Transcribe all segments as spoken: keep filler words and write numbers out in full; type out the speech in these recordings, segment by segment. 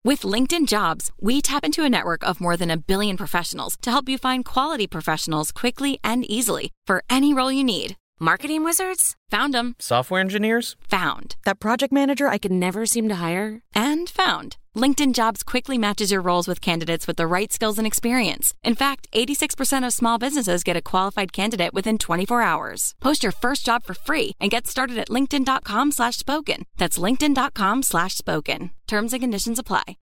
With LinkedIn Jobs, we tap into a network of more than a billion professionals to help you find quality professionals quickly and easily for any role you need. Marketing wizards? Found them. Software engineers? Found. That project manager I could never seem to hire? And found. LinkedIn Jobs quickly matches your roles with candidates with the right skills and experience. In fact, eighty-six percent of small businesses get a qualified candidate within twenty-four hours. Post your first job for free and get started at linkedin.com slash spoken. That's linkedin.com slash spoken. Terms and conditions apply.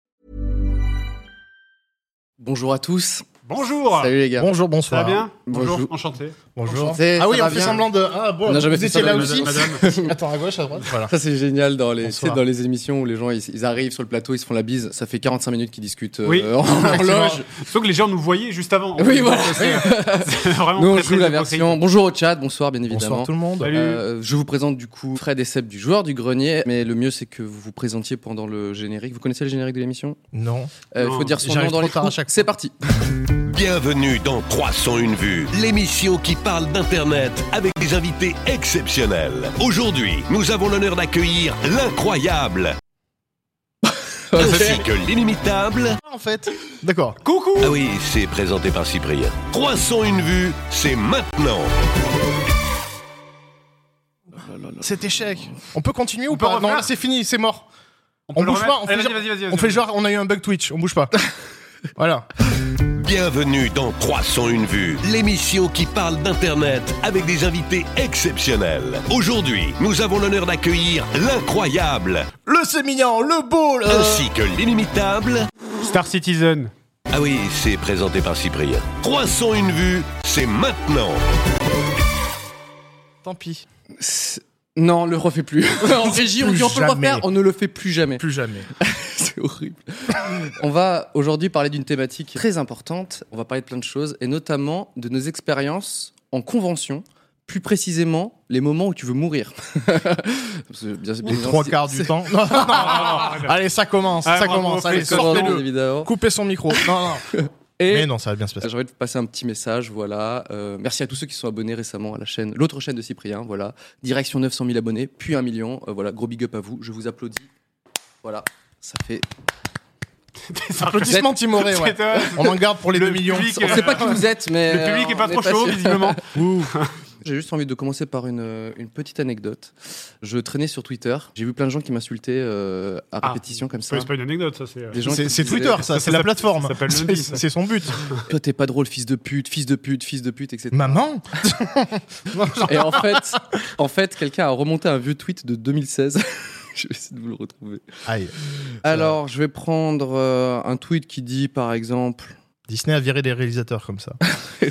Bonjour à tous. Bonjour. Salut les gars. Bonjour, bonsoir. Ça va bien? Bonjour. Bonjour. Enchanté. Bonjour. Enchanté. Ah oui, on fait bien. Semblant de. Ah bon, on a jamais vous fait étiez ça là dans aussi. Madame. Attends, à gauche, à droite. Voilà. Ça c'est génial dans les, tu sais, dans les émissions où les gens ils, ils arrivent sur le plateau, ils se font la bise. Ça fait quarante-cinq minutes qu'ils discutent. Euh, oui. en horloge. Sauf que les gens nous voyaient juste avant. Oui, voilà. C'est, c'est vraiment Nous on très, joue très la hypocrite. version. Bonjour au chat, bonsoir bien évidemment. Bonsoir tout le monde. Euh, je vous présente du coup Fred et Seb du Joueur du Grenier. Mais le mieux c'est que vous vous présentiez pendant le générique. Vous connaissez le générique de l'émission? Non. Euh, il faut dire son nom dans les trous. C'est parti. Bienvenue dans trois cent une vues, l'émission qui parle d'Internet avec des invités exceptionnels. Aujourd'hui, nous avons l'honneur d'accueillir l'incroyable, ainsi que l'inimitable. En fait, d'accord. Coucou. Ah oui, c'est présenté par Cyprien. trois cent une vues, c'est maintenant. Cet échec. On peut continuer On ou peut pas? refaire. Non, là c'est fini, c'est mort. On, On peut le bouge remettre. pas, on fait Allez, genre- vas-y, vas-y, vas-y, On fait vas-y. genre, on a eu un bug Twitch, on bouge pas. Voilà. Bienvenue dans trois cent une vues, l'émission qui parle d'Internet avec des invités exceptionnels. Aujourd'hui, nous avons l'honneur d'accueillir l'incroyable, Le sémillant, le beau, le... ainsi que l'inimitable. Star Citizen. Ah oui, c'est présenté par Cyprien. trois cent une vues, c'est maintenant. Tant pis. C'est- Non, le refait plus. En régie, on Plus dit on peut le jamais. refaire, on ne le fait plus jamais. Plus jamais. C'est horrible. On va aujourd'hui parler d'une thématique très importante. On va parler de plein de choses, et notamment de nos expériences en convention. Plus précisément, les moments où tu veux mourir. Parce que, bien, bien, Les trois quarts du temps. Non, non, non, non. Allez, ça commence, Ah, ça bravo, commence. Allez, fait sortez-le. évidemment. Coupez son micro. Non, non. Et Mais non, ça va bien se passer. j'ai envie de passer un petit message, voilà. Euh, merci à tous ceux qui sont abonnés récemment à la chaîne, l'autre chaîne de Cyprien, voilà. Direction neuf cent mille abonnés, puis un million. Euh, voilà, gros big up à vous. Je vous applaudis. Voilà, ça fait. Applaudissements timorés, ouais. C'est, euh, On en garde pour les le deux millions. public, On sait pas qui vous êtes, mais. Le public est pas on trop chaud, sûr. visiblement. J'ai juste envie de commencer par une, euh, une petite anecdote. Je traînais sur Twitter. J'ai vu plein de gens qui m'insultaient euh, à Ah, répétition comme ça. C'est pas une anecdote, ça. C'est. Des gens C'est qui c'est disaient, Twitter, ça, ça c'est la s'appelle- plateforme. ça s'appelle C'est- lundi, ça. C'est son but. Toi, t'es pas drôle, fils de pute, fils de pute, fils de pute, et cetera. Maman. Et en fait, en fait, quelqu'un a remonté un vieux tweet de deux mille seize. Je vais essayer de vous le retrouver. Aïe. Alors, je vais prendre euh, un tweet qui dit, par exemple. Disney a viré des réalisateurs comme ça.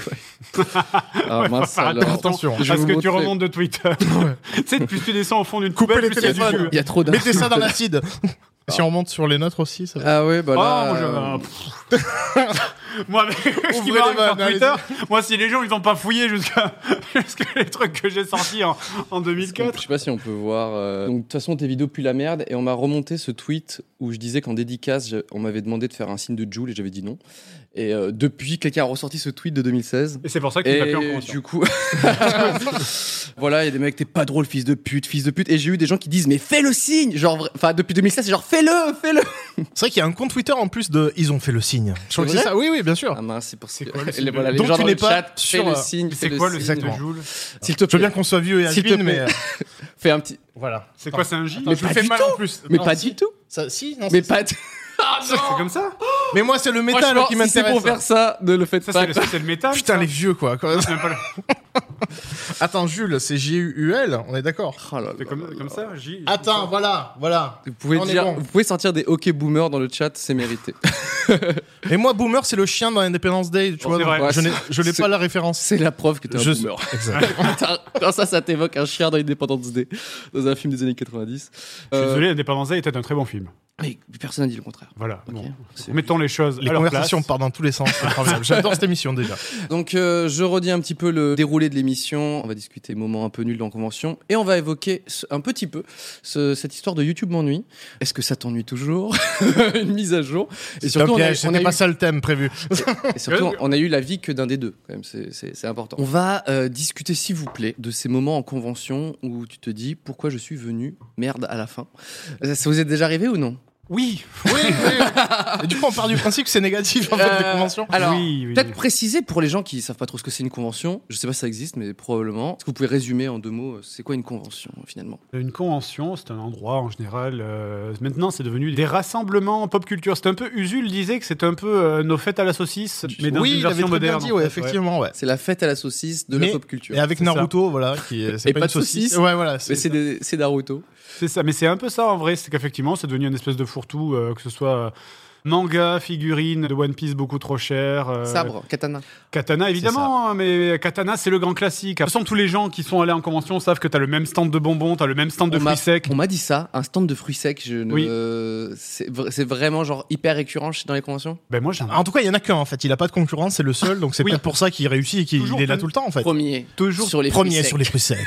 Ah, mince, Faire alors. attention. Je vais à ce vous que tu montrer. remontes de Twitter. Tu sais, plus tu descends au fond d'une Coupez poubelle, les plus il y a du téléphones. jus. Il y a trop d'insultes. Mettez ça dans l'acide. Si on remonte sur les nôtres aussi, ça va. Ah oui, bah Oh, là. moi, je- euh, pff. Moi, mais ce qui Ouvrez m'arrive les sur vannes, Twitter, moi, si les gens ils ont pas fouillé jusqu'à jusqu'à les trucs que j'ai sortis en, en deux mille Je quatre. sais pas si on peut voir. euh, Donc, de toute façon, tes vidéos puent la merde. Et on m'a remonté ce tweet où je disais qu'en dédicace, je- on m'avait demandé de faire un signe de Joule et j'avais dit non. Et euh, depuis, quelqu'un a ressorti ce tweet de deux mille seize. Et c'est pour ça que tu n'as plus en Et convention. du coup, voilà, il y a des mecs, t'es pas drôle, fils de pute, fils de pute. Et j'ai eu des gens qui disent, mais fais le signe. Genre, vra- enfin, depuis deux mille seize, c'est genre, fais-le, fais-le. C'est vrai qu'il y a un compte Twitter en plus de ils ont fait le signe. Je crois que c'est vrai ça. Oui, oui, bien sûr. Ah mince, c'est pour C'est ça. quoi le que- signe les, de- voilà, les Donc gens tu dans n'es le pas chat, sur, fais le euh, signe, Mais fais c'est le quoi le signe. signe de Exactement. Joule? S'il te Je veux plaît, bien qu'on soit vieux et S'il te has-been, plaît. mais fais un petit. voilà. C'est quoi, c'est un J? Mais Tu pas fais du mal tout. en plus. Mais Non, pas si. du tout. Ça, si, non, Mais c'est- pas du C'est comme ça? Mais moi, c'est le métal Franchement, qui si c'est m'intéresse. pour faire ça, ne le faites Ça, pas. c'est le, c'est le métal? Putain, ça les vieux, quoi. Quoi. C'est même pas le- Attends, Jules, c'est G U U L, on est d'accord. Oh là là. C'est comme, comme ça, J. Attends, voilà, voilà. Vous pouvez, On est dire, bon. vous pouvez sortir des hockey boomers dans le chat, c'est mérité. Et moi, Boomer, c'est le chien dans Independence Day, tu Bon, vois. c'est donc vrai. Je n'ai, je n'ai C'est- pas la référence. C'est la preuve que t'es un Je- boomer. Exact. Quand ça, ça t'évoque un chien dans Independence Day, dans un film des années quatre-vingt-dix. Je suis Euh, désolé, Independence Day était un très bon film. mais personne n'a dit le contraire. Voilà. Ok. Bon. C'est- Mettons les choses Les à leur conversations place. partent dans tous les sens. C'est incroyable. J'adore cette émission déjà. Donc, euh, je redis un petit peu le déroulé de l'émission. On va discuter moments un peu nuls en convention. Et on va évoquer ce- un petit peu ce- cette histoire de YouTube m'ennuie. Est-ce que ça t'ennuie toujours? Une mise à jour. Et C'est un surtout, on a, piège, on a c'était eu- pas ça le thème prévu. et surtout, on a eu la vie que d'un des deux. Quand même, c'est, c'est, c'est important. On va euh, discuter, s'il vous plaît, de ces moments en convention où tu te dis pourquoi je suis venu merde à la fin. Ça vous est déjà arrivé ou non? Oui. Oui, oui. Et du coup, on part du principe que c'est négatif en fait, Euh, les conventions. Alors, Oui, oui, peut-être oui. préciser pour les gens qui savent pas trop ce que c'est une convention. Je sais pas si ça existe, mais probablement. Est-ce que vous pouvez résumer en deux mots, c'est quoi une convention finalement? Une convention, c'est un endroit en général. euh, maintenant, c'est devenu des rassemblements en pop culture. C'est un peu. Usul disait que c'était un peu euh, nos fêtes à la saucisse, mais dans oui, une il avait version très bien moderne. dit, en ouais, fait, effectivement, ouais. C'est la fête à la saucisse de Mais- la pop culture. Et avec C'est ça. Naruto, voilà, qui est, c'est Et pas, pas une de saucisse. saucisse. Ouais, voilà. Mais c'est des- c'est Naruto. C'est ça, mais c'est un peu ça en vrai. C'est qu'effectivement, c'est devenu une espèce de fourre-tout, euh, que ce soit euh, manga, figurines de One Piece beaucoup trop cher. euh, Sabre, katana. Katana, évidemment, hein, mais Katana, c'est le grand classique. De toute façon, tous les gens qui sont allés en convention savent que t'as le même stand de bonbons, t'as le même stand de On m'a- fruits secs. On m'a dit ça, un stand de fruits secs. Je ne... Oui. c'est vra- c'est vraiment genre hyper récurrent chez- dans les conventions. Ben moi, j'ai un- En tout cas, il y en a qu'un en fait. Il a pas de concurrence, c'est le seul, donc c'est Oui. peut-être pour ça qu'il réussit et qu'il Toujours il est là tenu- tout le temps en fait. Premier. toujours, sur les fruits Premier secs. sur les fruits secs.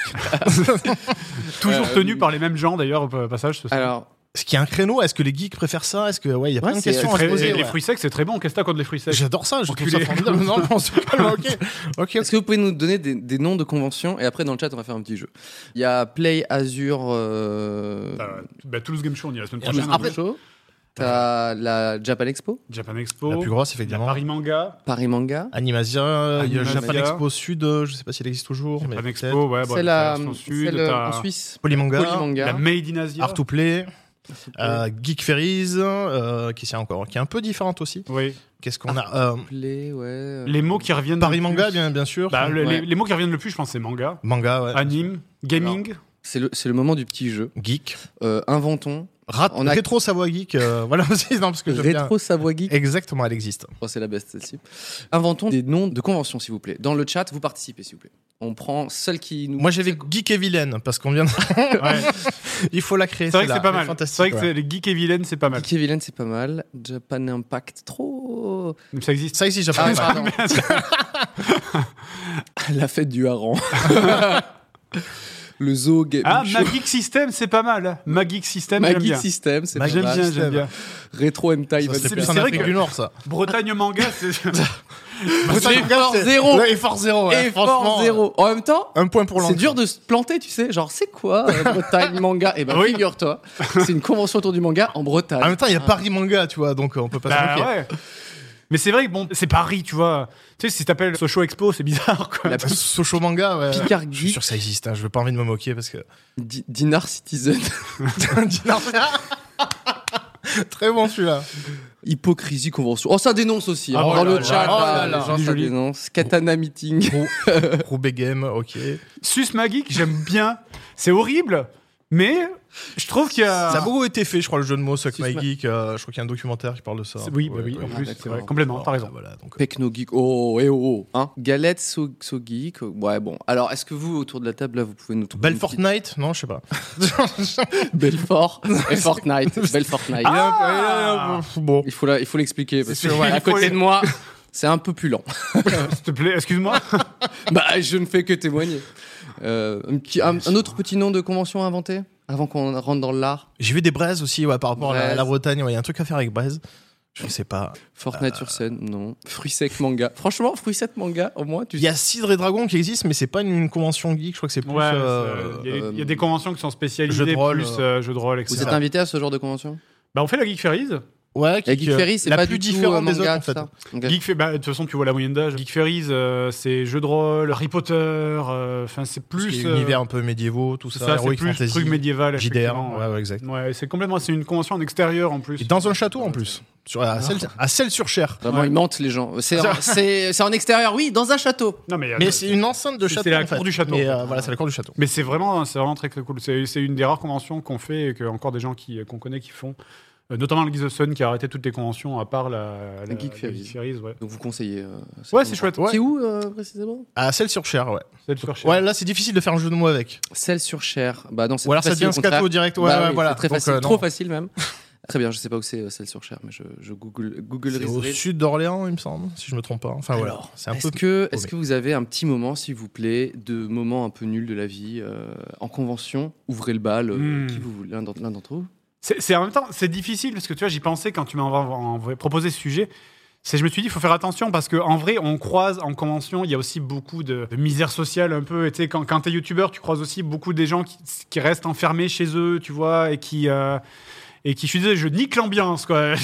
toujours Euh, tenu par les mêmes gens, d'ailleurs, au passage. ce stand. Alors, Est-ce qu'il y a un créneau? Est-ce que les geeks préfèrent ça? Est-ce que ouais, il y a Ouais, plein de c'est- questions à Très- se poser. les ouais. fruits secs, c'est très bon. Qu'est-ce que t'as contre les fruits secs? J'adore ça, je trouve ça Enculé. formidable. Non, non, c'est pas ok. Ok. est-ce que vous pouvez nous donner des, des noms de conventions et après dans le chat on va faire un petit jeu. Il y a Play Azure. Euh... Euh, bah, Toulouse Game Show, on y est la semaine Et prochaine. Après, en plus. show. T'as la Japan Expo, Japan Expo. La plus grosse, la effectivement. Paris Manga. Paris Manga. Animasia, il y a Animasia. Japan Expo Sud, euh, je sais pas si elle existe toujours. mais Japan peut-être. Expo, ouais. bon, C'est la, version sud, celle t'as en Suisse. Polymanga, Polymanga. La Made in Asia. Art to Play, euh, Geek Ferries, euh, qui c'est encore, qui est un peu différente aussi. Oui. Qu'est-ce qu'on a euh, Play, ouais. Les mots qui reviennent. Paris le Manga, plus- bien, bien sûr. Bah, le- Ouais. les, les mots qui reviennent le plus, je pense, c'est manga, Manga, ouais. anime, gaming. C'est le, c'est le moment du petit jeu. Geek. Euh, inventons. Rat- On a- Rétro Savoie Geek, euh, voilà aussi, non, parce que j'aime bien. Rétro Savoie Geek. Exactement, elle existe. Oh, c'est la best celle-ci. Inventons des noms de conventions, s'il vous plaît. Dans le chat, vous participez, s'il vous plaît. On prend celle qui nous. Moi, j'avais Geek et Vilaine, parce qu'on vient de... Ouais. Il faut la créer. C'est vrai que celle-là. c'est pas Elle est mal. fantastique, C'est vrai que ouais. c'est- les geeks et vilaines, c'est pas mal. Geek et Villain, c'est pas mal. Japan Impact, trop. Ça existe. Ça existe, j'ai Ah, pas pardon. La fête du hareng. Le zoo game. Ah, Magic System, c'est pas mal. Magic System, j'aime Magic bien. System, c'est pas Magic J'aime mal. bien, System. j'aime bien. Rétro Hentai. Ça serait c'est plus bien. en c'est vrai Afrique que- du Nord, ça. Bretagne Manga, c'est. Effort zéro. Ouais, effort zéro, ouais, Effort franchement. zéro. En même temps, Un point pour c'est l'entrée. dur de se planter, tu sais. Genre, c'est quoi euh, Bretagne manga? Et ben, Oui. figure-toi, c'est une convention autour du manga en Bretagne. En même temps, il y a Paris Manga, tu vois, donc euh, on peut pas Bah se moquer. ouais. Mais c'est vrai que bon, c'est Paris, tu vois. Tu sais, si t'appelles Sochaux Expo, c'est bizarre, quoi. La Euh, Sochaux Manga, ouais. Picard Je suis Geek, sûr que ça existe, hein. Je veux pas envie de me moquer parce que. Di- Dinar Citizen, Dinar- Très bon celui-là. Hypocrisie Convention. Oh, ça dénonce aussi. hein. Ah, Dans voilà, le là, chat, oh là, là là. les gens, ça Joli. dénonce. Katana Meeting. Roubaix Game, ok. Sus Magic, j'aime bien. C'est horrible, mais je trouve qu'il y a. Ça a beaucoup été fait, je crois, le jeu de mots, Suck Sus My Ma- Geek. euh, je crois qu'il y a un documentaire qui parle de ça. C'est- Oui, bah Ouais, oui, ouais, en ouais, plus, d'accord. c'est vrai, complètement, t'as raison. Voilà, donc, euh, Pecno Geek. Oh, eh oh, oh. Hein. Galette So, So Geek. Ouais, bon. Alors, est-ce que vous, autour de la table, là, vous pouvez nous trouver Belle une petite- Fortnite? Non, je sais pas. Belfort et Fortnite. Belle Fortnite. Il est un peu- il est un peu- Bon. Il faut la- il faut l'expliquer parce C'est que sûr, ouais. à Il faut côté les- de moi, c'est un peu plus lent. S'il te plaît, excuse-moi. Bah, je ne fais que témoigner. Euh, un, petit- un- un autre petit nom de convention à inventer avant qu'on rentre dans l'art. J'ai vu des braises aussi, ouais, par rapport à la, Braises. la Bretagne. Ouais, il y a un truc à faire avec braise. Je sais pas. Fortnite sur scène, non. Fruits secs manga. Franchement, fruits secs manga, au moins, tu Il y a Cidre et Dragon qui existe, mais c'est pas une, une convention geek. Je crois que c'est plus. Ouais, euh, c'est- il y, a- euh, il y a des conventions qui sont spécialisées jeux de rôle, plus euh, euh, jeux de rôle, Vous et cetera. êtes invité à ce genre de convention? Bah, on fait la Geek Ferries. Ouais, qui, La Geek euh, Ferry, c'est la pas plus du tout différente euh, des manga, autres, en fait. tout ça. Ok. Geek fait, bah, de toute façon, tu vois la moyenne d'âge. Geek Ferries, euh, c'est jeux de rôle, Harry Potter. euh, Enfin, c'est Tout ce qui plus. est euh, univers un peu médiévaux, tout c'est ça, ça, c'est Heroic plus Fantasy, truc médiéval. J D R, effectivement, ouais, ouais, exact. Ouais, c'est complètement. C'est une convention en extérieur en plus. Et dans un château en plus, sur, à, Celle, à Celles-sur-Cher. Vraiment, Ouais. ils mentent, les gens. C'est en, c'est- c'est en extérieur, oui, dans un château. Non, mais, euh, Mais c'est une enceinte de C'est- château. c'est la en fait. cour du château, Mais en euh, fait. voilà, c'est la cour du château. Mais c'est vraiment, c'est vraiment très, très cool. C'est c'est une des rares conventions qu'on fait et que encore des gens qui qu'on connaît qui font. Euh, notamment le Geek the Sun qui a arrêté toutes les conventions à part la, la, Geek Ferries. ouais. Donc vous conseillez. euh, cette Ouais, c'est convention. chouette. Ouais. C'est où euh, précisément? À Celles-sur-Cher, ouais. C'est super cher. Ouais, là, c'est difficile de faire un jeu de mots avec. Celle sur Cher. Bah non, c'est Ou alors très ça facile, devient au contraire. scato direct. Ouais, Bah ouais, oui, voilà. c'est très Donc, facile, euh, trop non. facile même. Très bien, je sais pas où c'est euh, celle sur Cher, mais je, je google, google C'est au riserai. sud d'Orléans, il me semble, si je me trompe pas. Enfin voilà, Alors, c'est un est-ce peu. que, est-ce paumé. que vous avez un petit moment, s'il vous plaît, de moments un peu nuls de la vie euh, en convention? Ouvrez le bal, euh, Hmm. qui vous voulez, l'un d'entre l'un d'entre vous? C'est c'est en même temps, c'est difficile parce que tu vois, j'y pensais quand tu m'as en- en- proposé ce sujet. C'est, je me suis dit, il faut faire attention parce qu'en vrai, on croise en convention, il y a aussi beaucoup de, de misère sociale un peu. Et tu sais, quand, quand t'es youtubeur, tu croises aussi beaucoup des gens qui, qui restent enfermés chez eux, tu vois, et qui, euh, et qui, je suis désolé, je nique l'ambiance, quoi.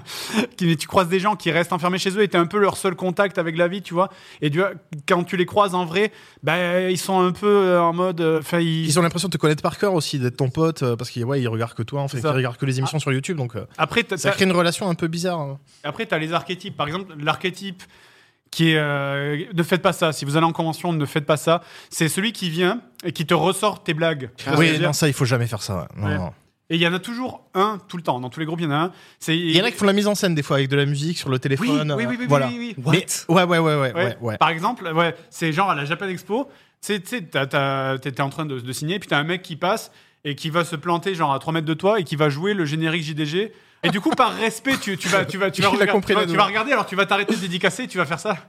Qui- tu croises des gens qui restent enfermés chez eux et t'es un peu leur seul contact avec la vie, tu vois. Et tu vois, quand tu les croises en vrai, bah, ils sont un peu euh, en mode. Enfin, ils... Ils ont l'impression de te connaître par cœur aussi, d'être ton pote, euh, parce qu'ils ouais, ils regardent que toi, en fait, C'est ça. ils regardent que les émissions sur YouTube, donc euh, Après, t'as, ça t'as- crée une relation un peu bizarre. hein. après, t'as les archétypes. Par exemple, l'archétype qui est euh, ne faites pas ça. Si vous allez en convention, ne faites pas ça. C'est celui qui vient et qui te ressort tes blagues. Tu vois ce que je Oui, veux dire non, ça, il faut jamais faire ça. ouais. Non, Ouais. non. Et il y en a toujours un tout le temps. Dans tous les groupes, il y en a un. C'est, Il y en a qui font de la mise en scène des fois avec de la musique sur le Oui, téléphone. oui, oui, euh, oui, oui, voilà. oui, oui. What? Mais- ouais, ouais, ouais, ouais, Ouais. ouais, ouais. Par exemple, ouais, c'est genre à la Japan Expo, tu sais, tu sais, t'as- t'as- t'es t'es en train de, de signer, puis t'as un mec qui passe et qui va se planter genre à trois mètres de toi et qui va jouer le générique J D G. Et du coup, par respect, tu, tu vas, tu vas, tu vas, Il a regarder- compris tu vas- la tu nouvelle. vas regarder, alors tu vas t'arrêter de dédicacer et tu vas faire ça.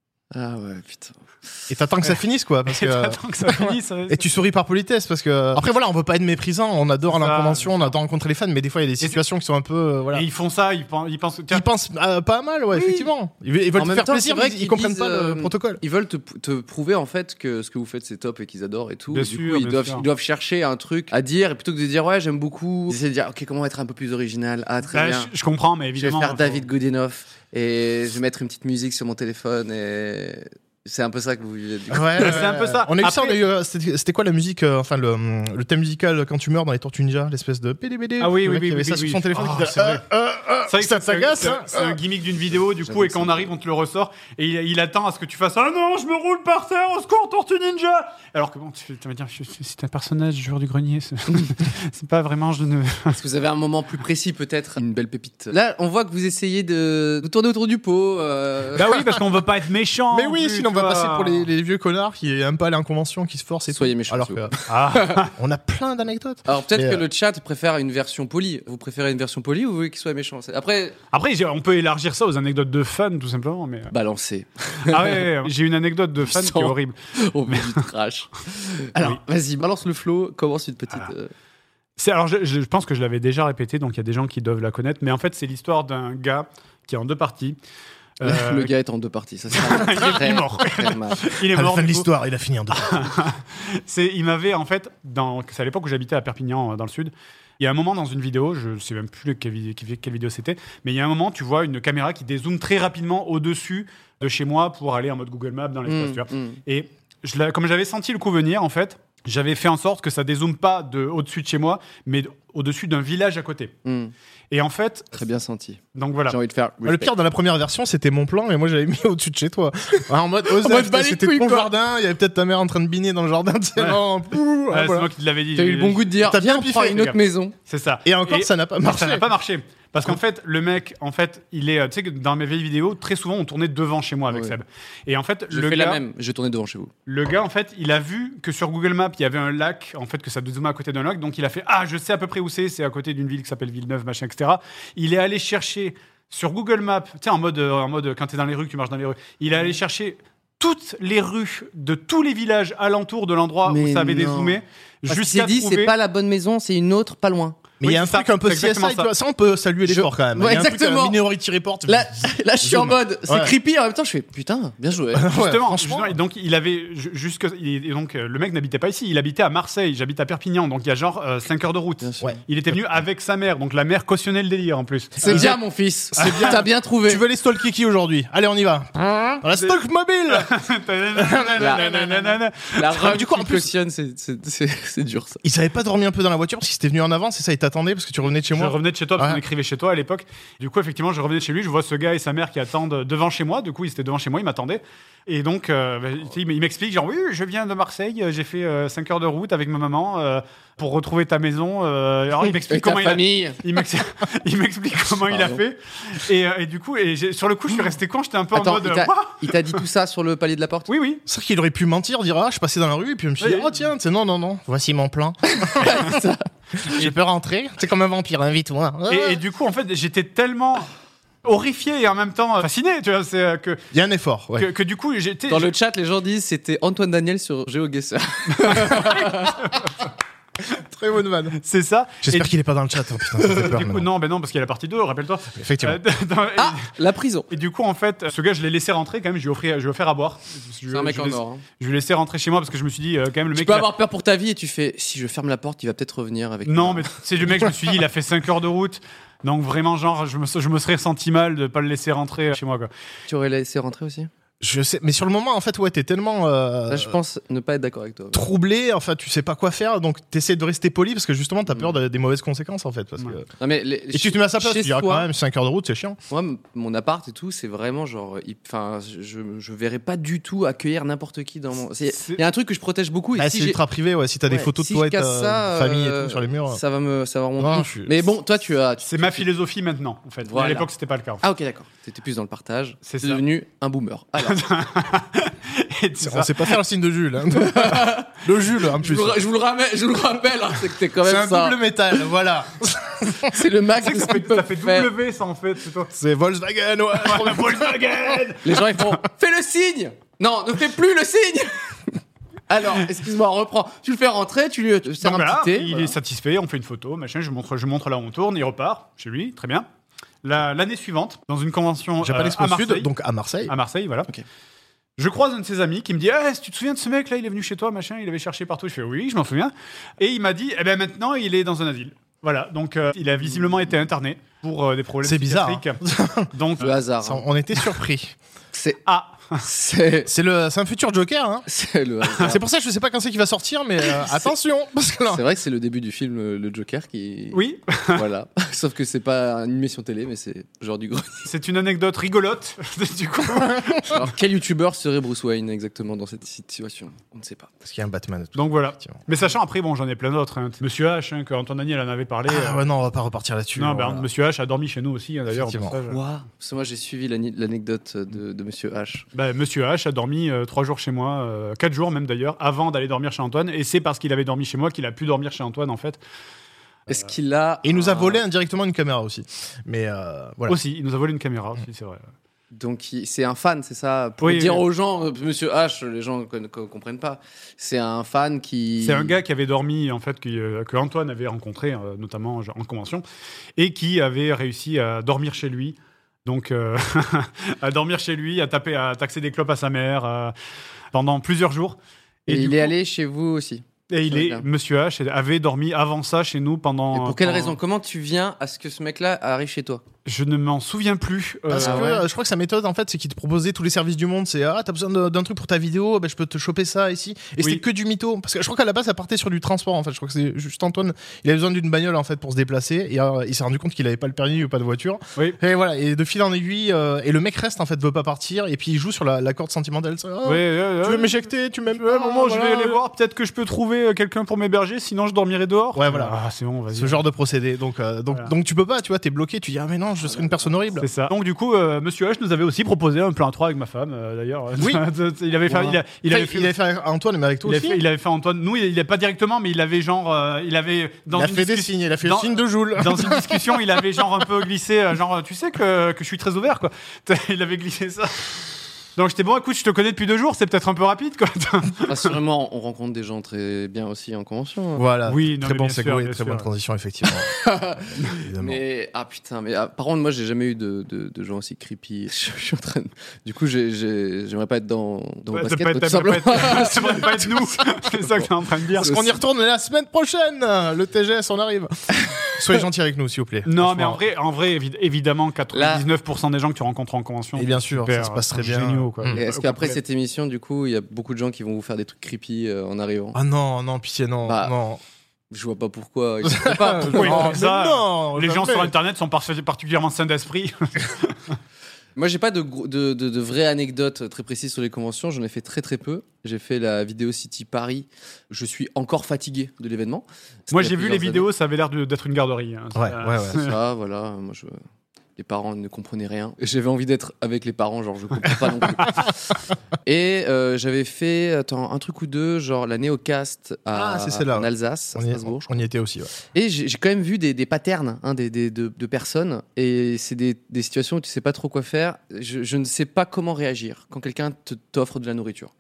Ah ouais, putain. Et t'attends que ça finisse, quoi. Parce Et que... t'attends que ça finisse. Et tu souris par politesse parce que après voilà on veut pas être méprisant, on adore C'est la ça, convention, on c'est ça. adore rencontrer les fans, mais des fois il y a des c'est- situations qui sont un peu euh, voilà. Et ils font ça, ils pensent, ils pensent tiens, Ils pensent euh, pas mal, ouais, effectivement. Ils, veulent- ils veulent En te même faire temps, plaisir, c'est vrai mais ils, qu'ils comprennent disent, pas euh, le protocole. Ils veulent te, te prouver en fait que ce que vous faites c'est top et qu'ils adorent et tout. Bien Et du sûr, coup, ils bien doivent, sûr. ils doivent chercher un truc à dire et plutôt que de dire ouais, j'aime beaucoup, ils essaient de dire ok, comment être un peu plus original. Ah, très là, bien. je, je comprends, mais Je vais évidemment. faire faut- David Goodenough et je vais mettre une petite musique sur mon téléphone et c'est un peu ça que vous vivez. du coup. Ouais, C'est un peu ça. On a eu ça, on Après- a eu, euh, c'était c'était quoi la musique, euh, enfin le, le thème musical quand tu meurs dans les Tortues Ninja, l'espèce de P D B D. Ah oui, le oui, mec oui, qui avait oui, ça oui, sur oui. son téléphone. Oh, qui disait, c'est vrai. euh, euh, euh, C'est vrai que ça c'est- t'agace, c'est- hein, c'est un euh. gimmick d'une vidéo, du coup, J'avoue et que quand on c'est- arrive, on te le ressort, et il, il attend à ce que tu fasses ah non, je me roule par terre, au secours, Tortue Ninja. Alors que bon, tu tu vas dire, je- c'est un personnage du joueur du grenier, c'est c'est pas vraiment, je ne. Est-ce que vous avez un moment plus précis peut-être, une belle pépite. Là, on voit que vous essayez de, de tourner autour du pot. euh, Bah oui, parce qu'on veut pas être méchant. Mais oui, plus, sinon on tu va vois. passer pour les, les vieux connards qui aiment pas aller en convention, qui se forcent et Soyez tout. méchants, Alors s'il que vous Ah. on a plein d'anecdotes. Alors peut-être Mais, que euh, le chat préfère une version polie. Vous préférez une version polie ou vous voulez qu'il soit méchant? C'est- Après, Après, j'ai- on peut élargir ça aux anecdotes de fans, tout simplement. Mais... balancez. Ah ouais, j'ai une anecdote de fan qui est Sans- horrible. On met du trash. Alors, vas-y, balance le flow. Commence une petite. Ah. euh, C'est, alors, je, je pense que je l'avais déjà répété, donc il y a des gens qui doivent la connaître. Mais en fait, c'est l'histoire d'un gars qui est en deux parties. Euh, le gars est en deux parties. Ça sera il est très, mort. très mal. Il est À la mort. fin de du coup. l'histoire, il a fini en deux. C'est, il m'avait en fait, dans, c'est à l'époque où j'habitais à Perpignan, euh, dans le sud. Il y a un moment dans une vidéo, je sais même plus quelle, vid- quelle- quelle vidéo c'était, mais il y a un moment, tu vois une caméra qui dézoome très rapidement au-dessus de chez moi pour aller en mode Google Maps dans l'espace. Mm, tu vois. mm. Et je l'ai- comme j'avais senti le coup venir, en fait, j'avais fait en sorte que ça dézoome pas de au-dessus de chez moi, mais d- au-dessus d'un village à côté. Mm. Et en fait, Très bien senti. donc voilà. J'ai envie de faire. Le pire dans la première version, c'était mon plan et moi j'avais mis au-dessus de chez toi. En mode, Osef, En mode, bah, les c'était couilles, ton quoi. jardin, il y avait peut-être ta mère en train de biner dans le jardin, tu sais, Ouais. non, pouh, Ouais, ah, c'est voilà. moi qui te l'avais dit. T'as eu le bon goût de dire. T'as bien Viens, on piffé, prend une les autre gars. maison. C'est ça. Et encore, ça n'a pas marché. Ça n'a pas marché. Parce qu'en fait, le mec, en fait, il est. Tu sais que dans mes vieilles vidéos, très souvent, on tournait devant chez moi avec Ouais. Seb. Et en fait, Je le fais gars, la même. Je vais tourner devant chez vous. le gars, en fait, il a vu que sur Google Maps, il y avait un lac, en fait, que ça dézoomait à côté d'un lac. Donc, il a fait ah, je sais à peu près où c'est. C'est à côté d'une ville qui s'appelle Villeneuve, machin, et cetera. Il est allé chercher sur Google Maps, tu sais, en mode, euh, en mode, quand t'es dans les rues, que tu marches dans les rues. Il est allé chercher toutes les rues de tous les villages alentours de l'endroit où Mais ça avait non. dézoomé, Parce qu'il jusqu'à s'est dit, trouver. c'est pas la bonne maison, c'est une autre pas loin. Mais Oui, il y a un c'est ça, truc un peu c'est C S I, exactement tu ça. vois, ça on peut saluer Je- l'effort quand même. Ouais, il y a un truc, exactement. un Minority Report. Là, là, je suis en mode, c'est Ouais. creepy. En même temps, je fais putain, bien joué. Ouais, Justement, franchement. justement, et donc il avait ju- jusque il- et donc euh, le mec n'habitait pas ici, il habitait à Marseille, j'habite à Perpignan, donc il y a genre cinq heures de route. Bien sûr. Ouais. Il était venu avec sa mère, donc la mère cautionnait le délire en plus. C'est bien, mon fils. C'est bien. T'as bien trouvé. Tu veux les stalker qui aujourd'hui? Allez, on y va. Hein Dans la stalk mobile. La Ah, robe du coup, en qui plus- cautionne, c'est- c'est c'est- c'est dur ça. Il savait pas dormi un peu dans la voiture parce qu'il était venu en avance et ça il t'attendait parce que tu revenais de chez Je moi. revenais de chez toi parce Ouais. qu'on écrivait chez toi à l'époque. Du coup, effectivement, je revenais de chez lui, je vois ce gars et sa mère qui attendent devant chez moi. Du coup, ils étaient devant chez moi, ils m'attendaient. Et donc, euh, bah, tu sais, il m'explique genre, oui, je viens de Marseille, j'ai fait cinq heures de route avec ma maman euh, pour retrouver ta maison. Euh, alors, il Et m'explique ta comment il a, famille. il m'ex- il m'explique comment il a Pardon. fait. Et, euh, et du coup, et j'ai- sur le coup, je suis resté con, j'étais un peu Attends, en mode. il t'a- What il t'a dit tout ça sur le palier de la porte? oui, oui. C'est vrai qu'il aurait pu mentir, dire ah je passais dans la rue et puis je me suis dit Oui. oh tiens, tu sais, non non non, voici mon plan. Je peux rentrer. C'est comme un vampire, invite-moi. Et, et du coup, en fait, j'étais tellement horrifié et en même temps fasciné, tu vois, c'est euh, que, Il y a un effort. Ouais. que, que du coup, j'étais. Dans le chat, les gens disent c'était Antoine Daniel sur GeoGuessr. Très bonne vanne. C'est ça. J'espère Et qu'il est pas dans le chat. Hein, putain, ça fait peur, du coup, maintenant. non, ben non, parce qu'il y a la partie deux, rappelle-toi. Effectivement. Euh, dans- et- Ah, la prison. Et du coup, en fait, ce gars, je l'ai laissé rentrer quand même. Je lui ai offert, je lui ai offert à boire. Je, C'est un mec je en l'ai- or. hein. Je lui ai laissé rentrer chez moi parce que je me suis dit, euh, quand même, le Tu mec. peux il a- avoir peur pour ta vie et tu fais si je ferme la porte, il va peut-être revenir avec. Non, moi. mais c'est le mec, je me suis dit, il a fait cinq heures de route. Donc vraiment, genre, je me, je me serais senti mal de pas le laisser rentrer chez moi, quoi. Tu aurais laissé rentrer aussi. Je sais, mais sur le moment, en fait, ouais, t'es tellement euh, Là, je pense ne pas être d'accord avec toi. troublé, enfin, tu sais pas quoi faire, donc t'essaies de rester poli parce que justement, t'as peur de- des mauvaises conséquences, en fait. Parce que... Ouais. Non, mais les- Et tu te mets à sa place, chez tu diras soi, quand même cinq heures de route, c'est chiant. Moi, m- mon appart et tout, c'est vraiment genre. il- Enfin, je, je verrais pas du tout accueillir n'importe qui dans mon. c'est- C'est- Il y a un truc que je protège beaucoup. Et Ah, si c'est j'ai- ultra privé, ouais. Si t'as des Ouais, photos si de toi je et ta casse ça, famille et euh, tout sur les murs. Ça va me, ça va remonter. Non, je suis- Mais bon, toi, tu as. tu- C'est ma philosophie maintenant, en fait. Mais Voilà. à l'époque, c'était pas le cas. En fait. Ah ok, d'accord. T'étais plus dans le partage. C'est T'es ça. devenu un boomer. Alors, Et tout On ça. sait pas faire le signe de Jules. Hein. Le Jules, en je, plus. vous, le ra- je vous le ramène, je vous le rappelle, hein, c'est que t'es quand C'est même un ça. double métal, voilà. C'est le max Tu sais de que ce ça qu'ils fait, ça peuvent fait faire. W, ça, en fait, c'est toi. C'est Volkswagen, ouais. Volkswagen. Les gens ils font fais le signe. Non, ne fais plus le signe. Alors, excuse-moi, reprends. Tu le fais rentrer, tu lui tu lui sers Donc un voilà, petit thé. il voilà. est satisfait, on fait une photo, machin, je montre, je montre là où on tourne, il repart chez lui, très bien. La- L'année suivante, dans une convention Japan euh, Expo à Marseille, Sud, donc à Marseille. à Marseille, voilà. Ok. Je croise un de ses amis qui me dit ah, tu te souviens de ce mec là, il est venu chez toi, machin, il avait cherché partout. Je fais oui, je m'en souviens. Et il m'a dit eh ben maintenant il est dans un asile. Voilà, donc euh, il a visiblement été interné pour euh, des problèmes C'est bizarre, psychiatriques. Donc Le hasard. Ça, hein. on était surpris. C'est ah, c'est C'est le, c'est un futur Joker. Hein. c'est le hasard. C'est pour ça que je sais pas quand c'est qu'il va sortir, mais euh, attention, parce que là, C'est vrai que c'est le début du film le, le Joker qui oui, voilà. Sauf que c'est pas une émission télé mais c'est genre du gros. c'est une anecdote rigolote du coup. Alors quel youtubeur serait Bruce Wayne exactement dans cette situation? On ne sait pas. parce qu'il y a un Batman. Tout. Donc voilà. Effectivement. Mais sachant après bon, j'en ai plein d'autres. Hein. Monsieur H, hein, que Antoine Daniel en avait parlé. Ah, euh, ouais, non, on va pas repartir là-dessus. non, voilà. ben, Monsieur H a dormi chez nous aussi, hein, d'ailleurs. au Effectivement. passage. Waouh. Parce que moi j'ai suivi l'ani- l'anecdote de, de Monsieur H. Bah, Monsieur H a dormi euh, trois jours chez moi, euh, quatre jours même d'ailleurs, avant d'aller dormir chez Antoine. Et c'est parce qu'il avait dormi chez moi qu'il a pu dormir chez Antoine en fait. Est-ce qu'il a Et il nous a un- volé indirectement une caméra aussi. Mais euh, voilà. Aussi, il nous a volé une caméra aussi, c'est vrai. Donc il- c'est un fan, c'est ça. Pour Oui, dire oui. aux gens, euh, Monsieur H, les gens ne comprennent pas. C'est un fan qui. C'est un gars qui avait dormi en fait, qui, euh, que Antoine avait rencontré euh, notamment genre, en convention, et qui avait réussi à dormir chez lui. Donc euh, à dormir chez lui, à taper, à taxer des clopes à sa mère euh, pendant plusieurs jours. Et, du il coup- est allé chez vous aussi. Et il Ouais, est, bien. Monsieur H avait dormi avant ça chez nous pendant. Et pour quelle pendant- raison? Comment tu viens à ce que ce mec-là arrive chez toi? Je ne m'en souviens plus. euh, Parce Ah que ouais. euh, je crois que sa méthode en fait c'est qu'il te proposait tous les services du monde. C'est ah t'as besoin de- d'un truc pour ta vidéo, ben, je peux te choper ça ici. Et Oui. c'était que du mytho. Parce que je crois qu'à la base ça partait sur du transport en fait. Je crois que c'est juste Antoine. Il avait besoin d'une bagnole en fait pour se déplacer et euh, il s'est rendu compte qu'il avait pas le permis ou pas de voiture. Oui. Et voilà. Et de fil en aiguille euh, et le mec reste en fait veut pas partir et puis il joue sur la, la corde sentimentale. C'est, ah, Ouais, ouais, Tu ouais. veux m'éjecter, tu m'aimes Ouais, pas. un moment, je vais voilà. aller voir. Peut-être que je peux trouver euh, quelqu'un pour m'héberger, sinon je dormirai dehors. Ouais, voilà. Ah, c'est bon, vas-y. Ce genre de procédé. Donc, euh, donc, Voilà. donc tu peux pas, tu vois, t'es bloqué, tu dis ah mais non, je serais une personne horrible. C'est ça. Donc du coup, euh, Monsieur H nous avait aussi proposé un plan trois avec ma femme, euh, d'ailleurs. Oui. il avait fait, Wow. il, a- il avait fait, il avait fait un Antoine, mais avec toi il aussi. avait fait, il avait fait Antoine. Nous, il, il a pas directement, mais il avait genre, euh, il avait dans Il a une fait des discussion- signes, il a fait dans- le signe de Joule. Dans une discussion, il avait genre un peu glissé, euh, genre tu sais que, que je suis très ouvert quoi. Il avait glissé ça. Donc j'étais bon, écoute, je te connais depuis deux jours, c'est peut-être un peu rapide quoi. Assurément, on rencontre des gens très bien aussi en convention. hein. Voilà. Oui, non, très mais bon bien sûr, segway, bien très sûr. bonne transition, effectivement. Évidemment. Mais ah putain, mais ah, par contre moi j'ai jamais eu de, de, de gens aussi creepy. Je, je suis en train de... Du coup j'ai- j'ai- j'aimerais pas être dans dans Ouais, vos ça baskets, peut tout être- ça peut simplement. être- ça devrait pas être nous. C'est ça que t'es en train de dire. Parce qu'on y retourne la semaine prochaine. Le T G S, on arrive. Soyez gentils avec nous, s'il vous plaît. Non, mais Franchement. en vrai, en vrai, évi- évidemment, quatre-vingt-dix-neuf pour cent des gens que tu rencontres en convention. Et bien sûr, super, ça se passe très sont bien. Géniaux, quoi. Mm. Et est-ce Aucun qu'après problème. cette émission, du coup, il y a beaucoup de gens qui vont vous faire des trucs creepy euh, en arrivant? Ah non, non, pitié, non, Bah, non. Je vois pas pourquoi. Ils savent pas. Oui, non, mais ça, mais non, Les gens jamais. sur Internet sont par- particulièrement sains d'esprit. Moi, j'ai pas de, gros- de, de, de vraies anecdotes très précises sur les conventions. J'en ai fait très très peu. J'ai fait la Vidéo City Paris. Je suis encore fatigué de l'événement. C'était Moi, il y a j'ai vu les plusieurs vidéos, ça avait l'air de- d'être une garderie. hein. Ouais, Euh, ouais, ouais. années. Ça, voilà. Moi, je... Les parents ne comprenaient rien. Et j'avais envie d'être avec les parents, genre je comprends pas non plus. Et euh, j'avais fait attends, un truc ou deux, genre la Néocast à, Ah, c'est celle-là, en ouais. Alsace, à On y, Strasbourg. je crois. on y était aussi, ouais. Et j'ai j'ai quand même vu des, des patterns hein, des, des- de, de personnes. Et c'est des, des situations où tu sais pas trop quoi faire. Je, je ne sais pas comment réagir quand quelqu'un te- t'offre de la nourriture.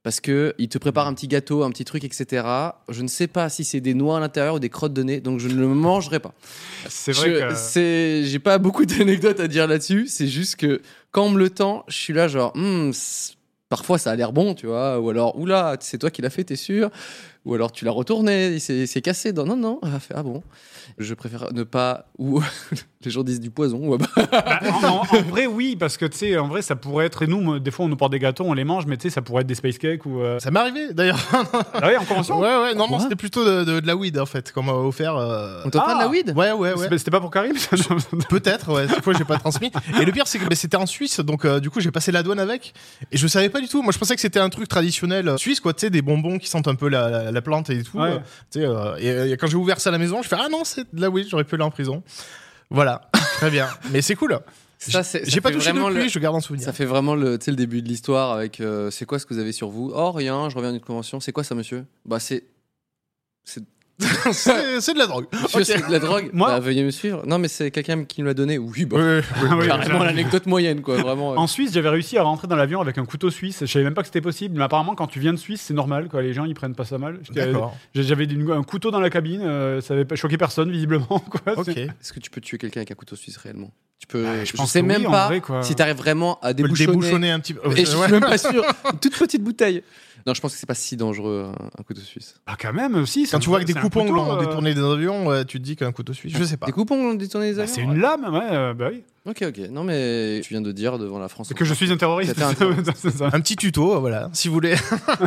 Parce que il te prépare un petit gâteau, un petit truc, et cetera. Je ne sais pas si c'est des noix à l'intérieur ou des crottes de nez, donc je ne le mangerai pas. C'est vrai Je- que. c'est, j'ai pas beaucoup d'anecdotes à dire là-dessus. C'est juste que quand on me le tend, je suis là genre, hmm, c'est- parfois ça a l'air bon, tu vois. Ou alors, oula, c'est toi qui l'as fait, t'es sûr. Ou alors tu l'as retourné, il s'est, il s'est cassé. Non, non, non. Ah, fait, ah bon. Je préfère ne pas. Ou les gens disent du poison. Ou Bah, en, en- en vrai, oui, parce que tu sais, en vrai, ça pourrait être. Et nous, moi, des fois, on nous porte des gâteaux, on les mange, mais tu sais, ça pourrait être des space cakes ou. euh, Ça m'est arrivé d'ailleurs. Ah ouais, en convention. ouais, ouais, non, non, Quoi c'était plutôt de, de, de la weed en fait, qu'on m'a offert. euh, On t'offre de la Ah. weed. Ouais, ouais, ouais. C'était c'était pas pour Karim. Peut-être, ouais, cette fois j'ai pas transmis. Et le pire, c'est que bah, c'était en Suisse, donc euh, du coup j'ai passé la douane avec. Et je savais pas du tout. Moi je pensais que c'était un truc traditionnel euh, suisse, quoi, tu sais, des bonbons qui sentent un peu la, la, la plante et tout. Ouais. euh, tu sais, euh, et, et quand j'ai ouvert ça à la maison, je fais ah non, c'est de la weed, j'aurais pu aller en prison. Voilà, très bien. Mais c'est cool. Ça, c'est, ça J'ai pas fait touché vraiment depuis, le- je garde en souvenir. Ça fait vraiment le, tu sais, le début de l'histoire avec euh, c'est quoi ce que vous avez sur vous? Oh, rien, je reviens d'une convention. C'est quoi ça, monsieur? Bah, c'est. C'est. c'est c'est de la drogue. Monsieur, Ok. c'est de la drogue? Moi- Bah, veuillez me suivre. Non, mais c'est quelqu'un qui me l'a donné. Oui, bah. Ouais, ouais, ouais. Ah oui, Carrément ouais. l'anecdote moyenne, quoi, vraiment. En Suisse, j'avais réussi à rentrer dans l'avion avec un couteau suisse. Je savais même pas que c'était possible, mais apparemment, quand tu viens de Suisse, c'est normal, quoi. Les gens, ils prennent pas ça mal. J'étais- D'accord. J'avais une- un couteau dans la cabine, euh, ça avait pas choqué personne, visiblement, quoi. Ok. C'est- Est-ce que tu peux tuer quelqu'un avec un couteau suisse réellement? Tu peux. Ouais, je je pense sais que même oui, en pas vrai, quoi. si t'arrives vraiment à Peut le débouchonner. débouchonner un petit peu. Et je Ouais. suis même pas sûr. Une toute petite bouteille. Non, je pense que c'est pas si dangereux un, un couteau suisse. Bah, quand même, si. c'est Quand un- tu vois que des c'est un coupons couteau, ont euh, détourné des avions, ouais, tu te dis qu'un couteau suisse, je sais pas. Des coupons ont détourné les bah, avions. c'est une lame, ouais, euh, bah oui. Ok, ok. Non, mais tu viens de dire devant la France. C'est que je suis un terroriste. C'était un terroriste. C'est ça. Un petit tuto, voilà, si vous voulez.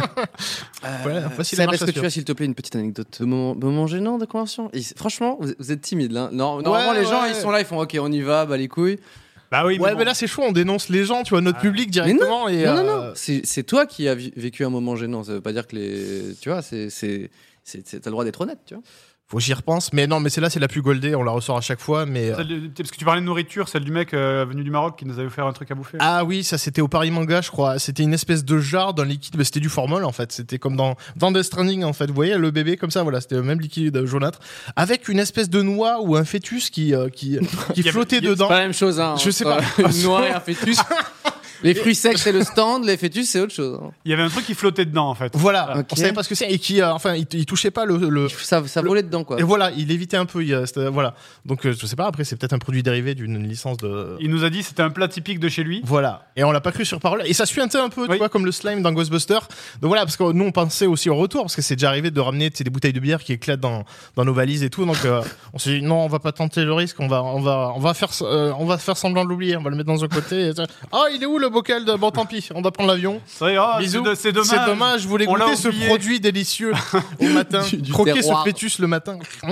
Voilà, voici la Seb, marche est-ce à que tu suivre. as, s'il te plaît, une petite anecdote de moment, de moment gênant de convention? Et c'est- franchement, vous, vous êtes timide là. Non, normalement, Ouais, les gens, ouais. ils sont là, ils font OK, on y va, bah les couilles. Bah oui, Ouais, bon. mais là c'est chaud, on dénonce les gens, tu vois, notre Ah. public Mais directement. et, non, non, euh, non. C'est c'est toi qui as vi- vécu un moment gênant. Ça veut pas dire que les. Tu vois, c'est. c'est- c'est- c'est- T'as le droit d'être honnête, tu vois. Faut que j'y repense. Mais non, mais celle-là, c'est la plus goldée, on la ressort à chaque fois. Mais euh, Celle de- Parce que tu parlais de nourriture, celle du mec euh, venu du Maroc qui nous avait offert un truc à bouffer. Ah oui, ça c'était au Paris Manga, je crois. C'était une espèce de jarre d'un liquide, mais c'était du formol en fait. C'était comme dans, dans Death Stranding en fait. Vous voyez le bébé comme ça, voilà, c'était le même liquide jaunâtre, avec une espèce de noix ou un fœtus qui euh, qui, qui avait- flottait il y a- dedans. Pas la même chose, hein. Je sais entre pas. Une noix et un fœtus. Les fruits secs, c'est le stand. Les fœtus, c'est autre chose. hein. Il y avait un truc qui flottait dedans, en fait. Voilà, Ok. on savait pas ce que c'est et qui, euh, enfin, il, il touchait pas le. le- Ça, ça Le- volait dedans, quoi. Et voilà, il évitait un peu. il, euh, c'était- voilà. Donc euh, je sais pas. Après, c'est peut-être un produit dérivé d'une licence de. Il nous a dit que c'était un plat typique de chez lui. Voilà. Et on l'a pas cru sur parole. Et ça suintait un peu, Oui. tu vois, comme le slime dans Ghostbusters. Donc voilà, parce que nous, on pensait aussi au retour, parce que c'est déjà arrivé de ramener tu sais, des bouteilles de bière qui éclatent dans, dans nos valises et tout. Donc euh, on s'est dit, non, on va pas tenter le risque. On va, on va, on va faire, euh, on va faire semblant de l'oublier. On va le mettre dans un côté. Ah, il est où le bocal de... Bon, tant pis. On doit prendre l'avion. C'est vrai, oh, Bisous. c'est- c'est dommage. C'est dommage. Je voulais On l'a goûter ce oublié. produit délicieux au matin. Du- du Croquer terroir. ce fœtus le matin. Mmh.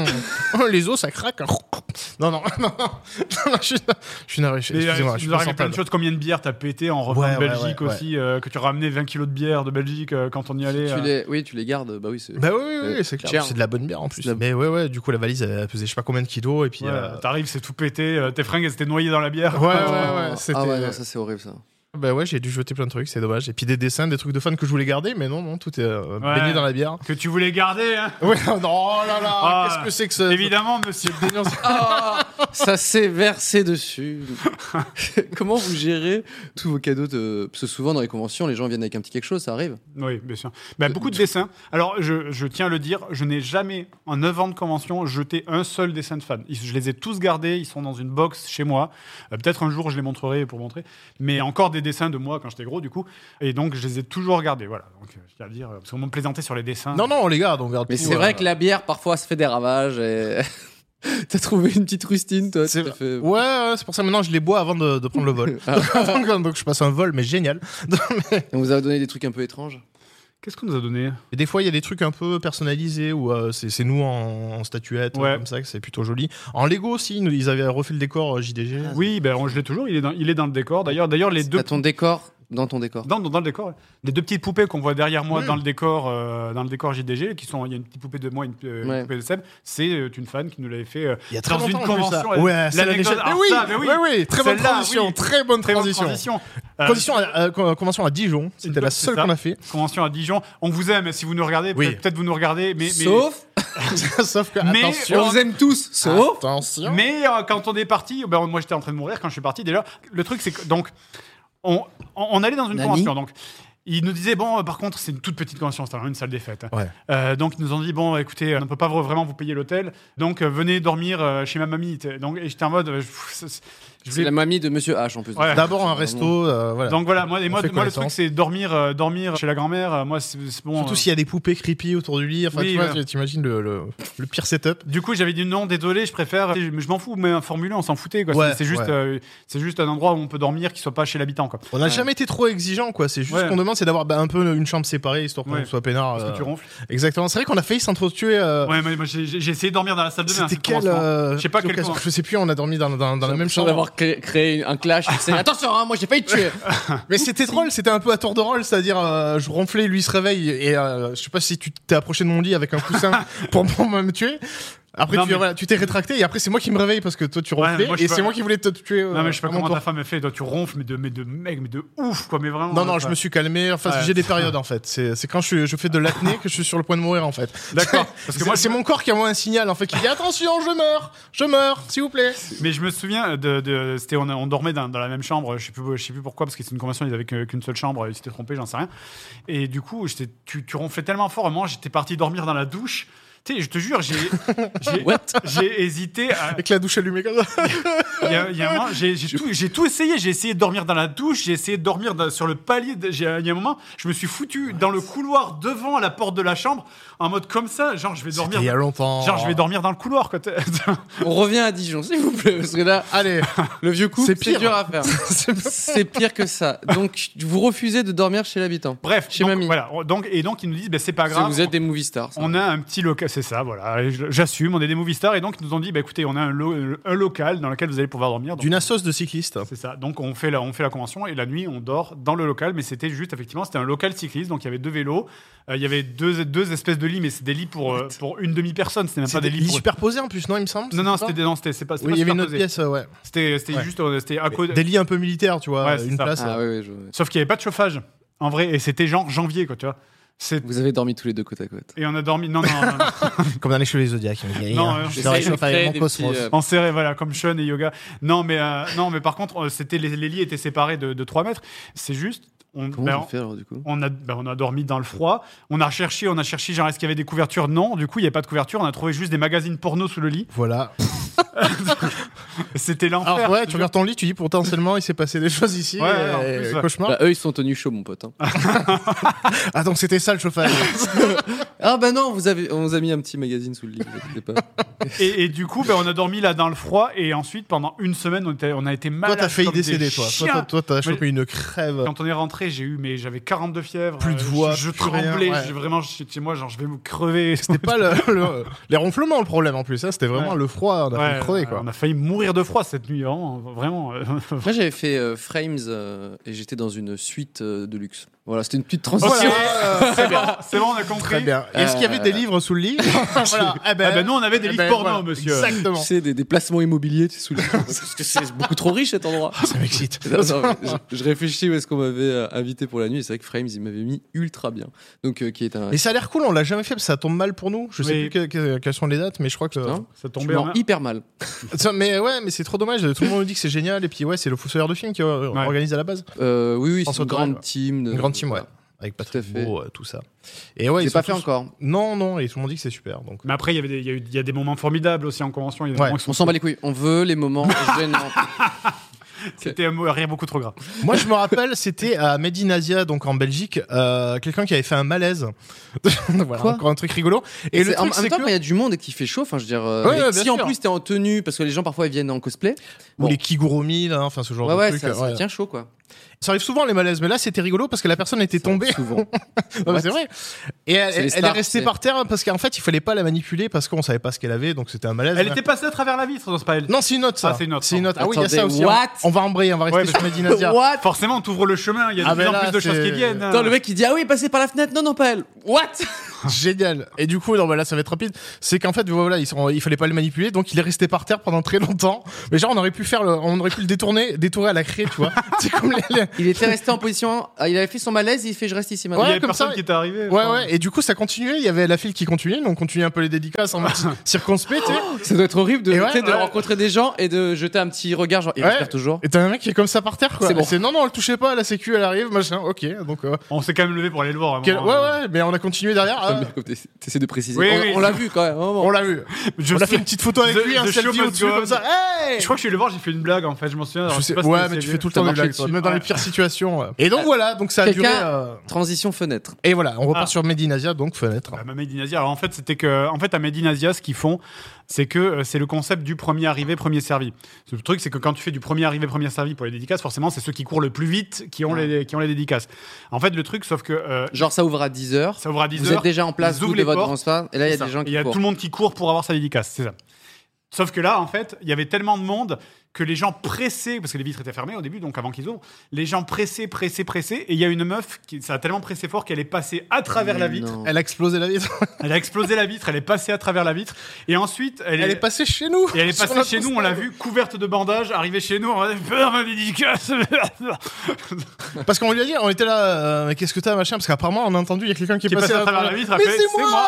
Oh, les os, ça craque. Non, non, non, non. Je suis, je suis navré. Et, euh, Excusez-moi. Je tu suis nous pas as ramené plein de sentable. choses. Combien de bières t'as pété en revenant Ouais, de ouais, Belgique ouais, ouais. aussi, euh, que tu ramenais vingt kilos de bière de Belgique euh, quand on y allait. Tu euh. les... Oui, tu les gardes. Bah oui, c'est. Bah oui, oui, oui, Euh, c'est clair. cher. C'est de la bonne bière en plus. C'est de la- Mais ouais, ouais, du coup, la valise, elle pesait je sais pas combien de kilos. Et puis. Ouais, euh, T'arrives, c'est tout pété, euh, tes fringues elles étaient noyées dans la bière. Ouais, ouais, Oh. ouais. C'était. Ah ouais, non, ça c'est horrible ça. Bah ouais, j'ai dû jeter plein de trucs, c'est dommage. Et puis des dessins, des trucs de fans que je voulais garder, mais non, non, tout est euh, Ouais. baigné dans la bière. Que tu voulais garder, hein. Ouais, non, oh là là, Ah, qu'est-ce que c'est que ça Évidemment, monsieur. Ah, ça s'est versé dessus. Comment vous gérez tous vos cadeaux de... Parce que souvent dans les conventions, les gens viennent avec un petit quelque chose, ça arrive. Oui, bien sûr. Bah, beaucoup de dessins. Alors, je, je tiens à le dire, je n'ai jamais, en neuf ans de convention, jeté un seul dessin de fan. Ils- Je les ai tous gardés, ils sont dans une box chez moi. Euh, Peut-être un jour, je les montrerai pour montrer. Mais encore des dessins de moi quand j'étais gros, du coup. Et donc, je les ai toujours gardés. Voilà. Donc, euh, je tiens à le dire, euh, parce qu'on me plaisantait sur les dessins. Non, non, on les garde, on garde Mais tout, c'est euh, vrai que la bière, parfois, se fait des ravages. Et... T'as trouvé une petite rustine, toi. C'est- t'as fait- Ouais, ouais, c'est pour ça maintenant je les bois avant de, de prendre le vol. Ah. donc, donc, je passe un vol, mais génial. On vous a donné des trucs un peu étranges. Qu'est-ce qu'on nous a donné? Et des fois, il y a des trucs un peu personnalisés où euh, c'est c'est nous en, en statuette, Ouais. comme ça, que c'est plutôt joli. En Lego aussi, nous, ils avaient refait le décor euh, J D G. Oui, ben, on- je l'ai toujours. Il est dans, il est dans le décor. D'ailleurs, d'ailleurs les deux. T'as ton décor dans ton décor. Dans, dans, dans le décor, ouais. Les deux petites poupées qu'on voit derrière moi Mm. dans le décor, euh, dans le décor J D G, qui sont, il y a une petite poupée de moi, une, euh, une Ouais. poupée de Seb. C'est euh, une fan qui nous l'avait fait euh, Il y a très dans une longtemps, en plus, ça. convention. Ouais, c'est la L'anecdote- légende. Mais alors oui, ça, mais oui. oui, oui, très bonne Celle-là, transition, oui. très bonne Très bonne transition. transition. Euh, Condition à, euh, con- convention à Dijon, c'était la c'est seule ça. qu'on a fait. Convention à Dijon. On vous aime si vous nous regardez. Oui. Peut-être peut-être vous nous regardez, mais mais, Sauf, Sauf que, Mais attention, on vous aime tous. Sauf, attention. mais euh, quand on est parti, ben, moi j'étais en train de mourir quand je suis parti déjà. Le truc c'est que donc on, on, on allait dans une Nani. convention donc. Ils nous disaient, bon, euh, par contre, c'est une toute petite convention, c'était une salle des fêtes. Ouais. Euh, donc, ils nous ont dit, bon, écoutez, on ne peut pas vraiment vous payer l'hôtel, donc euh, venez dormir euh, chez ma mamie. Donc, et j'étais en mode, euh, je, je C'est la mamie de Monsieur H en plus. Ouais. D'abord un resto, euh, voilà. Donc voilà, moi, et On moi, fait moi le truc, connaissance. c'est dormir, euh, dormir chez la grand-mère. Euh, moi, c'est c'est bon. Surtout euh, s'il y a des poupées creepy autour du lit. Enfin, Oui, tu vois, ouais. t'imagines le, le, le pire setup. Du coup, j'avais dit non, désolé, je préfère. Je, je m'en fous, mais un Formule un, on s'en foutait. Quoi. Ouais, c'est, c'est juste, ouais. euh, c'est juste un endroit où on peut dormir qui soit pas chez l'habitant. Quoi. On n'a jamais été trop exigeant, quoi. C'est juste Ouais. ce qu'on demande, c'est d'avoir bah, un peu une chambre séparée, histoire qu'on Ouais. soit peinard. Parce euh, que tu ronfles. Exactement. C'est vrai qu'on a failli s'entretuer. Euh... Ouais, mais moi, j'ai, j'ai essayé de dormir dans la salle de bain. C'était cette quel commencement. euh, Je sais pas quel occasion- camp. Je sais plus. On a dormi dans, dans, dans la même Sans chambre. d'avoir créé, créé un clash. C'est attention, hein, moi j'ai failli te tuer. Mais c'était drôle. C'était un peu à tour de rôle, c'est-à-dire euh, je ronflais, lui il se réveille et euh, je sais pas si tu t'es approché de mon lit avec un coussin pour, pour me tuer. Après, Non, tu, mais- voilà, tu t'es rétracté et après c'est moi qui me réveille parce que toi tu Ouais, ronflais moi, je et sais c'est pas. moi qui voulais te tuer. euh, Non, mais je sais pas à mon comment tour. ta femme a fait. Toi, tu ronfles, mais de, mais de mec, mais de ouf, quoi. Mais vraiment. Non, non, euh, je me suis calmé. Enfin, Ouais. j'ai des périodes en fait. C'est, c'est quand je, suis- je fais de l'apnée que je suis sur le point de mourir en fait. D'accord. Parce que C'est- moi, c'est mon corps qui envoie un signal en fait qui dit attention, je meurs, je meurs, s'il vous plaît. Mais je me souviens de, de c'était on, on dormait dans, dans la même chambre, je sais plus je sais plus pourquoi parce que c'est une convention, ils avaient que- qu'une seule chambre, ils s'étaient trompés, j'en sais rien. Et du coup, j'étais tu, tu ronflais tellement fort, moi j'étais parti dormir dans la douche. Tu sais, je te jure, j'ai j'ai, What j'ai hésité à Avec la douche allumée comme ça. il y a, il y a un moment, j'ai, j'ai, tout, j'ai tout essayé. J'ai essayé de dormir dans la douche, j'ai essayé de dormir dans- sur le palier. De- j'ai- il y a un moment, je me suis foutu dans le couloir devant la porte de la chambre, en mode comme ça, genre je vais dormir. C'était il y a longtemps. Genre je vais dormir dans le couloir. Quoi. On revient à Dijon, s'il vous plaît, parce que là, Allez, le vieux coup, C'est c'est, pire. dur à faire. C'est pire que ça. Donc, vous refusez de dormir chez l'habitant. Bref, Chez donc, mamie. voilà. Donc, et donc ils nous disent, bah, c'est pas Parce grave. que vous êtes des movie stars. ça. On a un petit local, c'est ça, voilà. Et je- J'assume, on est des movie stars et donc ils nous ont dit, bah écoutez, on a un, lo- un local dans lequel vous allez pouvoir dormir. Donc, d'une assos de cyclistes. c'est ça. Donc on fait la, on fait la convention et la nuit on dort dans le local, mais c'était juste effectivement c'était un local cycliste, donc il y avait deux vélos, euh, il y avait deux, deux espèces de lits, mais c'est des lits pour euh, pour une demi personne, c'était même C'est pas des des lits lits pour. superposés en plus, non, il me semble. Non non c'est c'était ça des, non c'était c'est pas c'était Oui, pas il y avait une autre superposé. pièce, euh, ouais. C'était c'était Ouais. juste euh, c'était à côté. Des lits un peu militaires, tu vois, Ouais, c'est une ça. place. Ah euh. oui, oui, je- Sauf qu'il y avait pas de chauffage en vrai et c'était genre janvier quoi, tu vois. C'est Vous avez dormi tous les deux côte à côte. et on a dormi non non, non, non. Comme dans les cheveux Zodiac. Non, euh, je j'essaye te réchauffe de créer avec mon des cosmos. petits, euh, En serré, voilà, comme Sean et Yoga. Non, mais, euh, non, mais par contre, euh, c'était, les, les lits étaient séparés de, de trois mètres. C'est juste. On, Comment ben, vous faites alors du coup on, a, ben, on a dormi dans le froid. On a cherché, on a cherché, genre, est-ce qu'il y avait des couvertures? Non, du coup, il n'y avait pas de couverture. On a trouvé juste des magazines porno sous le lit. Voilà. C'était l'enfer. Alors ouais, je tu te regardes ton lit, tu dis potentiellement il s'est passé des choses ici. Ouais, et- en plus, et ouais. cauchemar. Bah, eux, ils sont tenus chauds, mon pote. hein. Ah donc c'était ça le chauffage. Ah bah non, vous avez, on vous a mis un petit magazine sous le lit, vous inquiétez pas. Et, et du coup, ben, on a dormi là dans le froid. Et ensuite, pendant une semaine, on, était, on a été Toi malade. t'as failli comme des décéder toi. Toi chiens. toi, toi, t'as chopé Mais- une crève. Quand on est rentré, j'ai eu, mais j'avais quarante-deux fièvres. Plus de euh, voix, Je, je plus rien, tremblais. ouais. J'ai vraiment, chez chez moi, genre, je vais me crever. C'était pas le, le- les ronflements le problème en plus, hein, c'était vraiment Ouais. le froid, on a Ouais, failli crever ouais, quoi. On a failli mourir de froid cette nuit, vraiment. vraiment euh, Moi, j'avais fait euh, Frames euh, et j'étais dans une suite euh, de luxe. Voilà, c'était une petite transition. Ok, c'est bon, c'est bon, on a compris. Très bien. Est-ce qu'il y avait des livres sous le lit? Voilà. Eh ben, Ah ben, nous, on avait des eh livres ben, porno, voilà. monsieur. Exactement. Tu sais, des, des placements immobiliers, tu sais, sous le parce que c'est beaucoup trop riche cet endroit. Ça m'excite. Non, non, mais je, je réfléchis où est-ce qu'on m'avait euh, invité pour la nuit. Et c'est vrai que Frames, il m'avait mis ultra bien. Donc, euh, qui est un. Et ça a l'air cool, on l'a jamais fait parce que ça tombe mal pour nous. Je sais Oui. plus que- que- quelles sont les dates, mais je crois que. Putain, Ça je tombait me en rends hyper mal. Ça, mais ouais, mais c'est trop dommage. Tout le monde nous dit que c'est génial et puis ouais, c'est le Fossoyeur de film qui euh, Ouais. organise à la base. Euh, oui, oui, Pense c'est une au Torel, grande ouais. team. De... Une grande team, ouais. Voilà. Avec Tout à Patrick fait. Beau, euh, tout ça. Et ouais, J'ai ils pas sont fait tous- encore. Non, non, et tout le monde dit que c'est super. Donc. Mais après, il y avait des- il y, a eu- il y a des moments formidables aussi en convention. Il y a des Ouais. moments qui sont- On s'en bat les couilles. On veut les moments gênants. C'était un mot- rien beaucoup trop grave. Moi, je me rappelle, c'était à Made in Asia, donc en Belgique, euh, quelqu'un qui avait fait un malaise. Voilà, Quoi encore un truc rigolo. Et le C'est- en, truc, en même c'est temps, que quand il y a du monde et qu'il fait chaud, enfin, je veux dire, euh, Ouais, et ouais, si bien en sûr. plus t'es en tenue, parce que les gens parfois ils viennent en cosplay, ou bon. les kigurumi, là, enfin ce genre ouais, de ouais, trucs. ça, ça ouais. tient chaud quoi. Ça arrive souvent les malaises, mais là c'était rigolo parce que la personne était tombée. Souvent. Non, mais What c'est vrai. Et elle, C'est les elle stars, est restée c'est- par terre parce qu'en fait il fallait pas la manipuler parce qu'on savait pas ce qu'elle avait, donc c'était un malaise. Elle était passée à travers la vitre, non, c'est pas elle. Non, c'est une autre ça. Ah, c'est une autre, C'est une autre. Ah oui, il y a Attendez, ça aussi. what On va embrayer, on va rester Ouais, sur Made in Asia. What Forcément, on t'ouvre le chemin, il y a de Ah, plus ben en là, plus de choses c'est- qui viennent. Attends, le mec il dit ah oui, passez par la fenêtre. Non, non, pas elle. What Génial. Et du coup, non, bah là, ça va être rapide. C'est qu'en fait, voilà, ils sont, il fallait pas le manipuler, donc il est resté par terre pendant très longtemps. Mais genre, on aurait pu faire, le, on aurait pu le détourner, détourer à la craie, tu vois. C'est comme les, les... Il était resté en position. Ah, il avait fait son malaise, il fait je reste ici maintenant. Il y Ouais, avait comme personne ça. qui était arrivé. Ouais, enfin. ouais. Et du coup, ça continuait. Il y avait la file qui continuait, donc on continuait un peu les dédicaces en mode circonspect, tu sais. Ça doit être horrible de, Et ouais, tu sais, de ouais. rencontrer des gens et de jeter un petit regard, genre, il Ouais. respire toujours. Et t'as un mec qui est comme ça par terre, quoi. C'est bon. Et c'est non, non, on le touchait pas, la sécu, elle arrive, machin. Ok, donc. Euh, On s'est quand même levé pour aller le voir. à un quel- moment. Ouais, ouais, mais on a continué derrière. J'aime euh, bien comme t'ess- T'essaies de préciser. Oui, on oui. on l'a vu quand même. un moment. On l'a vu. Je on a sais- fait une petite photo avec The- lui, un the show selfie must au-dessus, go on. comme ça. Hey Je crois que je suis allé le voir, j'ai fait une blague en fait, je m'en souviens. alors Je je sais, sais pas si ouais, c'était mais tu vieux. fais tout le Ça temps des marchait blagues, toi, dessus. même dans les Ouais. pires situations. ouais. Et donc voilà, donc ça a duré. Quelqu'un- euh, Transition fenêtre. Et voilà, on repart Ah. sur Made in Asia, donc fenêtre. Bah, Made in Asia. Alors en fait, c'était que, en fait, à Made in Asia, ce qu'ils font, c'est que euh, c'est le concept du premier arrivé, premier servi. Le truc, c'est que quand tu fais du premier arrivé, premier servi pour les dédicaces, forcément, c'est ceux qui courent le plus vite qui ont les, qui ont les dédicaces. En fait, le truc, sauf que euh, Genre, ça ouvre à dix heures. ça ouvre à dix Vous heures. êtes déjà en place, ils vous, ouvrent de les votre portes. grand stand. Et là, il y a C'est des ça. gens Et qui il y a courent. tout le monde qui court pour avoir sa dédicace, c'est ça. Sauf que là, en fait, il y avait tellement de monde que les gens pressés, parce que les vitres étaient fermées au début, donc avant qu'ils ouvrent, les gens pressés, pressés, pressés, et il y a une meuf qui, ça a tellement pressé fort qu'elle est passée à travers la vitre. Non. Elle a explosé la vitre. Elle a explosé la vitre, elle est passée à travers la vitre, et ensuite, elle, Elle est passée chez nous. et elle est Sur passée notre chez nous, on stand. l'a vue couverte de bandages, arrivée chez nous, on a peur ma dédicace. Parce qu'on lui a dit, on était là, euh, mais qu'est-ce que t'as, machin. Parce qu'apparemment, on a entendu, il y a quelqu'un qui est Qui est passé passé à travers la vitre, a Mais fait, c'est c'est moi.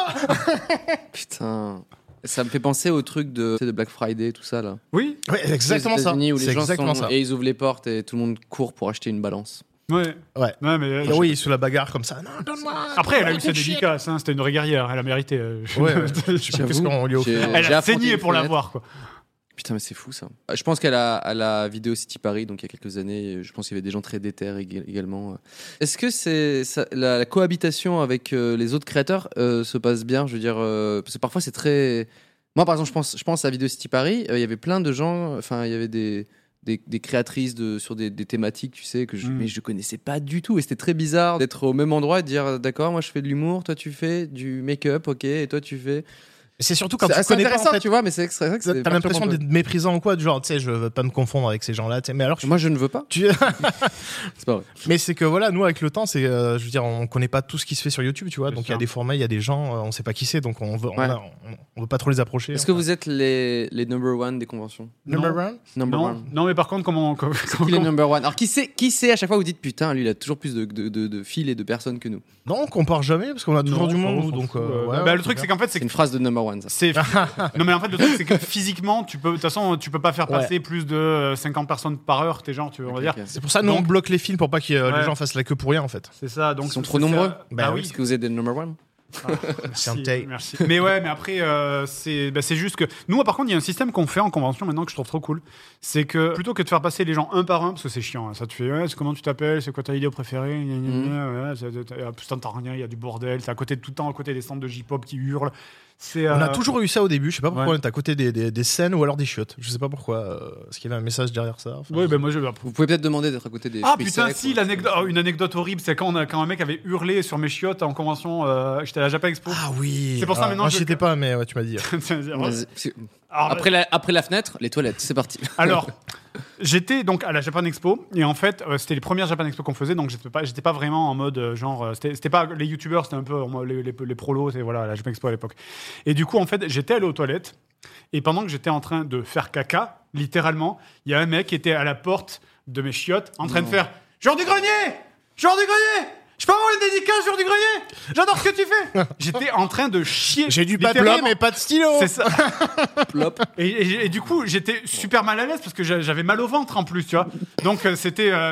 Putain. Ça me fait penser au truc de, tu sais, de Black Friday, tout ça là. Oui, Ouais, c'est exactement Aux ça. États-Unis, où les C'est gens exactement sont- ça. Et ils ouvrent les portes et tout le monde court pour acheter une balance. ouais. Ouais. Ouais, mais, Et oui, sous la bagarre comme ça. Non, donne-moi. Après, elle a eu sa Bullshit. dédicace, hein, c'était une vraie guerrière, elle a mérité. euh, Ouais, ouais. Je sais pas qu'est-ce qu'on lui a offert. J'ai- Elle j'ai a affronté saigné une pour fenêtre. l'avoir, quoi. Putain, mais c'est fou ça. Je pense qu'à la, à la Vidéo City Paris, donc il y a quelques années, je pense qu'il y avait des gens très déter ég- également. Est-ce que c'est ça- la, la cohabitation avec euh, les autres créateurs euh, se passe bien? Je veux dire, euh, parce que parfois c'est très. Moi, par exemple, je pense, je pense à Vidéo City Paris, euh, il y avait plein de gens, enfin, il y avait des. Des, des créatrices de, sur des, des thématiques, tu sais, que je, Mm. mais je connaissais pas du tout. Et c'était très bizarre d'être au même endroit et de dire d'accord, moi je fais de l'humour, toi tu fais du make-up, ok, et toi tu fais. C'est surtout quand C'est tu assez connais pas, intéressant, en fait. tu vois, mais c'est extra. c'est T'as vachement l'impression peu. d'être méprisant ou quoi, du genre, tu sais, je veux pas me confondre avec ces gens-là, tu sais, mais alors, Moi je ne veux pas. tu... C'est pas vrai. mais c'est que voilà, nous, avec le temps, c'est, euh, je veux dire, on connaît pas tout ce qui se fait sur YouTube, tu vois, C'est donc il y a ça. des formats, il y a des gens, euh, on sait pas qui c'est, donc on veut, on, Ouais. a- on, on veut pas trop les approcher. Est-ce que vous êtes les, les number one des conventions? Number Non. one? Number Non, one. non, mais par contre, comment. comment- Qui est le number one? Alors qui sait, qui sait à chaque fois vous dites putain, lui il a toujours plus de, de, de, de fils et de personnes que nous. Non, on compare jamais, parce qu'on a toujours Non, du on monde, s'en nous, donc. fout, euh, euh, ouais, bah, ouais, le truc, c'est c'est qu'en fait, c'est C'est que une phrase de number one ça. C'est non mais en fait le truc c'est que physiquement tu peux de toute façon tu peux pas faire passer plus de euh, cinquante personnes par heure tes gens tu veux on va Ok, dire ok. C'est pour ça, nous, Donc- on bloque les films pour pas que euh, Ouais. les gens fassent la queue pour rien, en fait. c'est ça donc Ils sont c'est- trop c'est- nombreux. bah, Bah oui Est-ce que vous êtes des number one? Ah, merci, Santé. merci. Mais ouais mais après euh, c'est bah, c'est juste que nous par contre il y a un système qu'on fait en convention maintenant que je trouve trop cool c'est que plutôt que de faire passer les gens un par un parce que c'est chiant hein, ça te fait ouais, c'est comment tu t'appelles c'est quoi ta vidéo préférée gna, gna, gna, ouais, c'est- c'est- ah, putain t'as rien il y a du bordel t'es à côté tout le temps à côté des centres de J-pop qui hurlent c'est On a euh, toujours eu ça au début, je sais pas pourquoi, ouais. on était à côté des, des, des scènes ou alors des chiottes. Je sais pas pourquoi, euh, parce qu'il y avait un message derrière ça. Enfin, ouais je- ben moi je Vous pouvez peut-être demander d'être à côté des. Ah fruits putain, secs, si, ou- l'anecdote, oh, une anecdote horrible, c'est quand, on a, quand un mec avait hurlé sur mes chiottes en convention, euh, j'étais à la Japan Expo. Ah oui. C'est pour ça, Ah, maintenant, moi, je- j'y étais pas, mais ouais, tu m'as dit. Vas-y. C'est- Alors, Après la, après la fenêtre, les toilettes, c'est parti. alors, j'étais donc à la Japan Expo et en fait, euh, c'était les premières Japan Expo qu'on faisait, donc j'étais pas, j'étais pas vraiment en mode euh, genre, euh, c'était c'était pas les youtubeurs, c'était un peu en mode les, les, les prolos, c'est voilà, la Japan Expo à l'époque. Et du coup, en fait, j'étais allé aux toilettes et pendant que j'étais en train de faire caca, littéralement, il y a un mec qui était à la porte de mes chiottes en train de faire genre du grenier, genre du grenier. Je peux avoir une dédicace, genre du grenier. J'adore ce que tu fais. J'étais en train de chier. J'ai du papier, littéralement. mais pas de stylo. C'est ça. Plop. Et, et- et du coup, j'étais super mal à l'aise parce que j'a- j'avais mal au ventre en plus, tu vois. Donc euh, c'était. euh,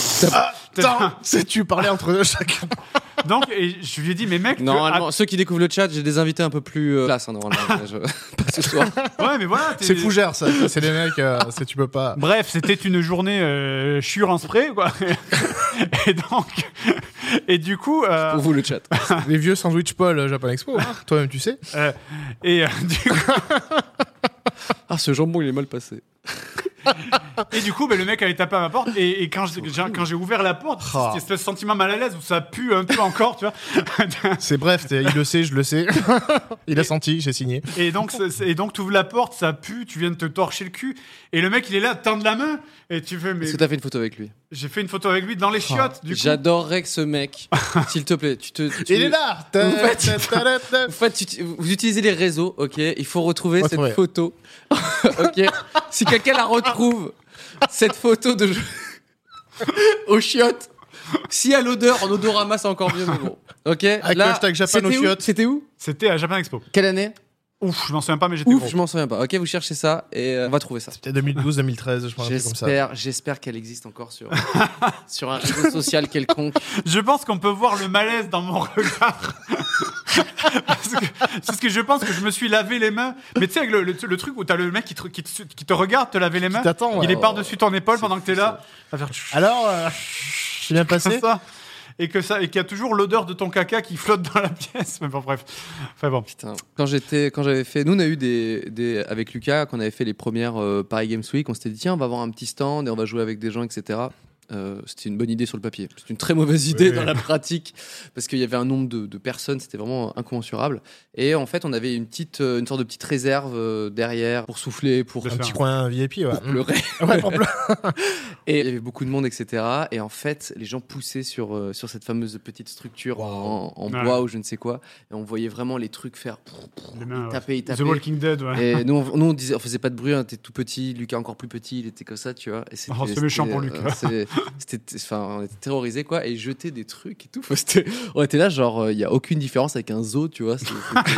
Attends, c'est tu parlais entre eux chacun. donc et je lui ai dit, mais mec. tu- Normalement, ceux qui découvrent le chat, j'ai des invités un peu plus euh, classe, hein, normalement. Je- Pas ce soir. ah, ouais, mais voilà. t'es- C'est fougère, ça. Ça, c'est des mecs, euh, c'est tu peux pas. Bref, c'était une journée euh, chure en spray, quoi. et donc. Et du coup. euh, Pour vous, le chat. Les vieux sandwich Paul euh, Japan Expo. hein. Toi-même, tu sais. euh, et, euh, du coup, Ah, ce jambon, il est mal passé. et du coup, bah, le mec allait taper à ma porte. Et, et quand j'ai j'ai- quand j'ai ouvert la porte, Ah. c'était ce sentiment mal à l'aise où ça pue un peu encore, tu vois. C'est bref, t'es- il le sait, je le sais. Il a senti, j'ai signé. Et donc, c'est- c'est- et donc, tu ouvres la porte, ça pue, tu viens de te torcher le cul, et le mec, il est là, tendre la main, et tu fais, mais. Est-ce que t'as fait une photo avec lui? J'ai fait une photo avec lui dans les chiottes, du coup. J'adorerais que ce mec, s'il te plaît, tu te. Tu, Il est là. Vous faites, vous, faites, tu- vous utilisez les réseaux, ok. Il faut retrouver Retrouver. cette photo, ok. Si quelqu'un la retrouve, cette photo de aux chiottes. Si à l'odeur, en odorama, c'est encore mieux, mais bon. Ok. Avec le hashtag Japan c'était aux où chiottes. C'était où C'était à Japan Expo. Quelle année? Ouf, je m'en souviens pas, mais j'étais Ouf, gros. je m'en souviens pas. Ok, vous cherchez ça et euh, on va trouver ça. C'était deux mille douze deux mille treize, je crois, un truc comme ça. J'espère, j'espère qu'elle existe encore sur sur un réseau social quelconque. Je pense qu'on peut voir le malaise dans mon regard. parce, que, parce que je pense que je me suis lavé les mains. Mais tu sais, avec le, le, le truc où t'as le mec qui te, qui te, qui te regarde te laver les mains, t'attend, ouais. il est par-dessus ton épaule pendant que t'es là. À faire Alors, euh, c'est bien passé. ça. Et que ça, et qu'il y a toujours l'odeur de ton caca qui flotte dans la pièce. Mais bon, bref. Enfin bon. Putain. Quand j'étais, quand j'avais fait, nous on a eu des, des avec Lucas, quand on avait fait les premières euh, Paris Games Week, on s'était dit tiens on va avoir un petit stand et on va jouer avec des gens, et cetera. Euh, c'était une bonne idée sur le papier. C'est une très mauvaise idée Oui. dans la pratique parce qu'il y avait un nombre de, de personnes, c'était vraiment incommensurable. Et en fait, on avait une petite, euh, une sorte de petite réserve euh, derrière pour souffler, pour, De Un faire. petit coin V I P, ouais. pour pleurer. Ouais, pour pleurer. Et il y avait beaucoup de monde, et cetera. Et en fait, les gens poussaient sur, euh, sur cette fameuse petite structure en, en Ouais. bois ou je ne sais quoi. Et on voyait vraiment les trucs faire Les mains, ouais. taper, et The taper. Walking Dead, ouais. Et nous, on, nous, on disait, on faisait pas de bruit, on était tout petit. Lucas encore plus petit, il était comme ça, tu vois. Et c'était, Oh, c'est méchant pour c'était, Lucas. euh, c'est- c'était, enfin, on était terrorisés, quoi. Et ils jetaient des trucs et tout. Enfin, c'était- on était là, genre, il y a aucune différence avec un zoo, tu vois. C'était,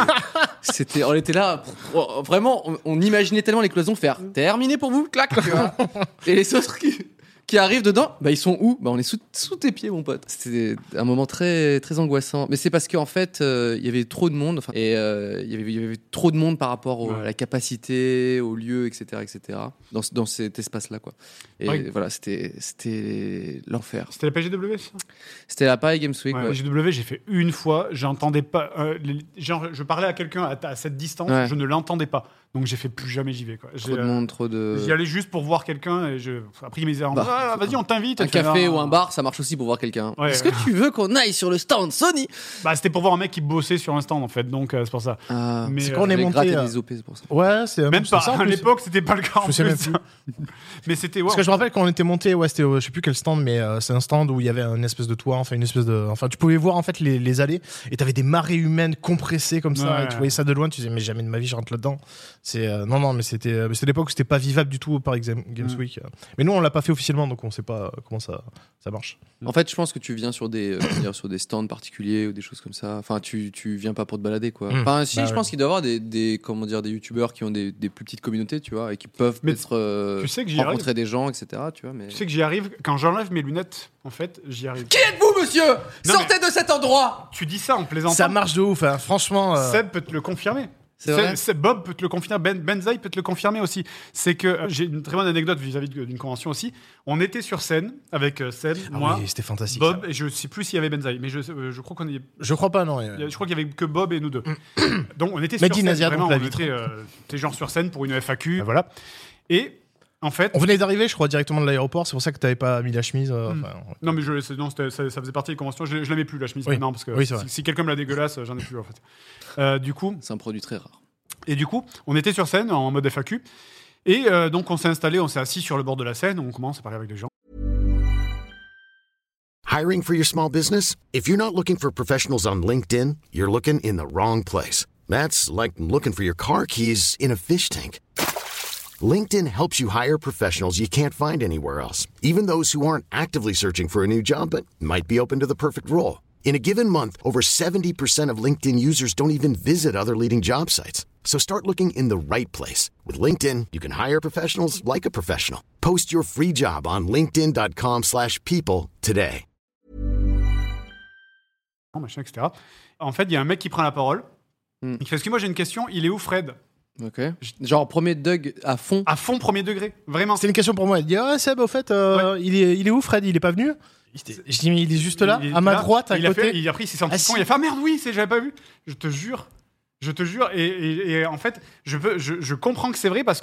c'était- on était là, pff, oh, vraiment, on, on imaginait tellement les cloisons faire terminé pour vous, clac, tu vois. Et les autres qui, qui arrivent dedans, bah ils sont où? Bah on est sous, sous tes pieds, mon pote. C'était un moment très très angoissant. Mais c'est parce qu'en fait, euh, il y avait trop de monde, enfin, et euh, il y avait il y avait trop de monde par rapport au- Ouais. à la capacité, au lieu, et cetera, et cetera. Dans ce- dans cet espace-là, quoi. Et Ouais. voilà, c'était c'était l'enfer. C'était la P G W, ça? C'était la Paris Games Week. Ouais, ouais. P G W, j'ai fait une fois, j'entendais pas. euh, les- genre, je parlais à quelqu'un à, à cette distance, Ouais. je ne l'entendais pas. Donc j'ai fait plus jamais j'y vais, quoi. J'ai, Trop de euh, monde, trop de. J'y allais juste pour voir quelqu'un et je. Après, il me disait Bah, ah, vas-y, on t'invite. Un Et tu fais, café Ah. ou un bar, ça marche aussi pour voir quelqu'un. Ouais, Est-ce ouais. que tu veux qu'on aille sur le stand Sony? Bah, c'était pour voir un mec qui bossait sur un stand, en fait, donc euh, c'est pour ça. Ah, Mais, C'est euh, quand on est j'avais monté. gratté euh, des O P, c'est pour ça. Ouais, c'est Même c'est pas. ça, en À plus. l'époque, c'était pas le cas. en Je sais plus. même plus. Mais c'était. Ouais, Parce que je me rappelle quand on était monté, ouais, c'était, euh, je sais plus quel stand, mais euh, c'est un stand où il y avait une espèce de toit, enfin une espèce de, enfin tu pouvais voir en fait les, les allées et t'avais des marées humaines compressées comme ça, Ouais. et tu voyais ça de loin, tu disais mais jamais de ma vie je rentre là-dedans. C'est euh, non non mais c'était, euh, mais c'était l'époque où c'était pas vivable du tout au Paris Games Games Mm. Week. Mais nous on l'a pas fait officiellement donc on sait pas euh, comment ça ça marche. En fait, je pense que tu viens sur des, euh, comment dire, sur des stands particuliers ou des choses comme ça. Enfin, tu, tu viens pas pour te balader, quoi. Mm. Enfin, si, Bah je ouais. pense qu'il doit y avoir des, des, comment dire, des youtubeurs qui ont des, des plus petites communautés, tu vois, et qui peuvent Mais peut-être euh, tu sais que j'y rencontrer des gens, et cetera. Tu vois, mais. Tu sais que j'y arrive quand j'enlève mes lunettes, en fait, j'y arrive. Qui êtes-vous, monsieur? Non, Sortez de cet endroit! Tu dis ça en plaisantant. Ça marche de ouf, hein. Franchement. euh, Seb peut te le confirmer. C'est vrai? Seb- Bob peut te le confirmer, Ben Benzaï peut te le confirmer aussi. C'est que euh, j'ai une très bonne anecdote vis-à-vis de- d'une convention aussi. On était sur scène avec euh, Seb, ah moi, oui, c'était fantastique. Bob, ça. et je sais plus s'il y avait Benzaï, mais je, euh, je crois qu'on y- Je crois pas non. ouais. il y a- je crois qu'il y avait que Bob et nous deux. Donc on était Mais sur dis scène, Nadia, vraiment, donc la on vitre. était, euh, t'es genre sur scène pour une F A Q, euh, voilà. Et en fait, On venait d'arriver, je crois, directement de l'aéroport. C'est pour ça que t'avais pas mis la chemise. euh, Mm. enfin, ouais. non mais je, c'est- non, c'était- ça, ça faisait partie des conventions. Je, je la mets plus la chemise Oui. maintenant parce que Oui, c'est si, vrai. si quelqu'un me la dégueulasse, j'en ai plus en fait. Euh, du coup, C'est un produit très rare. Et du coup, on était sur scène en mode F A Q. Et euh, donc, on s'est installé, on s'est assis sur le bord de la scène, on commence à parler avec les gens. Hiring for your small business? If you're not looking for professionals on LinkedIn, you're looking in the wrong place. That's like looking for your car keys in a fish tank. LinkedIn helps you hire professionals you can't find anywhere else, even those who aren't actively searching for a new job but might be open to the perfect role. In a given month, over seventy percent of LinkedIn users don't even visit other leading job sites. So start looking in the right place. With LinkedIn, you can hire professionals like a professional. Post your free job on linkedin dot com slash people today. Machin, et cetera. En fait, il y a un mec qui prend la parole. Mm. Il fait, est-ce que moi j'ai une question, il est où Fred? Ok. Genre, premier Doug à fond. À fond premier degré, vraiment. C'était une question pour moi. Elle dit ah Seb au fait euh, il est il est où Fred? Il est pas venu? Je dis mais il est juste là, Il est à ma là, droite, à il a côté. fait- il a pris, il s'est senti Ah, con, si. il a fait ah merde, oui, c'est, j'avais pas vu. Je te jure, je te jure. Et, et- et en fait, je, peux, je, je comprends que c'est vrai parce que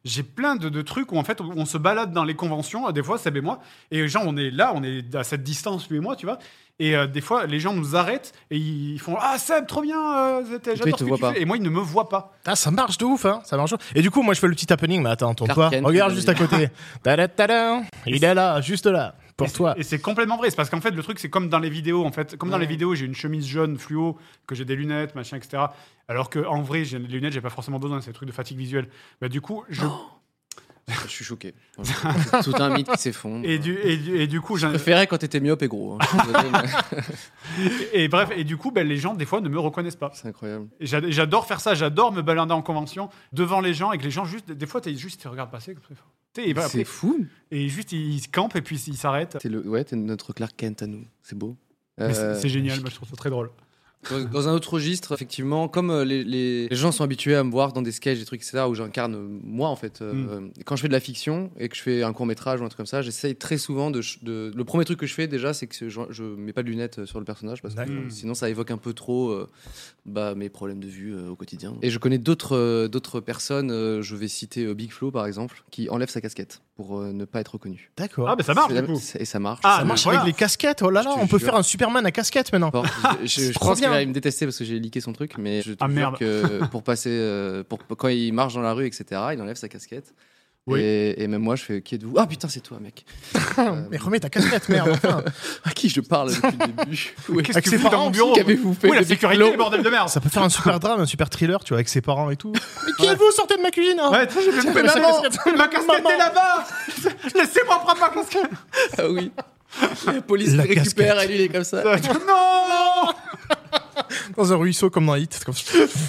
j'ai plein de, de trucs où en fait on se balade dans les conventions, des fois Seb et moi, et genre on est là, on est à cette distance lui et moi, tu vois. Et euh, des fois, les gens nous arrêtent et ils font ah Seb, trop bien, euh, j'adore toi, ce que tu pas. fais. Et moi, ils ne me voient pas. Ah, ça marche de ouf, hein. Ça marche. Et du coup, moi, je fais le petit happening. Mais attends, tourne Clark pas. Kent, Regarde il juste a à côté. Tada, tada. Il est là, juste là, pour et toi. c'est- Et c'est complètement vrai. C'est parce qu'en fait, le truc, c'est comme dans les vidéos. En fait, comme dans les vidéos, j'ai une chemise jaune fluo, que j'ai des lunettes, machin, et cetera. Alors que en vrai, j'ai des lunettes, j'ai pas forcément besoin. C'est des trucs de fatigue visuelle. Bah du coup, je Je suis choqué. C'est tout un mythe qui s'effondre. et du et du, et du coup, Je j'ai- préférais quand t'étais myope et gros. hein. Je suis désolé, mais et, et bref, et du coup, ben, les gens des fois ne me reconnaissent pas. C'est incroyable. Et j'a- J'adore faire ça, j'adore me balader en convention devant les gens et que les gens juste, des fois, t'es juste, ils te regardent passer comme ça. Tu sais, et, bah, C'est après- fou. et juste ils se campent et puis ils s'arrêtent. T'es le... Ouais, t'es notre Clark Kent à nous. C'est beau. Mais c'est- Euh, C'est génial, moi je trouve ça très drôle. Dans dans un autre registre, effectivement, comme euh, les, les- les gens sont habitués à me voir dans des sketchs, des trucs, et cetera, où j'incarne euh, moi, en fait. euh, Mm. euh, quand je fais de la fiction et que je fais un court-métrage ou un truc comme ça, j'essaye très souvent de, ch- de- Le premier truc que je fais, déjà, c'est que je, je mets pas de lunettes euh, sur le personnage, parce que D'accord. euh, sinon, ça évoque un peu trop euh, bah, mes problèmes de vue euh, au quotidien. Et je connais d'autres euh, d'autres personnes, euh, je vais citer euh, Big Flo, par exemple, qui enlève sa casquette pour euh, ne pas être reconnu. D'accord. Ah, ben ça marche C'est la- du coup. c'est- Et ça marche. Ah, Ça mais marche voilà. avec les casquettes. Oh là là, Je te on peut jure. faire un Superman à casquette maintenant. Bon, je, je- je trop pense qu'il bien. va me détester parce que j'ai leaké son truc, mais je te Ah, jure merde. que pour passer, euh, pour, quand il marche dans la rue, et cetera, il enlève sa casquette. Oui. Et, et même moi, je fais qui êtes-vous? Ah putain, c'est toi, mec. Euh, Mais remets ta casquette, merde. Enfin. à qui je parle depuis le début? Oui. Qu'est-ce Avec que ses vous faites dans parents mon bureau Qu'avez-vous fait Oui, la de Big sécurité, Flo bordel de merde. Ça peut faire un super drame, un super thriller, tu vois, avec ses parents et tout. Mais qui êtes-vous? Sortez de ma cuisine. hein. Ouais, tu sais, j'ai même Mais ma maman, casquette. Ma casquette maman. est là-bas. Laissez-moi prendre ma casquette. Ah oui. La police La le récupère casquette. et lui, il est comme ça. Non. Dans un ruisseau comme dans Hit. Comme...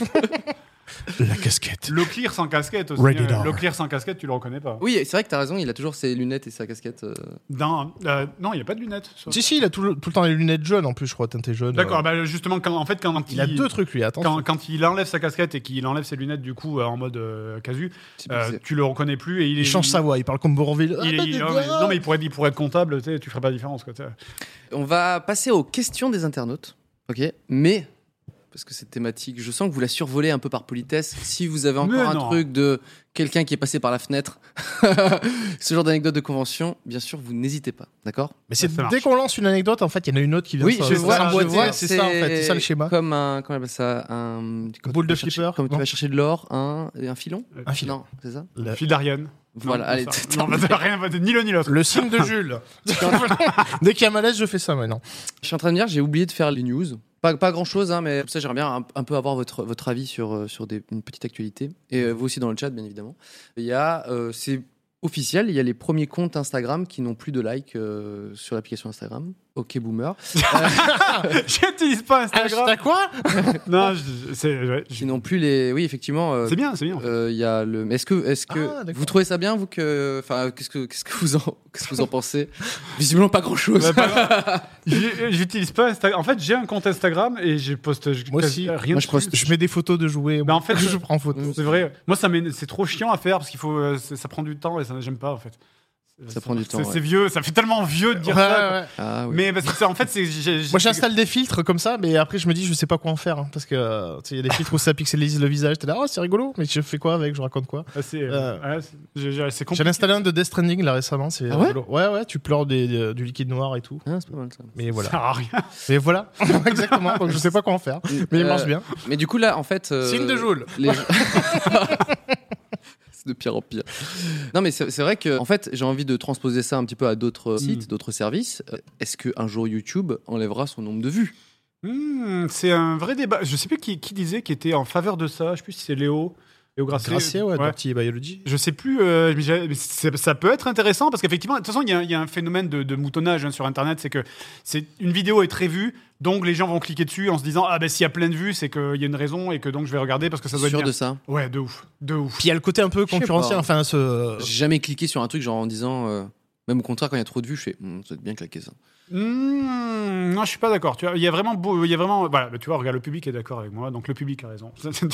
La casquette. Le clear sans casquette aussi. Rated hein. R. Le clear sans casquette, tu le reconnais pas. Oui, c'est vrai que t'as raison, il a toujours ses lunettes et sa casquette. euh. Dans, euh, non, il n'y a pas de lunettes. ça. Si, si, il a tout le, tout le temps les lunettes jaunes en plus, je crois, teintées jaunes. D'accord, Euh, bah, justement, quand, en fait, quand Il a deux trucs, lui, attention. Quand, quand il enlève sa casquette et qu'il enlève ses lunettes, du coup, euh, en mode euh, casu, C'est- euh, c'est- tu le reconnais plus et il, est- Il change sa voix, il parle comme Boronville. il est- Ah, il- bah, non, mais, non, mais il pourrait, il pourrait être comptable, tu sais, tu ferais pas la différence. Quoi, tu sais. On va passer aux questions des internautes. Ok, mais parce que cette thématique, je sens que vous la survolez un peu par politesse. Si vous avez encore Mais un non. truc de quelqu'un qui est passé par la fenêtre, ce genre d'anecdote de convention, bien sûr, vous n'hésitez pas, d'accord? Mais c'est Ça marche. dès qu'on lance une anecdote, en fait, il y en a une autre qui vient Oui, se- je vois, je s'emboîter. vois. C'est ça, en fait, c'est ça le schéma. Comme un, comment on appelle ça, un quand Boule tu de vas chercher- flipper, Comme tu non vas chercher de l'or, un, un filon. Un filon. Non, c'est ça. Le, Fille d'Ariane. Voilà, Non, allez. pas ça. Non, bah, rien, ni l'un ni l'autre. le signe de Jules. Dès qu'il y a malaise, je fais ça maintenant. Je suis en train de dire, j'ai oublié de faire les news. Pas, pas grand chose, hein, mais comme ça, j'aimerais bien un, un peu avoir votre, votre avis sur, euh, sur des, une petite actualité. Et euh, vous aussi dans le chat, bien évidemment. Il y a, euh, c'est officiel, il y a les premiers comptes Instagram qui n'ont plus de likes euh, sur l'application Instagram. Ok, boomer. J'utilise pas Instagram. Hashtag quoi? Non, je- c'est ouais, je- Qui n'ont plus les. Oui, effectivement. euh, c'est bien, c'est bien. en fait. euh, Il y a le. mais Est-ce que, est-ce que Ah, d'accord. vous trouvez ça bien, vous que, enfin, qu'est-ce que, qu'est-ce que vous en, qu'est-ce que vous en pensez? Visiblement pas grand-chose. Ouais, pas grave. J'ai- J'utilise pas Instagram. En fait, j'ai un compte Instagram et je poste je- Moi quasi aussi. rien Moi, je dessus. Je mets des photos de jouets. Bah, en fait, je prends en photo. C'est vrai. Moi, ça m'é- c'est trop chiant à faire parce qu'il faut, euh, c'est- ça prend du temps et ça j'aime pas en fait. Ça prend du temps, C'est ouais. c'est vieux, ça fait tellement vieux de dire Ouais, ça. quoi. ouais. Ah oui. Mais parce que c'est- en fait, c'est. j'ai- j'ai- Moi, j'installe des filtres comme ça, mais après, je me dis, je sais pas quoi en faire. hein, parce que, euh, tu sais, il y a des filtres où ça pixelise le visage. T'es là, oh, c'est rigolo, mais je fais quoi avec? Je raconte quoi? Ah, c'est Euh, ouais, c'est- j'ai- j'ai- c'est J'en compliqué. ai installé un de Death Stranding là récemment. C'est Ah ouais rigolo. Ouais, ouais, tu pleures des- des- du liquide noir et tout. Ah, c'est pas mal ça. Mais Ça voilà. sert à rien. Mais voilà, exactement. Donc, je sais pas quoi en faire. Mais il Euh, marche bien. Mais du coup, là, en fait. euh, Signe de Joule. les- C'est de pire en pire. Non, mais c'est c'est vrai que, en fait, j'ai envie de transposer ça un petit peu à d'autres sites, d'autres services. Euh, Est-ce qu'un jour YouTube enlèvera son nombre de vues? Hmm, c'est un vrai débat. Je sais plus qui, qui disait qui était en faveur de ça. Je sais plus si c'est Léo. Léo Gracier. Gracier, ouais, Ouais. Dirty Biology. Je sais plus, euh, mais j'ai- mais c'est- ça peut être intéressant parce qu'effectivement, de toute façon, il y, a- il y a un phénomène de, de moutonnage hein, sur Internet, c'est que c'est une vidéo est très vue, donc les gens vont cliquer dessus en se disant ah ben s'il y a plein de vues, c'est qu'il y a une raison et que donc je vais regarder parce que ça doit Sûr être de bien. ça. Ouais, de ouf, de ouf. Puis il y a le côté un peu sais concurrentiel. pas. Enfin, ce. J'ai jamais cliqué sur un truc genre en disant euh, Même au contraire, quand il y a trop de vues, je fais, hm, ça va être bien claqué ça. Mmh, non, je suis pas d'accord. Tu vois, il y a vraiment, beau, il y a vraiment, voilà, bah, tu vois, regarde, le public est d'accord avec moi, donc le public a raison.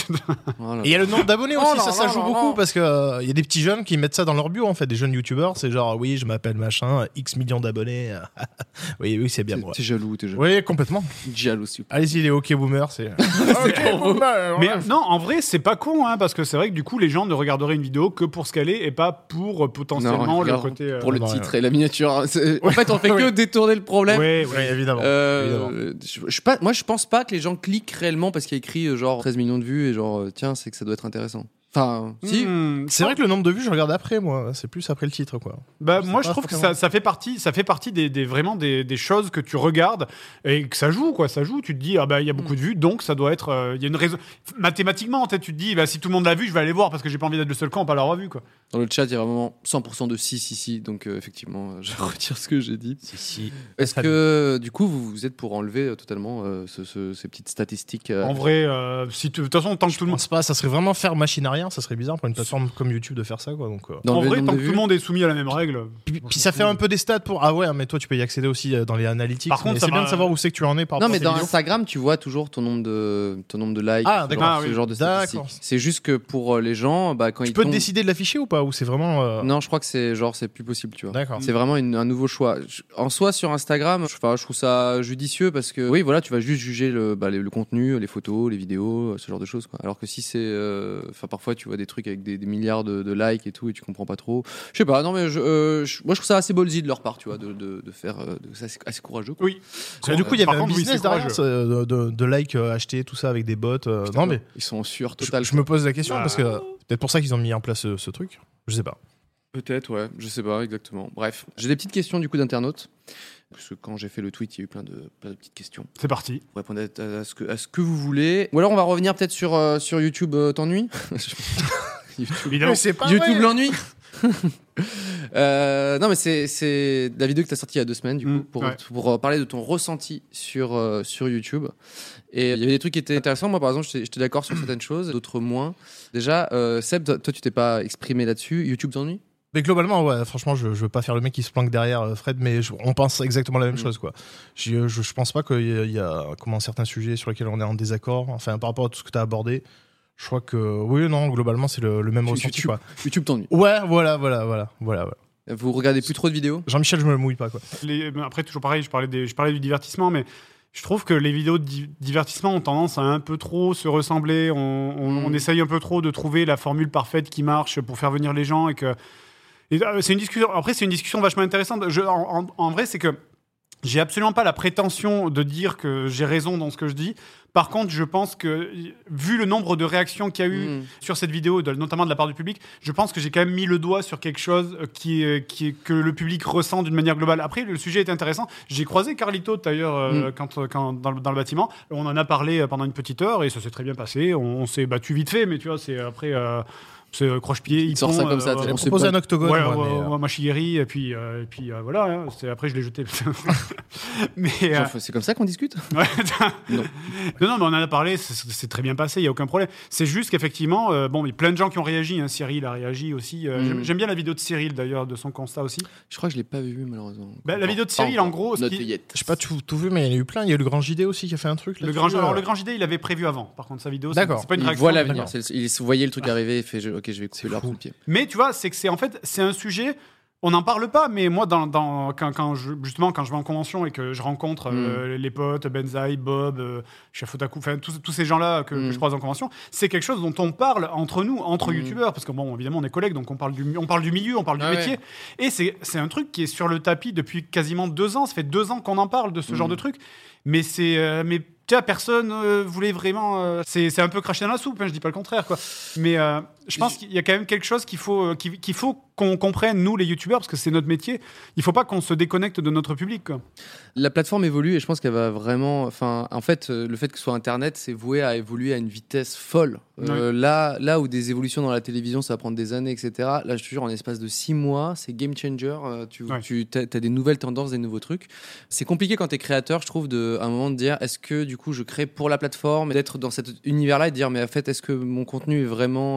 Voilà. Et il y a le nombre d'abonnés aussi, Oh là ça, ça là joue là beaucoup là. parce que euh, il y a des petits jeunes qui mettent ça dans leur bio en fait, des jeunes youtubeurs, c'est genre oui, je m'appelle machin, X millions d'abonnés. oui, oui, c'est bien T'es, moi. t'es jaloux, t'es jaloux. Oui, complètement. Jaloux, s'il vous plaît. Allez-y les OK boomers, c'est. OK boomer. Mais ouais. non, en vrai, c'est pas con, hein, parce que c'est vrai que du coup, les gens ne regarderaient une vidéo que pour ce qu'elle est et pas pour euh, potentiellement Non, le regarde, côté. euh, Pour le non, titre ouais. et la miniature. C'est- En fait, on fait que détourner le problème. Ouais, Oui, ouais. évidemment. Euh, Évidemment. je, je, pas, moi, je pense pas que les gens cliquent réellement parce qu'il y a écrit euh, genre treize millions de vues et genre euh, tiens, c'est que ça doit être intéressant. Enfin, si. Mmh, C'est vrai que le nombre de vues, je regarde après moi, c'est plus après le titre quoi. Bah, Je sais moi, je pas trouve que forcément. ça, ça fait partie, ça fait partie des, des- vraiment des, des choses que tu regardes et que ça joue, quoi. Ça joue. Tu te dis, ah bah, il y a beaucoup de vues, donc ça doit être. euh, Il y a une raison. Mathématiquement, en tête, tu te dis, bah, si tout le monde l'a vu, je vais aller voir parce que j'ai pas envie d'être le seul camp à pas l'avoir vu, quoi. Dans le chat, il y a vraiment cent pour cent de si, si, si. Donc, euh, effectivement, euh, je retire ce que j'ai dit. Si si. Est-ce que, du coup, vous, vous êtes pour enlever euh, totalement euh, ce- ce- ces petites statistiques euh, En vrai, euh, si tu- de toute façon, tant que Je tout le monde. pense pas, ça serait vraiment faire machine à rien, ça serait bizarre pour une plateforme comme YouTube de faire ça quoi donc. euh. dans En le vrai, nombre tant de que tout vues le monde est soumis à la même règle. Puis, puis ça fait un peu des stats pour ah ouais mais toi tu peux y accéder aussi euh, dans les analytics. Par contre, mais ça c'est bien va- de savoir où c'est que tu en es par Non, rapport mais à tes dans vidéos. Instagram, tu vois toujours ton nombre de, ton nombre de likes. Ah, ce d'accord. genre- Ah, ce oui. genre de D'accord. statistiques. C'est juste que pour euh, les gens, bah, quand Tu ils peux tombent... décider de l'afficher ou pas ou c'est vraiment euh, Non, je crois que c'est genre c'est plus possible, tu vois. D'accord. C'est vraiment une- un nouveau choix. Je- En soi, sur Instagram, je, enfin, je trouve ça judicieux parce que oui, voilà, tu vas juste juger le, bah, les- le contenu, les photos, les vidéos, ce genre de choses. Quoi. Alors que si c'est, euh, enfin, parfois tu vois des trucs avec des, des milliards de, de likes et tout et tu comprends pas trop. Je sais pas. Non, mais je, euh, je- moi, je trouve ça assez ballsy de leur part, tu vois, de, de, de faire, euh, de, c'est assez, assez courageux. Quoi. Oui. Et du coup, il y avait Par un contre, oui, business c'est derrière courageux. ça, de, de, de likes euh, achetés, tout ça avec des bots. euh, non, mais Ils sont en sueur je, totale. je me pose la question Bah. parce que c'est peut-être pour ça qu'ils ont mis en place ce, ce truc. Je sais pas. Peut-être, ouais, je sais pas exactement. Bref, j'ai des petites questions du coup d'internautes. Parce que quand j'ai fait le tweet, il y a eu plein de, plein de petites questions. C'est parti. Vous répondez à, à ce que, à ce que vous voulez. Ou alors on va revenir peut-être sur, euh, sur YouTube euh, t'ennuie YouTube, Évidemment. c'est pas YouTube vrai. l'ennui Euh, non mais c'est, c'est la vidéo que tu as sortie il y a deux semaines du coup Mm, pour, ouais. pour euh, parler de ton ressenti sur, euh, sur YouTube. Et il y avait des trucs qui étaient intéressants. Moi par exemple j'étais, j'étais d'accord sur certaines choses, d'autres moins. Déjà euh, Seb, toi toi, tu t'es pas exprimé là-dessus. YouTube t'ennuie? Mais globalement, ouais, franchement, je, je veux pas faire le mec qui se planque derrière euh, Fred, mais je- on pense exactement la même Mm. chose, quoi. Je, je, je pense pas qu'il y a, il y a comment, certains sujets sur lesquels on est en désaccord, enfin, par rapport à tout ce que tu as abordé. Je crois que, oui, non, globalement, c'est le, le même ressenti, YouTube, quoi. YouTube t'ennuie. Ouais, voilà, voilà, voilà, voilà. voilà. Vous regardez plus trop de vidéos? Jean-Michel, je me le mouille pas, quoi. Les- après, toujours pareil, je parlais, des, je parlais du divertissement, mais je trouve que les vidéos de di- divertissement ont tendance à un peu trop se ressembler. On, on, Mm. on essaye un peu trop de trouver la formule parfaite qui marche pour faire venir les gens et que. et, euh, c'est une discussion. Après, c'est une discussion vachement intéressante. Je, en, en- en vrai, c'est que j'ai absolument pas la prétention de dire que j'ai raison dans ce que je dis. Par contre, je pense que, vu le nombre de réactions qu'il y a eu Mm. sur cette vidéo, de- notamment de la part du public, je pense que j'ai quand même mis le doigt sur quelque chose euh, qui est, qui est- que le public ressent d'une manière globale. Après, le sujet est intéressant. J'ai croisé Carlito d'ailleurs euh, Mm. quand, quand, dans, le, dans le bâtiment. On en a parlé euh, pendant une petite heure et ça s'est très bien passé. On, on s'est battu vite fait, mais tu vois, c'est après. Euh, c'est euh, croche-pied, Il sort ça comme ça, euh, t'sais, J'ai on sait proposé pas. un octogone, Ouais, moi, ouais, mais, euh, ouais, Machigiri, et puis, euh, et puis euh, voilà. hein, c'est- après, je l'ai jeté. mais. euh, Genre, c'est comme ça qu'on discute? Ouais. Non. non, non, mais on en a parlé, c'est- c'est très bien passé, il n'y a aucun problème. C'est juste qu'effectivement, euh, bon, il y a plein de gens qui ont réagi, hein, Cyril a réagi aussi. euh, Mm. j'aime- J'aime bien la vidéo de Cyril d'ailleurs, de son constat aussi. Je crois que je l'ai pas vu malheureusement. Bah, la Encore. vidéo de Cyril, Pas en encore. gros, ce Not qui- yet. j'ai pas tout, tout vu, mais il y en a eu plein. Il y a eu le Grand J D aussi qui a fait un truc. Le là-dessus, grand, euh. alors, le grand J D, il avait prévu avant. Par contre, sa vidéo, c'est D'accord. c'est pas une Il réaction. voit l'avenir. d'accord. C'est- Il voyait le truc arriver et fait je- ok, je vais couper C'est l'arbre fou. sous le pied. Mais tu vois, c'est que c'est en fait, c'est un sujet. On n'en parle pas, mais moi, dans, dans- quand, quand je, justement, quand je vais en convention et que je rencontre euh, les potes, Benzaï, Bob, euh, Chef Otaku, enfin, tous, tous ces gens-là que, que Mm. je croise en convention, c'est quelque chose dont on parle entre nous, entre Mm. youtubeurs, parce que, bon, évidemment, on est collègues, donc on parle du, on parle du milieu, on parle Ah du ouais. métier. Et c'est c'est un truc qui est sur le tapis depuis quasiment deux ans. Ça fait deux ans qu'on en parle de ce Mm. genre de truc. Mais c'est. euh, mais tu vois, personne euh, voulait vraiment. euh, c'est c'est un peu craché dans la soupe, hein, je dis pas le contraire, quoi. Mais euh, je pense qu'il y a quand même quelque chose qu'il faut, euh, qu'il qu'il faut qu'on comprenne, nous, les youtubeurs, parce que c'est notre métier. Il faut pas qu'on se déconnecte de notre public, quoi. La plateforme évolue et je pense qu'elle va vraiment. Enfin, en fait, euh, le fait que ce soit Internet, c'est voué à évoluer à une vitesse folle. Euh, là, là où des évolutions dans la télévision, ça va prendre des années, et cetera. Là, je te jure, en espace de six mois, c'est game changer. Euh, tu Ouais. tu as, des nouvelles tendances, des nouveaux trucs. C'est compliqué quand tu es créateur, je trouve, de, à un moment de dire est-ce que du coup je crée pour la plateforme, d'être dans cet univers-là et de dire mais en fait, est-ce que mon contenu est vraiment. Euh,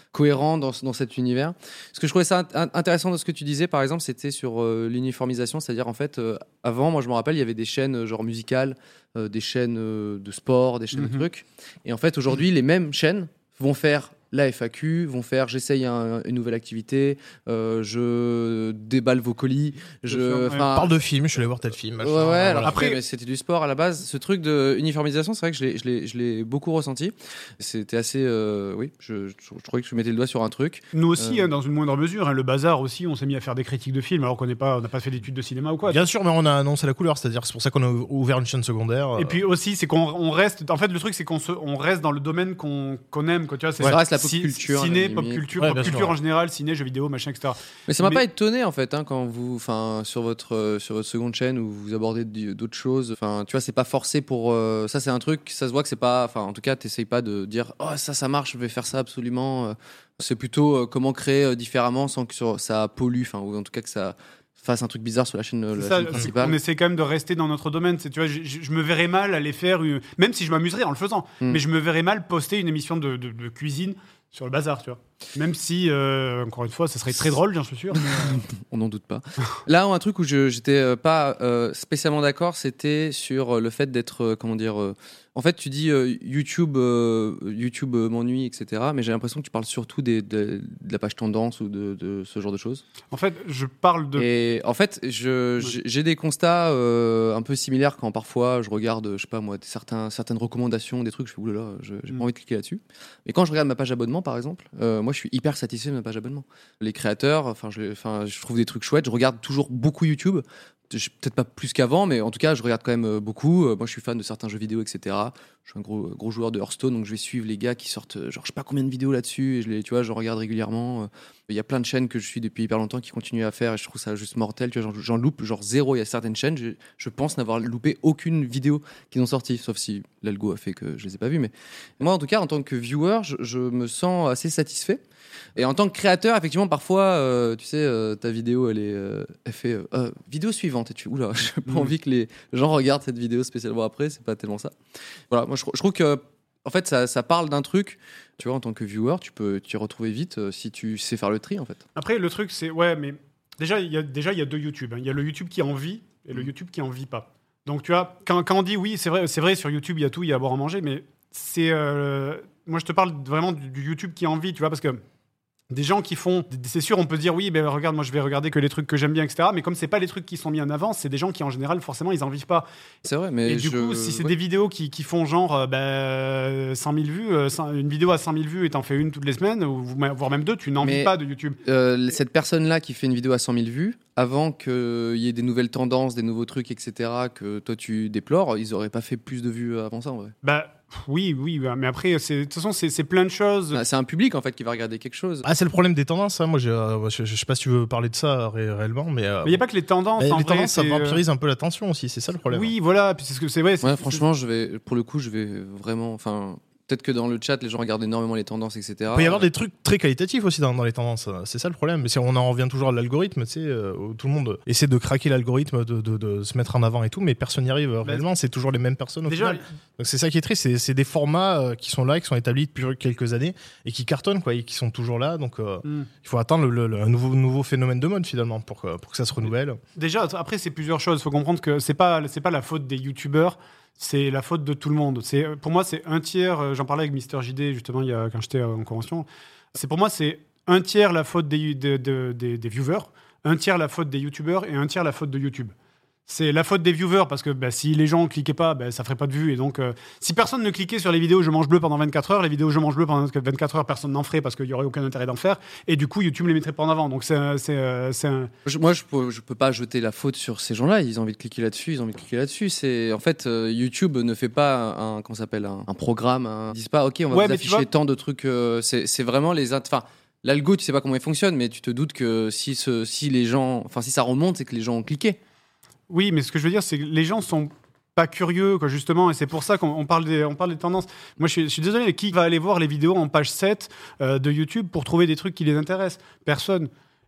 cohérent dans, dans cet univers. Ce que je trouvais ça int- intéressant de ce que tu disais, par exemple, c'était sur euh, l'uniformisation, c'est-à-dire en fait, euh, avant, moi je me rappelle, il y avait des chaînes euh, genre musicales, euh, des chaînes euh, de sport, des chaînes Mhm. de trucs, et en fait aujourd'hui, les mêmes chaînes vont faire la F A Q, vont faire j'essaye un- une nouvelle activité, euh, je déballe vos colis, je, sûr, ouais. enfin, Parle de film, je suis allé voir tel film. Ouais, machin, ouais, voilà. alors Après- après, mais c'était du sport à la base. Ce truc de uniformisation, c'est vrai que je l'ai, je l'ai, je l'ai beaucoup ressenti. C'était assez. euh, oui, je, je, je trouvais que je mettais le doigt sur un truc. Nous aussi, Euh. hein, dans une moindre mesure, hein, le bazar aussi, on s'est mis à faire des critiques de films alors qu'on n'est pas, on n'a pas fait d'études de cinéma ou quoi. Bien sûr, mais on a annoncé la couleur, c'est-à-dire c'est pour ça qu'on a ouvert une chaîne secondaire. Et puis aussi, c'est qu'on on reste. En fait, le truc, c'est qu'on se, on reste dans le domaine qu'on, qu'on aime. Quoi, tu vois, c'est Ça reste la pop ci- culture, ciné, à la pop limite. culture, Ouais, pop bien sûr, culture ouais. en général, ciné, jeux vidéo, machin, et cetera. Mais ça m'a Mais- pas étonné en fait, hein, quand vous, enfin, sur votre euh, sur votre seconde chaîne où vous abordez d- d'autres choses. Enfin, tu vois, c'est pas forcé pour. euh, ça, c'est un truc. Ça se voit que c'est pas. Enfin, en tout cas, t'essayes pas de dire, oh ça, ça marche, je vais faire ça absolument. Euh, C'est plutôt euh, comment créer euh, différemment sans que sur- ça pollue. Enfin, ou en tout cas que ça fasse un truc bizarre sur la chaîne, euh, C'est la ça, chaîne c'est principale. qu'on essaie quand même de rester dans notre domaine. C'est, tu vois, je, je- je me verrais mal aller faire, une- même si je m'amuserais en le faisant, Mm. mais je me verrais mal poster une émission de, de- de cuisine sur le bazar, tu vois. Même si, euh, encore une fois, ça serait très drôle, j'en suis sûr. mais, euh, On n'en doute pas. Là, un truc où je j'étais euh, pas euh, spécialement d'accord, c'était sur euh, le fait d'être, euh, comment dire. euh, en fait, tu dis euh, YouTube, euh, YouTube euh, m'ennuie, et cetera. Mais j'ai l'impression que tu parles surtout des, de, de la page tendance ou de, de ce genre de choses. en fait, je parle de. Et en fait, je, j'ai- j'ai des constats euh, un peu similaires quand parfois je regarde, je sais pas moi, des certains, certaines recommandations, des trucs, je fais oulala, je- j'ai Mm. pas envie de cliquer là-dessus. Mais quand je regarde ma page abonnement, par exemple, euh, moi je suis hyper satisfait de ma page abonnement. Les créateurs, enfin je, les- enfin, je trouve des trucs chouettes, je regarde toujours beaucoup YouTube. Je- Peut-être pas plus qu'avant, mais en tout cas, je regarde quand même euh, beaucoup. Euh, Moi, je suis fan de certains jeux vidéo, et cetera. Je suis un gros, gros joueur de Hearthstone, donc je vais suivre les gars qui sortent, euh, genre, je sais pas combien de vidéos là-dessus, et je les, tu vois, je regarde régulièrement. Euh, Il y a plein de chaînes que je suis depuis hyper longtemps qui continuent à faire, et je trouve ça juste mortel. Tu vois, j'en, j'en loupe genre zéro. Il y a certaines chaînes, je, je pense n'avoir loupé aucune vidéo qu'ils ont sorti, sauf si l'algo a fait que je les ai pas vues. Mais moi, en tout cas, en tant que viewer, je, je me sens assez satisfait. Et en tant que créateur, effectivement, parfois, euh, tu sais, euh, ta vidéo, elle est, euh, elle fait euh, euh, vidéo suivante, et tu, oula, j'ai pas Mhm. envie que les gens regardent cette vidéo spécialement après. C'est pas tellement ça. Voilà, moi, je, je trouve que, en fait, ça, ça parle d'un truc. Tu vois, en tant que viewer, tu peux t'y retrouver vite euh, si tu sais faire le tri, en fait. Après, le truc, c'est. Ouais, mais déjà, il y a, déjà, il y a deux YouTube. hein. Il y a le YouTube qui en vit et le YouTube qui en vit pas. Donc, tu vois, quand, quand on dit oui, c'est vrai, c'est vrai, sur YouTube, il y a tout, il y a à boire à manger, mais c'est. euh, moi, je te parle vraiment du, du YouTube qui en vit, tu vois, parce que. Des gens qui font, c'est sûr, on peut se dire oui, ben regarde, moi je vais regarder que les trucs que j'aime bien, et cetera. Mais comme c'est pas les trucs qui sont mis en avant, c'est des gens qui en général, forcément, ils en vivent pas. C'est vrai, mais Et du je- coup, si c'est ouais. des vidéos qui, qui font genre euh, ben, cent mille vues, euh, cent une vidéo à cent mille vues et t'en fais une toutes les semaines, ou voire même deux, tu n'en Mais- vis pas de YouTube. Euh, cette personne-là qui fait une vidéo à cent mille vues, avant qu'il y ait des nouvelles tendances, des nouveaux trucs, et cetera, que toi tu déplores, ils auraient pas fait plus de vues avant ça, en vrai. Bah oui, oui, bah, mais après, c'est- de toute façon, c'est c'est plein de choses. Ah, c'est un public, en fait, qui va regarder quelque chose. Ah, c'est le problème des tendances, hein. Moi, j'ai, euh, je, je sais pas si tu veux parler de ça ré- réellement, mais. euh, Mais il n'y a pas que les tendances. mais en les vrai, tendances, ça c'est, euh, vampirise un peu l'attention aussi, c'est ça le problème. Oui, voilà, puis c'est ce que c'est vrai. c'est- Ouais, c'est- franchement, je vais, pour le coup, je vais vraiment, enfin, peut-être que dans le chat, les gens regardent énormément les tendances, et cetera. Il peut y avoir des trucs très qualitatifs aussi dans, dans les tendances, c'est ça le problème. Mais si on en revient toujours à l'algorithme, tu sais, euh, où tout le monde essaie de craquer l'algorithme, de, de- de se mettre en avant et tout, mais personne n'y arrive réellement, c'est toujours les mêmes personnes au Déjà, final. Donc c'est ça qui est triste, c'est, c'est des formats euh, qui sont là, qui sont établis depuis quelques années et qui cartonnent, quoi, et qui sont toujours là. Donc euh, hmm. il faut attendre le, le- un nouveau, nouveau phénomène de mode finalement pour que, pour que ça se renouvelle. Déjà, après, c'est plusieurs choses. Il faut comprendre que c'est pas, c'est pas la faute des youtubeurs, c'est la faute de tout le monde. C'est, pour moi, c'est un tiers. euh, J'en parlais avec Mister J D justement il y a, quand j'étais en convention. C'est pour moi, c'est un tiers la faute des, de- de- des, des viewers, un tiers la faute des youtubeurs et un tiers la faute de YouTube. C'est la faute des viewers parce que bah, si les gens cliquaient pas, bah, ça ferait pas de vues. Et donc, euh, si personne ne cliquait sur les vidéos Je mange bleu pendant vingt-quatre heures, les vidéos Je mange bleu pendant vingt-quatre heures, personne n'en ferait parce qu'il y aurait aucun intérêt d'en faire. Et du coup, YouTube les mettrait pas en avant. Donc, c'est, un- c'est, euh, c'est un. Je- moi, je peux, je peux pas jeter la faute sur ces gens-là. Ils ont envie de cliquer là-dessus. Ils ont envie de cliquer là-dessus. C'est en fait euh, YouTube ne fait pas un, comment ça s'appelle, un, un programme. Un, ils disent pas, ok, on va Ouais, vous mais tu afficher vois- tant de trucs. euh, c'est, c'est vraiment les, int- enfin, l'algo, tu sais pas comment il fonctionne, mais tu te doutes que si ce, si les gens, enfin, si ça remonte, c'est que les gens ont cliqué. Oui, mais ce que je veux dire, c'est que les gens sont pas curieux, quoi, justement, et c'est pour ça qu'on on parle, des, on parle des tendances. Moi, je suis, je suis désolé, mais qui va aller voir les vidéos en page sept euh, de YouTube pour trouver des trucs qui les intéressent? Personne.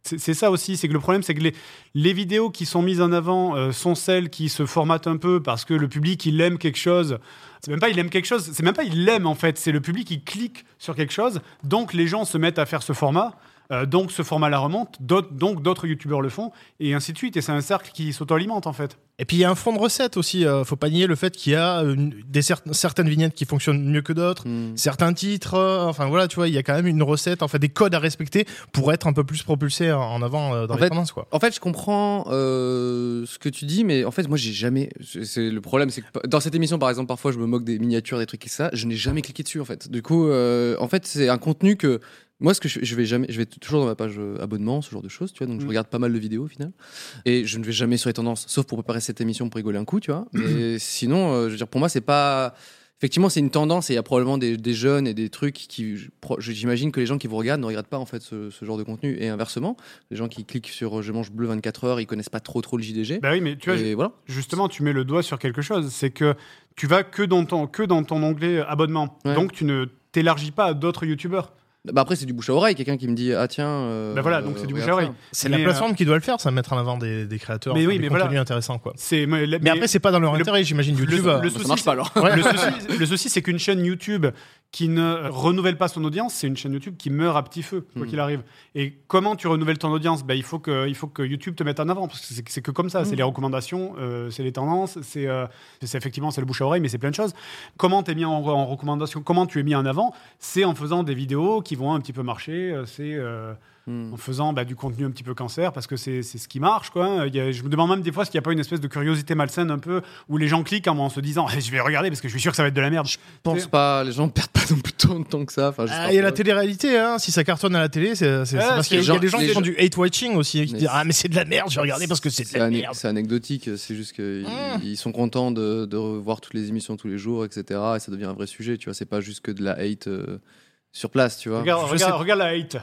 C'est, c'est ça aussi, c'est que le problème, c'est que les, les vidéos qui sont mises en avant euh, sont celles qui se formatent un peu parce que le public, il aime quelque chose. C'est même pas il aime quelque chose, c'est même pas il l'aime en fait, c'est le public qui clique sur quelque chose, donc les gens se mettent à faire ce format. Euh, donc ce format-là remonte, d'autres, donc d'autres youtubeurs le font, et ainsi de suite. Et c'est un cercle qui s'auto-alimente en fait. Et puis il y a un fond de recette aussi. Euh, faut pas nier le fait qu'il y a une, des cer- certaines vignettes qui fonctionnent mieux que d'autres, Mm. certains titres. Euh, enfin voilà, tu vois, il y a quand même une recette, en fait, des codes à respecter pour être un peu plus propulsé en, en avant euh, dans En les fait, tendances, quoi. En fait, je comprends euh, ce que tu dis, mais en fait, moi, j'ai jamais. C'est le problème, c'est que dans cette émission, par exemple, parfois, je me moque des miniatures, des trucs et ça. Je n'ai jamais cliqué dessus, en fait. Du coup, euh, en fait, c'est un contenu que moi, ce que je, je vais jamais, je vais toujours dans ma page euh, abonnement, ce genre de choses, tu vois. Donc, je Mm. regarde pas mal de vidéos au final, et je ne vais jamais sur les tendances, sauf pour préparer cette émission pour rigoler un coup, tu vois. Mais sinon, euh, je veux dire, pour moi, c'est pas. Effectivement, c'est une tendance et il y a probablement des, des jeunes et des trucs qui, je- pro- j'imagine que les gens qui vous regardent ne regardent pas en fait ce, ce genre de contenu, et inversement, les gens qui cliquent sur euh, Je mange bleu vingt-quatre heures, ils connaissent pas trop trop le J D G. Bah oui, mais tu vois, et voilà. justement, tu mets le doigt sur quelque chose, c'est que tu vas que dans ton, que dans ton onglet abonnement, Ouais. donc tu ne t'élargis pas à d'autres youtubeurs. Bah après, c'est du bouche à oreille. Quelqu'un qui me dit ah tiens. euh, Bah voilà, donc c'est du bouche à regarde oreille. ça. C'est mais, la euh, plateforme qui doit le faire, ça, mettre en avant des, des créateurs, Mais enfin, oui, des mais contenus voilà. intéressants, quoi. C'est, mais, Mais après, c'est pas dans leur le- intérêt, j'imagine, le- YouTube. le euh, Ça souci, marche pas alors. Ouais. le, souci, le souci, c'est qu'une chaîne YouTube qui ne renouvelle pas son audience, c'est une chaîne YouTube qui meurt à petit feu, quoi Mhm. qu'il arrive. Et comment tu renouvelles ton audience? Bah, il, faut que, il faut que YouTube te mette en avant, parce que c'est, c'est que comme ça, c'est les recommandations, euh, c'est les tendances, c'est, euh, c'est effectivement c'est le bouche à oreille, mais c'est plein de choses. Comment tu es mis en, en recommandation, comment tu es mis en avant? C'est en faisant des vidéos qui vont un petit peu marcher, euh, c'est... euh, Hmm. en faisant bah, du contenu un petit peu cancer, parce que c'est, c'est ce qui marche, quoi. Il y a, je me demande même des fois s'il n'y a pas une espèce de curiosité malsaine un peu, où les gens cliquent en, en se disant eh, je vais regarder parce que je suis sûr que ça va être de la merde. Je pense pas. Les gens perdent pas non plus tant de temps que ça. Enfin, j'espère Ah, il y a pas. la télé-réalité, hein. Si ça cartonne à la télé, c'est, c'est, Ouais, c'est parce c'est qu'il y a, les il y a gens- des gens les qui font gens- du hate-watching aussi, et qui Mais disent c'est- ah, mais c'est de la merde, je vais regarder parce que c'est de C'est la ane- merde. c'est anecdotique, c'est juste qu'ils ils sont contents de, de revoir toutes les émissions tous les jours, et cetera. Et ça devient un vrai sujet, tu vois. C'est pas juste que de la hate euh, sur place, tu vois. Regarde, Je regarde, sais- regarde la hate.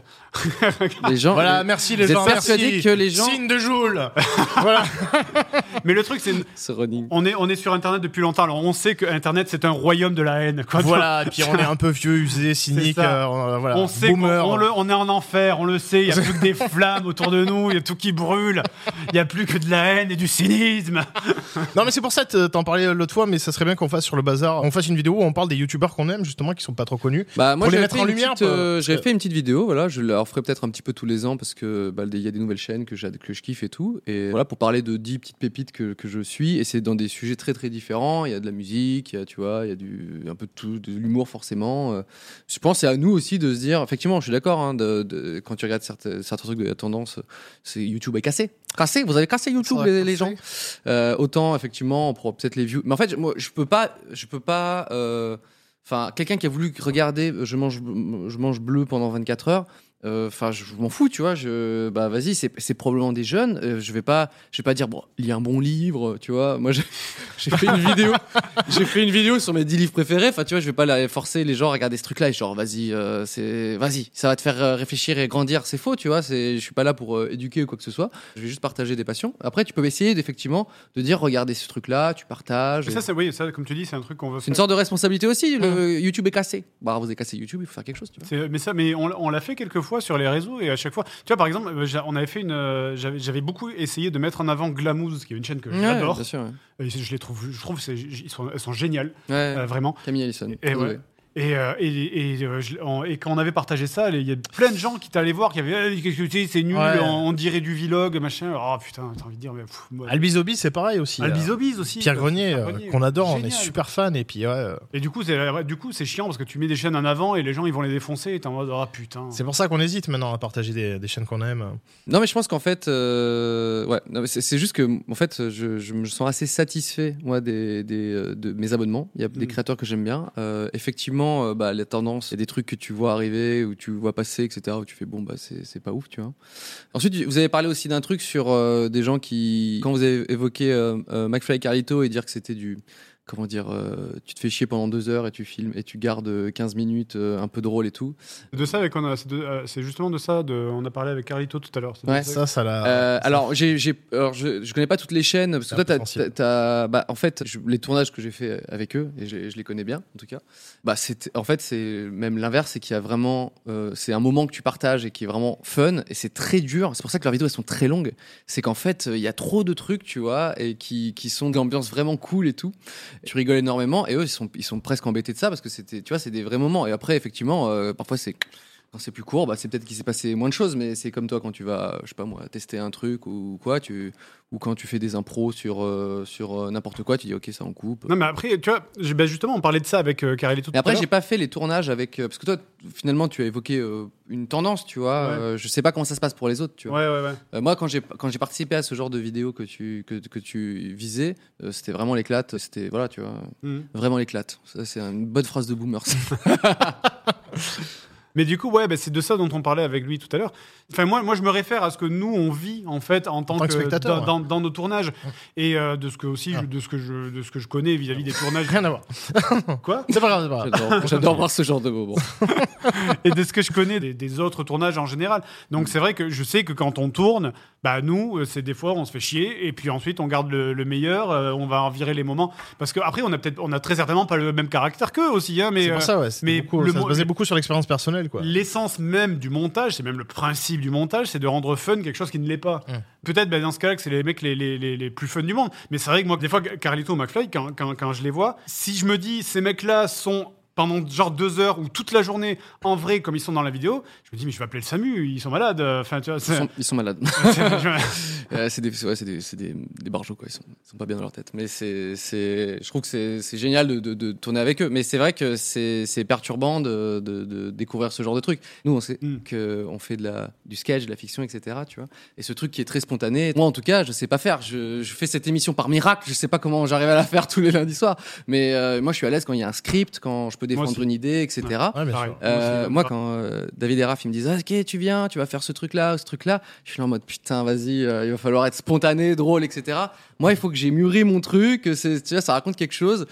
Les gens. Voilà, euh, merci les vous êtes gens, persuadés merci. que les gens- Signe de Joule. Voilà. Mais le truc, c'est ce running. on est, on est sur Internet depuis longtemps, alors on sait que Internet c'est un royaume de la haine. Quoi. Voilà, et puis on est un peu vieux, usé, cynique, C'est ça. euh, voilà, On sait qu'on boomer. on le- on est en enfer, on le sait, il n'y a plus que des flammes autour de nous, il y a tout qui brûle, il n'y a plus que de la haine et du cynisme. Non mais c'est pour ça que t'en parlais l'autre fois, mais ça serait bien qu'on fasse sur le bazar, on fasse une vidéo où on parle des youtubeurs qu'on aime justement, qui sont pas trop connus. Bah, moi, Pour les j'avais mettre fait en une lumière, petite, quoi. euh, Parce j'avais que- fait une petite vidéo, voilà, je la referai peut-être un petit peu tous les ans parce que bah, il y a des nouvelles chaînes que, j'ai- que je kiffe et tout. Et voilà, pour parler de dix petites pépites que, que je suis, et c'est dans des sujets très très différents. Il y a de la musique, il y a, tu vois, il y a du, un peu de tout, de l'humour forcément. Euh, Je pense que c'est à nous aussi de se dire, effectivement, je suis d'accord, hein, de, de- quand tu regardes certains, certains trucs de la tendance, c'est YouTube est cassé. Cassé, vous avez cassé YouTube, Ça va les, les casser. gens. Euh, autant, effectivement, on pourra peut-être les views. Mais en fait, moi, je peux pas, je peux pas. euh, Enfin, quelqu'un qui a voulu regarder euh, je mange, je mange bleu pendant vingt-quatre heures, enfin, je m'en fous, tu vois. Je, bah, vas-y, c'est, c'est probablement des jeunes. euh, je vais pas, je vais pas dire bon, lis un bon livre, tu vois. Moi, j'ai, j'ai fait une vidéo, j'ai fait une vidéo sur mes dix livres préférés. Enfin, tu vois, je vais pas la- forcer les gens à regarder ce truc-là. Et genre, vas-y, euh, c'est, vas-y, ça va te faire euh, réfléchir et grandir. C'est faux, tu vois. C'est, je suis pas là pour euh, éduquer ou quoi que ce soit. Je vais juste partager des passions. Après, tu peux essayer d'effectivement de dire, regardez ce truc-là, tu partages. Mais ça, c'est, oui, ça, comme tu dis, c'est un truc qu'on veut C'est une faire. sorte de responsabilité aussi. Le YouTube est cassé. Bah, vous avez cassé YouTube, il faut faire quelque chose, tu vois. C'est- mais ça, mais on, on l'a fait quelques fois sur les réseaux et à chaque fois, tu vois, par exemple, euh, j'a- on avait fait une, euh, j'avais, j'avais beaucoup essayé de mettre en avant Glamouz, qui est une chaîne que Ouais, j'adore. bien sûr. Ouais. Et je les trouve, je trouve, c'est, ils sont, elles sont géniales, Ouais. euh, vraiment. Camille Allison. Et, ouais. Et, euh, et, et, euh, je- on- et quand on avait partagé ça, il y a plein de gens qui t'allaient voir, qui avaient eh, qu'est-ce que c'est, c'est nul, Ouais. on, on dirait du vlog, machin. Oh putain, t'as envie de dire, mais pff, moi- Albizobi, c'est pareil aussi. Albizobiz aussi. Pierre euh, Grenier, Pierre euh, Grenier, qu'on adore, on est génial. super fan, et puis ouais. euh, Et du coup, c'est, du coup, c'est chiant parce que tu mets des chaînes en avant et les gens ils vont les défoncer et t'es en mode ah putain. C'est pour ça qu'on hésite maintenant à partager des, des chaînes qu'on aime. Non, mais je pense qu'en fait, euh, ouais, non, mais c'est, c'est juste que, en fait, je, je me sens assez satisfait moi des, des, euh, de mes abonnements. Il y a des Mm. créateurs que j'aime bien. Euh, effectivement, euh, bah, la tendance, il y a des trucs que tu vois arriver ou tu vois passer, et cetera. Où tu fais bon, bah c'est, c'est pas ouf, tu vois. Ensuite, vous avez parlé aussi d'un truc sur euh, des gens qui, quand vous avez évoqué euh, euh, McFly et Carlito et dire que c'était du comment dire, euh, tu te fais chier pendant deux heures et tu filmes et tu gardes quinze minutes euh, un peu drôle et tout. De ça, avec, on a, c'est, de, euh, c'est justement de ça, de, on a parlé avec Carlito tout à l'heure. C'est de Ouais. Ça, ça l'a. Euh, ça- alors, j'ai, j'ai, alors je, je connais pas toutes les chaînes parce que C'est toi, un peu t'as, sensible. t'as, t'as- bah, en fait, je- les tournages que j'ai fait avec eux, et je, je les connais bien en tout cas. Bah, c'est, en fait, c'est même l'inverse, c'est qu'il y a vraiment, euh, c'est un moment que tu partages et qui est vraiment fun et c'est très dur. C'est pour ça que leurs vidéos elles sont très longues. C'est qu'en fait, il y a trop de trucs, tu vois, et qui, qui sont d'ambiance vraiment cool et tout. Tu rigoles énormément et eux, ils sont, ils sont presque embêtés de ça parce que c'était, tu vois, c'est des vrais moments. Et après, effectivement, euh, parfois c'est quand c'est plus court, bah, c'est peut-être qu'il s'est passé moins de choses, mais c'est comme toi quand tu vas, je sais pas moi, tester un truc ou quoi, tu, ou quand tu fais des impros sur, euh, sur euh, n'importe quoi, tu dis ok, ça on coupe. Non, mais après, tu vois, j'ai- bah, justement, on parlait de ça avec euh, Carlito tout Et après, à l'heure. j'ai pas fait les tournages avec. euh, parce que toi, t- finalement, tu as évoqué euh, une tendance, tu vois. Ouais. Euh, je sais pas comment ça se passe pour les autres, tu vois. Ouais, ouais, ouais. Euh, moi, quand j'ai quand j'ai participé à ce genre de vidéo que tu que, que tu visais, euh, c'était vraiment l'éclate. C'était voilà, tu vois, Mhm. vraiment l'éclate. Ça, c'est une bonne phrase de boomer. ça. Mais du coup, ouais, bah, c'est de ça dont on parlait avec lui tout à l'heure. Enfin, moi, moi, je me réfère à ce que nous on vit en fait en tant, tant que que, spectateur, dans, ouais. dans, dans nos tournages et euh, de ce que aussi, Ah. de ce que je, de ce que je connais vis-à-vis des tournages. Rien à voir. Quoi C'est pas grave, c'est pas grave. J'adore, j'adore voir ce genre de moment. Et de ce que je connais des, des autres tournages en général. Donc c'est vrai que je sais que quand on tourne, bah nous, euh, c'est des fois on se fait chier et puis ensuite on garde le, le meilleur, euh, on va en virer les moments parce que après on a peut-être, on a très certainement pas le même caractère qu'eux aussi, hein, mais C'est euh, pour ça, ouais. c'était mais beaucoup- le ça mo- se basait beaucoup sur l'expérience personnelle, quoi. l'essence même du montage, c'est même le principe du montage, c'est de rendre fun quelque chose qui ne l'est pas. Mm. Peut-être bah, dans ce cas-là que c'est les mecs les, les, les, les plus fun du monde, mais c'est vrai que moi des fois Carlito ou McFly, quand, quand, quand je les vois, si je me dis ces mecs-là sont pendant genre deux heures ou toute la journée en vrai comme ils sont dans la vidéo, je me dis mais je vais appeler le SAMU, ils sont malades. Enfin tu vois. Ils C'est... sont, ils sont malades. c'est- Euh, c'est des, ouais, c'est des, c'est des, des barjots, quoi. Ils sont, ils sont pas bien dans leur tête. Mais c'est, c'est, je trouve que c'est, c'est génial de, de, de tourner avec eux. Mais c'est vrai que c'est, c'est perturbant de, de, de découvrir ce genre de truc. Nous, on sait Mm. qu'on fait de la, du sketch, de la fiction, et cetera. Tu vois. Et ce truc qui est très spontané. Moi, en tout cas, je sais pas faire. Je, je fais cette émission par miracle. Je sais pas comment j'arrive à la faire tous les lundis soirs. Mais euh, moi, je suis à l'aise quand il y a un script, quand je peux défendre aussi. une idée, et cetera. Ouais, bien Pareil. sûr. Euh, aussi, moi, euh, quand euh, David et Raph ils me disent ah, ok, tu viens, tu vas faire ce truc-là, ce truc-là, je suis là en mode putain, vas-y, euh, il va falloir être spontané, drôle, et cetera. Moi, il faut que j'ai mûri mon truc, que c'est, tu vois, ça raconte quelque chose.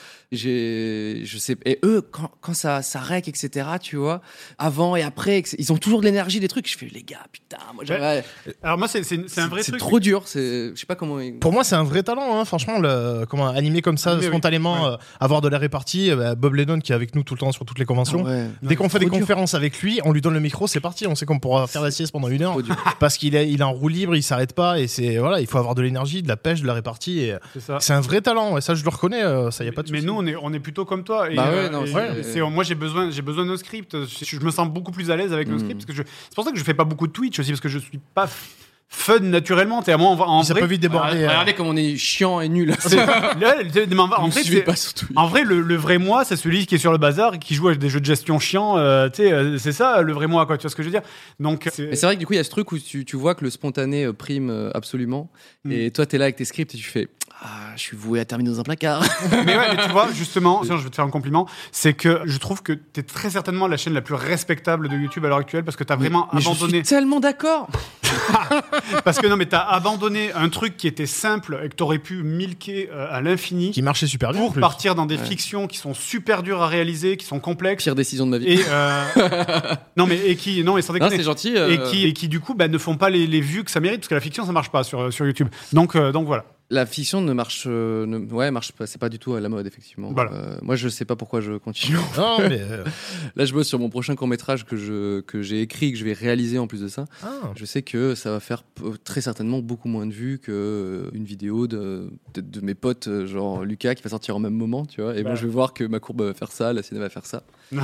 J'ai, je sais, et eux, quand, quand ça, ça rec, et cetera. Tu vois, avant et après, ils ont toujours de l'énergie, des trucs. Je fais les gars, putain, moi, j'avais- Alors moi c'est, c'est, c'est un vrai c'est truc. trop dur. C'est, je sais pas comment. ils- Pour moi, c'est un vrai talent, hein. Franchement, le, comment animer comme ça, Oui, oui. spontanément, Ouais. euh, avoir de la répartie. euh, bah, Bob Lennon, qui est avec nous tout le temps sur toutes les conventions. Ah ouais. Dès qu'on fait des trop dur. conférences avec lui, on lui donne le micro, c'est parti. On sait qu'on pourra faire la sieste pendant une heure Trop dur. parce qu'il est, il est en roue libre, il s'arrête pas et c'est voilà, il faut avoir de l'énergie, de la pêche, de la répartie. Et C'est ça. c'est un vrai talent. Et ça, je le reconnais. euh, ça y a pas de Mais souci. nous, on est, on est plutôt comme toi. Et, Bah ouais, euh, non, et- c'est- et c'est- moi, j'ai besoin, j'ai besoin de script. Je, je me sens beaucoup plus à l'aise avec le Mm. script. Parce que je, c'est pour ça que je fais pas beaucoup de Twitch aussi, parce que je suis pas f- fun naturellement. T'es à moi, en, en ça vrai. peut vite déborder. euh, Regardez comme on est chiant et nul. c'est- là, mais en, en Ne fait, suivez c'est- pas sur Twitch. en vrai, le, le vrai moi, c'est celui qui est sur le bazar et qui joue à des jeux de gestion chiants. euh, tu sais, euh, c'est ça le vrai moi, quoi. Tu vois ce que je veux dire? Donc, c'est- Mais c'est vrai que du coup, il y a ce truc où tu, tu vois que le spontané euh, prime euh, absolument. Mm. Et toi, t'es là avec tes scripts et tu fais ah, je suis voué à terminer dans un placard. mais ouais, mais tu vois, justement, tiens, je vais te faire un compliment, c'est que je trouve que t'es très certainement la chaîne la plus respectable de YouTube à l'heure actuelle parce que t'as vraiment Mais je abandonné. suis tellement d'accord. Parce que non, mais t'as abandonné un truc qui était simple et que t'aurais pu milquer euh, à l'infini qui marchait super bien. en pour plus. partir dans des Ouais. fictions qui sont super dures à réaliser, qui sont complexes Pire décision de ma vie. et euh, non mais et qui non mais sans Non, déconner c'est gentil. euh, et qui et qui du coup bah, ne font pas les, les vues que ça mérite parce que la fiction ça marche pas sur sur YouTube. Donc euh, donc voilà. La fiction ne marche, euh, ne- ouais, marche pas. C'est pas du tout à la mode, effectivement. Voilà. Euh, moi, je sais pas pourquoi je continue. Non, mais euh, Là, je bosse sur mon prochain court métrage que je que j'ai écrit, que je vais réaliser en plus de ça. ah. Je sais que ça va faire p- très certainement beaucoup moins de vues que euh, une vidéo de, de, de mes potes, euh, genre Lucas, qui va sortir en même moment, tu vois. Et Bah. moi, je vais voir que ma courbe va faire ça, la sienne va faire ça.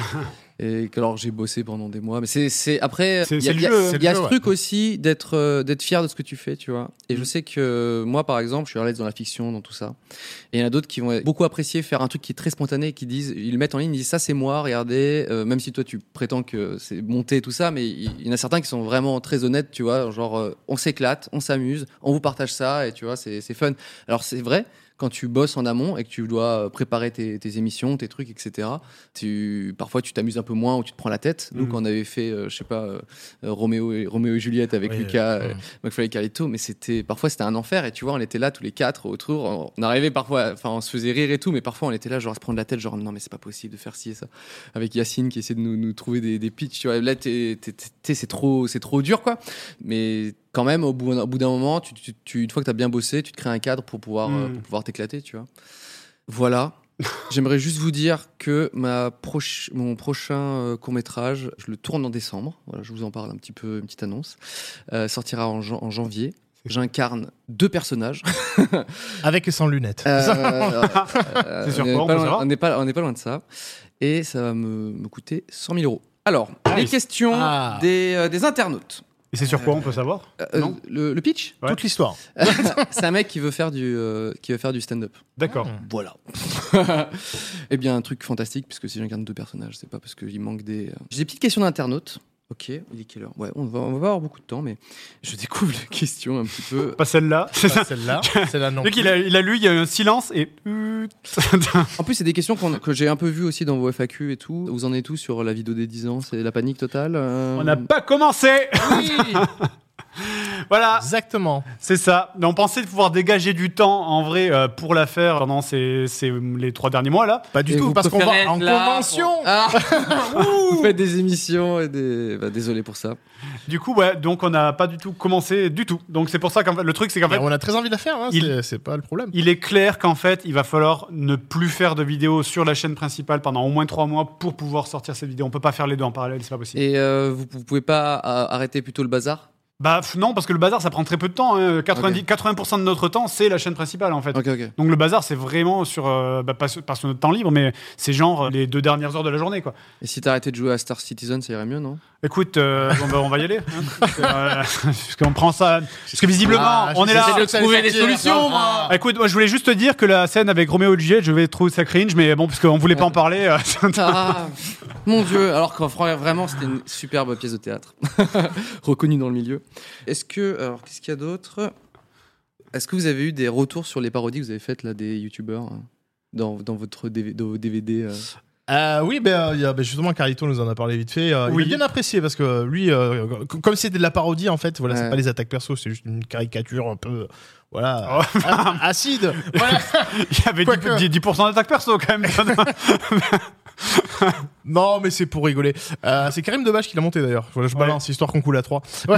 Et que alors j'ai bossé pendant des mois. Mais c'est, c'est après, C'est- il y a, c'est le il y a- jeu, c'est il y a le ce jeu, truc aussi d'être, euh, d'être fier de ce que tu fais, tu vois. Et je Mm. sais que moi, par exemple, je suis à l'aise dans la fiction, dans tout ça. Et il y en a d'autres qui vont beaucoup apprécier faire un truc qui est très spontané, qui disent, ils le mettent en ligne, ils disent ça c'est moi, regardez. Euh, même si toi tu prétends que c'est monté tout ça, mais il il y en a certains qui sont vraiment très honnêtes, tu vois. Genre, euh, on s'éclate, on s'amuse, on vous partage ça, et tu vois, c'est, c'est fun. Alors c'est vrai. Quand tu bosses en amont et que tu dois préparer tes, tes émissions, tes trucs, et cetera, tu, parfois tu t'amuses un peu moins, où tu te prends la tête. Nous, Mm. quand on avait fait, euh, je sais pas, euh, euh, Roméo, et, Roméo et Juliette avec Oui, Lucas, euh, euh, McFly et Carlito, mais c'était, parfois c'était un enfer. Et tu vois, on était là tous les quatre autour. On, on arrivait parfois, enfin, on se faisait rire et tout, mais parfois on était là, genre à se prendre la tête, genre non, mais c'est pas possible de faire ci et ça. Avec Yacine qui essaie de nous, nous trouver des, des pitchs. Tu vois, là, t'es, t'es, t'es, t'es, c'est trop, c'est trop dur, quoi. Mais quand même, au bout, au bout d'un moment, tu, tu, tu, une fois que t'as bien bossé, tu te crées un cadre pour pouvoir, Mm. euh, pour pouvoir t'éclater, tu vois. Voilà. J'aimerais juste vous dire que ma proche, mon prochain euh, court-métrage, je le tourne en décembre. Voilà, je vous en parle un petit peu, une petite annonce. Euh, sortira en, jan- en janvier. J'incarne deux personnages. Avec et sans lunettes. Euh, euh, C'est sur on est quoi, on pas peut loin- savoir on n'est pas, on n'est pas loin de ça. Et ça va me, me coûter cent mille euros. Alors, Ah, les il- questions Ah. des, euh, des internautes. Et c'est sur quoi, on peut savoir Euh, Non. le, le pitch, Ouais. Toute l'histoire. c'est un mec qui veut faire du, euh, qui veut faire du stand-up. D'accord. Voilà. Eh bien, un truc fantastique, puisque si j'incarne deux personnages, c'est pas parce qu'il manque des. euh, J'ai des petites questions d'internautes. Ok, il est quelle heure? Ouais, on va, on va pas avoir beaucoup de temps, mais je découvre les questions un petit peu. Pas celle-là. C'est ça. Pas celle-là. Celle-là non. Dès qu'il a, il a lu, il y a eu un silence et. En plus, c'est des questions qu'on- que j'ai un peu vues aussi dans vos F A Q et tout. Vous en êtes tous sur la vidéo des dix ans? C'est la panique totale euh, On n'a pas commencé. Voilà, Exactement. c'est ça. Mais on pensait pouvoir dégager du temps en vrai euh, pour la faire pendant ces, ces- les trois derniers mois là. Pas du Et tout, vous parce qu'on préférez va en être là convention. pour- Ah Vous faites des émissions et des. Bah, désolé pour ça. Du coup, ouais, donc on n'a pas du tout commencé du tout. Donc c'est pour ça qu'en fait, le truc c'est qu'en Mais fait, on a très envie de la faire, hein, il- c'est- c'est pas le problème. il est clair qu'en fait, il va falloir ne plus faire de vidéos sur la chaîne principale pendant au moins trois mois pour pouvoir sortir cette vidéo. On peut pas faire les deux en parallèle, c'est pas possible. Et euh, vous, vous pouvez pas euh, arrêter plutôt le bazar? Bah pff, non, parce que le bazar ça prend très peu de temps. hein. quatre-vingt-dix, quatre-vingts pour cent de notre temps, c'est la chaîne principale en fait. Ok, ok. Donc le bazar, c'est vraiment sur, euh, bah, pas, sur, pas sur notre temps libre, mais c'est genre euh, les deux dernières heures de la journée, quoi. Et si t'arrêtais de jouer à Star Citizen, ça irait mieux, non? Écoute, euh, on, va, on va y aller. Hein, parce que, euh, parce qu'on prend ça. Parce que visiblement, Ah, on est j'essaie là. de trouver des solutions, moi. Ah, écoute, moi je voulais juste te dire que la scène avec Roméo et Juliette, je vais trouver ça cringe, mais bon, puisqu'on voulait pas en parler. euh, Ah, mon Dieu, alors qu'en vrai, vraiment, c'était une superbe pièce de théâtre, reconnue dans le milieu. Est-ce que, alors, qu'est-ce qu'il y a d'autre? Est-ce que vous avez eu des retours sur les parodies que vous avez faites là des youtubeurs hein, dans, dans votre D V D, dans vos D V D euh Euh, oui, ben il y a ben, justement Carlito nous en a parlé vite fait. Euh, Oui. Il a bien apprécié parce que lui, euh, c- comme c'était de la parodie en fait, voilà, Ouais. c'est pas les attaques perso, c'est juste une caricature un peu, voilà, Oh. a- acide. Voilà. Il y avait Quoique. dix pour cent d'attaque perso quand même. Non, mais c'est pour rigoler. Euh, c'est Karim Debache qui l'a monté d'ailleurs. Voilà, je Ouais. balance histoire qu'on coule à trois. Ouais.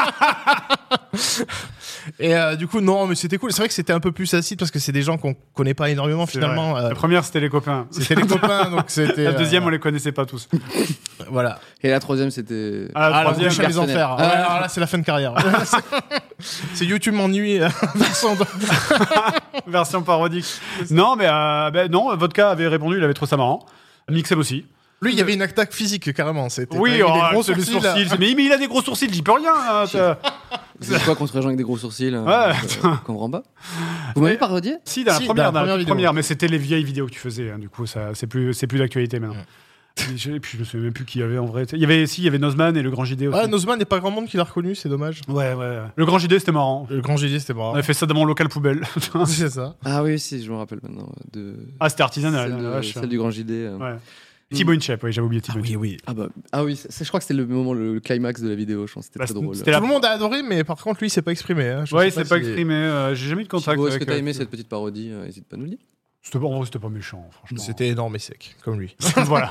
Et euh, du coup, non, mais c'était cool. C'est vrai que c'était un peu plus acide parce que c'est des gens qu'on connaît pas énormément C'est finalement. vrai. Euh, La première, c'était les copains. c'était les copains, donc c'était. La deuxième, euh, on les connaissait pas tous. Voilà. Et la troisième, c'était. Ah, la Ah, la troisième, prochaine des personnel. enfers. Ah, Ouais, ouais. alors là, c'est la fin de carrière. C'est YouTube m'ennuie. euh, version de- version parodique. Non, mais euh, ben non, Vodka avait répondu, il avait trouvé ça marrant. Mixel aussi. Lui, il y avait une attaque physique carrément. C'était Oui, il avait oh, des gros c'est les sourcils. sourcils. Mais, mais il a des gros sourcils, j'y peux rien. hein, t'as- Vous êtes quoi contre les gens avec des gros sourcils euh, Ouais. euh, qu'on comprend pas. Vous m'avez parodié? Si, dans la Si, première, dans la dans la première vidéo. première, mais c'était les vieilles vidéos que tu faisais. hein, du coup, ça, c'est plus, c'est plus d'actualité maintenant. Et je- Et puis je me souviens même plus qui y avait en vrai. Il y avait, si, il y avait Nozman et le Grand J D aussi. Ouais, Nozman n'est pas grand monde qui l'a reconnu, c'est dommage. Ouais, ouais. Le Grand J D, c'était marrant. Le grand G D, c'était On marrant. avait fait ça dans mon local poubelle. C'est ça. Ah oui, si, je me rappelle maintenant. De... ah, c'était artisanal. celle, la de- vache. celle du Grand J D. euh. Ouais. Thibaut Inchep, oui, j'avais oublié Thibaut Inchep. oui. Ah bah ah oui, c'est- je crois que c'était le moment, le, le climax de la vidéo. Je pense que c'était Bah, très drôle. c'était Tout la- le monde a adoré, mais par contre, lui, il s'est pas exprimé. Hein. Je Ouais, il sais s'est pas si- exprimé. euh, J'ai jamais eu de contact Thibaut, est-ce avec. que t'as euh, aimé cette petite parodie? euh, Hésite pas à nous le dire. C'était pas, en vrai, c'était pas méchant, franchement. C'était énorme et sec, comme lui. voilà.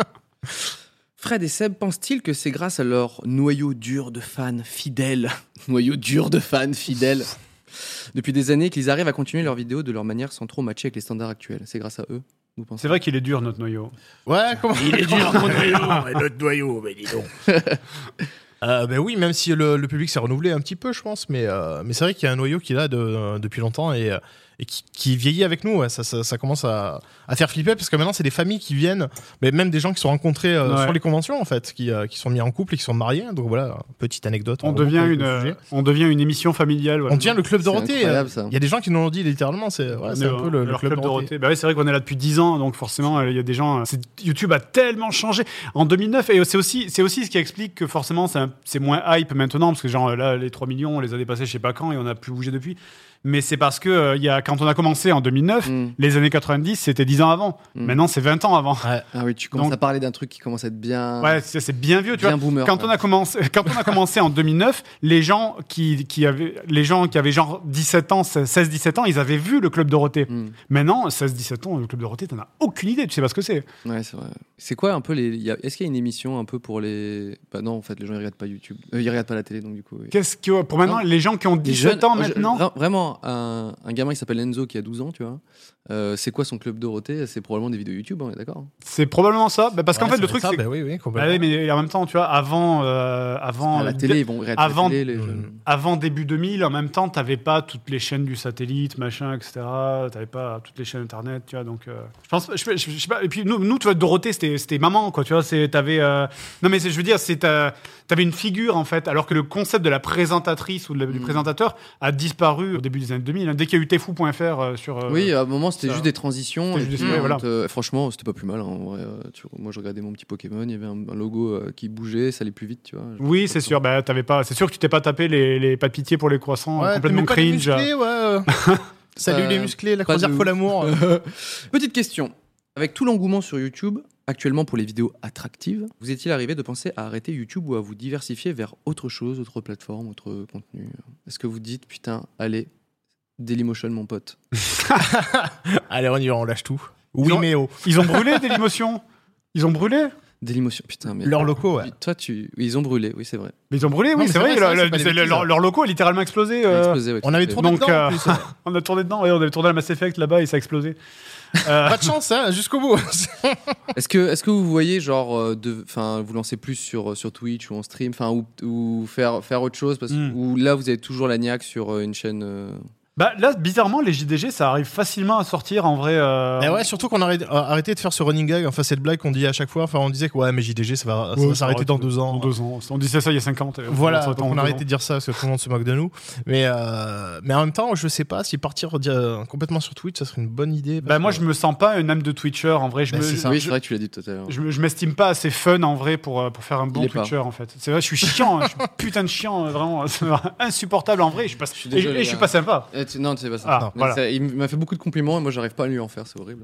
Fred et Seb pensent-ils que c'est grâce à leur noyau dur de fans fidèles, noyau dur de fans fidèles, depuis des années qu'ils arrivent à continuer leurs vidéos de leur manière sans trop matcher avec les standards actuels? C'est grâce à eux, vous pensez? C'est vrai qu'il est dur, notre noyau. Ouais, comment il est dur, mon noyau, et notre noyau, mais dis donc. Euh, ben oui, même si le, le public s'est renouvelé un petit peu, je pense, mais, euh, mais c'est vrai qu'il y a un noyau qui est là de, depuis longtemps et, euh, et qui, qui vieillit avec nous. Ouais. Ça, ça, ça commence à, à faire flipper parce que maintenant, c'est des familles qui viennent, mais même des gens qui sont rencontrés euh, Ouais. sur les conventions, en fait, qui, euh, qui sont mis en couple et qui sont mariés. Donc voilà, petite anecdote. On en devient, remontant une, le euh, sujet. on devient une émission familiale. voilà. On devient le club C'est Dorothée. incroyable, euh, ça. Il y a des gens qui nous l'ont dit littéralement. C'est ouais, On c'est est, un peu le, euh, le leur club, Dorothée. Bah oui, c'est vrai qu'on est là depuis dix ans, donc forcément, euh, il y a des gens. euh, c'est- YouTube a tellement changé en deux mille neuf, et c'est aussi, c'est aussi ce qui explique que forcément, c'est, un- c'est moins hype maintenant, parce que genre là, les trois millions, on les a dépassés, je sais pas quand, et on n'a plus bougé depuis. mais c'est parce que euh, il y a, quand on a commencé en deux mille neuf, Mm. les années quatre-vingt-dix, c'était dix ans avant. Mm. Maintenant, c'est vingt ans avant. Ouais. Ah oui, tu commences Donc- à parler d'un truc qui commence à être bien. Ouais, c'est, c'est bien vieux, tu bien vois. boomer. Quand on ouais. a commencé, quand on a commencé en deux mille neuf, les gens qui, qui avaient, les gens qui avaient genre dix-sept ans, seize dix-sept ans, ils avaient vu le Club Dorothée. Mm. Maintenant, seize dix-sept ans, le Club Dorothée, t'en as aucune idée, tu sais pas ce que c'est. Ouais, c'est vrai. C'est quoi un peu les. il y a- Est-ce qu'il y a une émission un peu pour les. Bah non, en fait, les gens ils regardent pas YouTube. Euh, ils regardent pas la télé, donc du coup. oui. Qu'est-ce que, pour maintenant, Non. les gens qui ont Les dix-sept jeunes- ans euh, je- maintenant, vra- Vraiment, un, un gamin qui s'appelle Enzo qui a douze ans, tu vois. Euh, c'est quoi son club Dorothée? C'est probablement des vidéos YouTube, on est d'accord? c'est probablement ça. Bah, parce qu'en Ouais, fait, ça le va truc, être ça, c'est bah oui, oui, Bah complètement. oui, mais en même temps, tu vois, avant, euh, avant, À la euh, télé, dé- ils vont regarder avant- la télé, les Mm. jeunes. avant début deux mille, en même temps, t'avais pas toutes les chaînes du satellite, machin, et cetera. T'avais pas toutes les chaînes internet, tu vois. Donc, euh, je pense, je, je- je sais pas. Et puis nous, nous, tu vois, Dorothée, c'était, c'était maman, quoi. Tu vois, c'est, t'avais, euh, non mais c'est, je veux dire, c'est, euh, t'avais une figure en fait, alors que le concept de la présentatrice ou de la- du Mm. présentateur a disparu au début des années deux mille. hein. Dès qu'il y a eu Tefou point F R euh, sur. euh, Oui, à un moment, c'était ça- juste des transitions. c'était et juste puis, des- ouais, euh, voilà. euh, franchement, c'était pas plus mal. hein, en vrai, euh, tu- moi, je regardais mon petit Pokémon, il y avait un, un logo euh, qui bougeait, ça allait plus vite, tu vois. Oui, c'est sûr. Bah, t'avais pas. C'est sûr que tu t'es pas tapé les, les pas de pitié pour les croissants, euh, Ouais, complètement mais pas les cringe. musclés, ouais. euh. Salut Euh, les musclés, la pas croisière de- folle amour. Petite question. Avec tout l'engouement sur YouTube, actuellement pour les vidéos attractives, vous est-il arrivé de penser à arrêter YouTube ou à vous diversifier vers autre chose, autre plateforme, autre contenu? Est-ce que vous dites, putain, allez, Dailymotion, mon pote? Allez, on y va, on lâche tout. Oui, ont- mais oh. Ils ont brûlé Dailymotion. Ils ont brûlé. Dailymotion, putain, mais. Leurs locaux, ouais. Toi, tu. Oui, ils ont brûlé, oui, c'est vrai. Mais ils ont brûlé, Non, oui, mais c'est c'est vrai. vrai, le- c'est vrai, le- c'est pas des c'est- bêtises, leur, hein. leur loco a littéralement explosé. Il a euh, explosé, ouais, On tout à avait fait. tourné Donc, dedans euh, en plus. on a tourné dedans, ouais, on avait tourné à Mass Effect là-bas et ça a explosé. Euh, Pas de chance, hein, jusqu'au bout. Est-ce que, est-ce que vous voyez, genre, euh, de, enfin, vous lancer plus sur, sur Twitch ou en stream, enfin, ou, ou faire, faire autre chose, parce, Mm. ou là, vous avez toujours la niaque sur euh, une chaîne. euh, bah, là, bizarrement, les J D G, ça arrive facilement à sortir en vrai. euh, Mais ouais, surtout qu'on a arrêté, a arrêté de faire ce running gag, enfin cette blague qu'on dit à chaque fois. Enfin, on disait que ouais, mais J D G, ça va, ça ouais, va ça s'arrêter arrête, dans deux ans. Dans deux ans. On disait ça il y a cinquante. euh, Voilà, ça donc attend on deux a arrêté ans. de dire ça parce que tout le monde se moque de nous. Mais, euh, mais en même temps, je sais pas si partir euh, complètement sur Twitch, ça serait une bonne idée. Bah, parce moi, que- je me sens pas un âme de Twitcher en vrai. Je Bah, me, c'est ça. Oui, je- c'est vrai que tu l'as dit tout à l'heure. Je, me- je m'estime pas assez fun en vrai pour, euh, pour faire un bon Il est pas. Twitcher en fait. C'est vrai, je suis chiant, hein, je suis putain de chiant, euh, vraiment c'est insupportable en vrai. Je suis pas, suis et- désolé, et, je suis hein. pas sympa. Eh, tu- non, c'est pas ça. Ah, Non, voilà. ça- il m'a fait beaucoup de compliments et moi j'arrive pas à lui en faire, c'est horrible.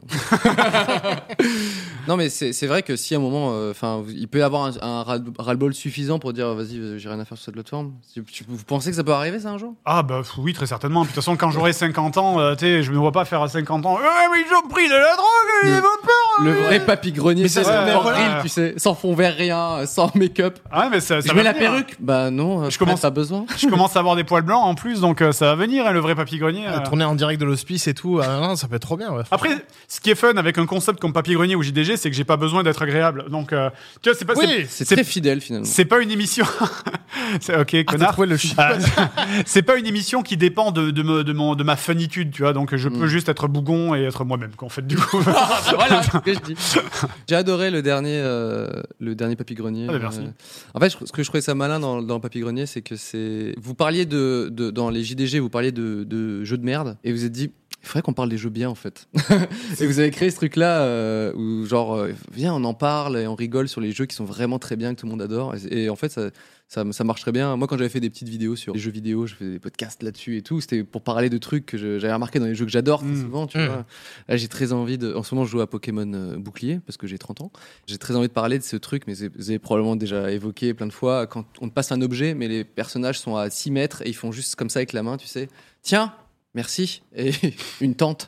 Non, mais c'est c'est vrai que si à un moment, enfin, il peut y avoir un, un ras- ras-le-bol suffisant pour dire vas-y, euh, j'ai rien à faire sur cette plateforme. Tu- tu- Vous pensez que ça peut arriver ça un jour? Ah bah f- oui, très certainement. Puis, de toute façon, quand j'aurai cinquante ans, euh, tu sais, je me vois pas faire à cinquante ans. Ouais, mais ils ont pris de la drogue, ils Le- vont peur. Le vrai papy grenier, Mais c'est ça, mais sans voilà. grill, tu sais, sans fond vert, rien, sans make-up. Ah ouais, mais ça, ça Je va mets la venir. perruque. Bah non, Je je commence- commence pas besoin. Je commence à avoir des poils blancs en plus, donc euh, ça va venir, hein, le vrai papy grenier. Ah, euh. tourner en direct de l'hospice et tout, ah, non, ça peut être trop bien. Ouais. Après, ce qui est fun avec un concept comme Papy Grenier ou J D G, c'est que j'ai pas besoin d'être agréable. Donc, euh, tu vois, c'est pas, Oui, C'est c'est- très fidèle finalement. c'est pas une émission. c'est ok, Ah, t'as connard. trouvé le shit. Ah, c'est pas une émission qui dépend de, de, me- de, mon, de ma funitude, tu vois. Donc, je peux Mm. juste être bougon et être moi-même, qu'en fait, du coup. Voilà ce que je dis. J'ai adoré le dernier, euh, le dernier Papy Grenier. Ah, bah, merci. Euh, en fait, je- ce que je trouvais ça malin dans, dans Papy Grenier, c'est que c'est. Vous parliez de, de dans les J D G, vous parliez de, de jeux de merde, et vous vous êtes dit. Il faudrait qu'on parle des jeux bien en fait. Et vous avez créé ce truc-là euh, où genre euh, viens on en parle et on rigole sur les jeux qui sont vraiment très bien que tout le monde adore. Et, et en fait ça, ça ça marche très bien. Moi quand j'avais fait des petites vidéos sur les jeux vidéo, je faisais des podcasts là-dessus et tout. C'était pour parler de trucs que je- j'avais remarqué dans les jeux que j'adore très Mm. souvent. Tu Mm. vois. Là j'ai très envie de. En ce moment je joue à Pokémon euh, Bouclier parce que j'ai trente ans. J'ai très envie de parler de ce truc, mais c'est- vous avez probablement déjà évoqué plein de fois quand on te passe un objet, mais les personnages sont à six mètres et ils font juste comme ça avec la main, tu sais. Tiens. Merci. Et une tente.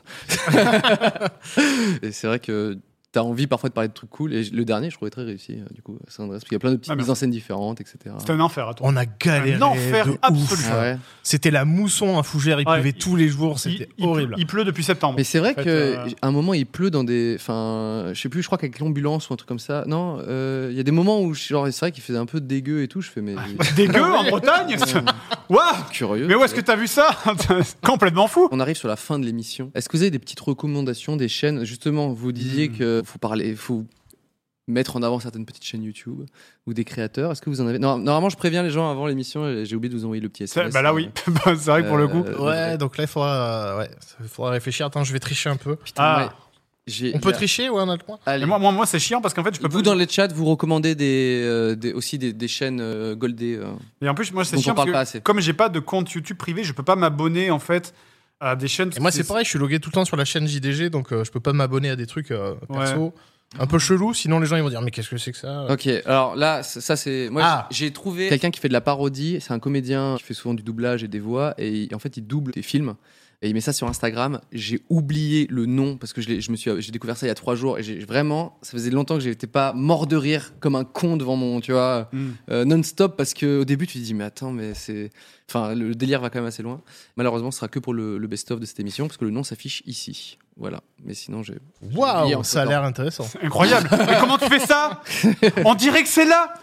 Et c'est vrai que t'as envie parfois de parler de trucs cool. Et le dernier, je trouvais très réussi, euh, du coup, San Andreas, parce qu'il y a plein de petites Ah, mises merci. en scène différentes, et cetera. C'était un enfer à toi. On a galéré. Un enfer de ouf. absolu. Ah ouais. C'était la mousson à Fougères, il Ouais, pleuvait il- tous les jours, Il, c'était il horrible. pleut, il pleut depuis septembre. Mais c'est vrai En fait, qu'à euh, un moment, il pleut dans des. Enfin, je sais plus, je crois qu'avec l'ambulance ou un truc comme ça. Non, euh, il y a des moments où, je- genre, c'est vrai qu'il faisait un peu dégueu et tout. Je fais, mais. Dégueu en Bretagne. Waouh. Curieux. Mais où est-ce que t'as vu ça? Complètement fou. On arrive sur la fin de l'émission. Est-ce que vous avez des petites recommandations des chaînes? Justement, vous disiez Hmm. que faut parler, faut mettre en avant certaines petites chaînes YouTube ou des créateurs. Est-ce que vous en avez? Non, normalement, je préviens les gens avant l'émission. et J'ai oublié de vous envoyer le petit S M S. Bah là oui, Bah, c'est vrai que pour le coup. Euh, Ouais, donc là, il faudra, euh, ouais, il faudra réfléchir. Attends, je vais tricher un peu. Putain, Ah. ouais. J'ai- On peut j'ai- tricher? Ouais, on a le droit. Allez. Et moi, moi, moi c'est chiant parce qu'en fait, je peux Vous pas. dans les chats, vous recommandez des, euh, des- aussi des, des chaînes euh, goldées. euh. Et en plus, moi, c'est dont chiant on parle parce pas que assez. comme j'ai pas de compte YouTube privé, je peux pas m'abonner en fait à des chaînes. Et moi, c'est pareil, je suis logué tout le temps sur la chaîne J D G, donc euh, je peux pas m'abonner à des trucs euh, perso. Ouais. Un peu chelou, sinon les gens ils vont dire mais qu'est-ce que c'est que ça? Ok, alors là, c- ça c'est. Moi, Ah. j'ai trouvé quelqu'un qui fait de la parodie. C'est un comédien qui fait souvent du doublage et des voix. Et il- en fait, il double des films. Et il met ça sur Instagram. J'ai oublié le nom parce que je, l'ai- je me suis, j'ai découvert ça il y a trois jours. Et j'ai vraiment, ça faisait longtemps que j'étais pas mort de rire comme un con devant mon, tu vois, Mm. euh, non-stop. Parce qu'au début, tu te dis, mais attends, mais c'est. Enfin, le délire va quand même assez loin. Malheureusement, ce sera que pour le, le best-of de cette émission parce que le nom s'affiche ici. Voilà. Mais sinon, j'ai. oublié Waouh, entre-temps. ça a l'air intéressant. Incroyable. Mais comment tu fais ça? On dirait que c'est là.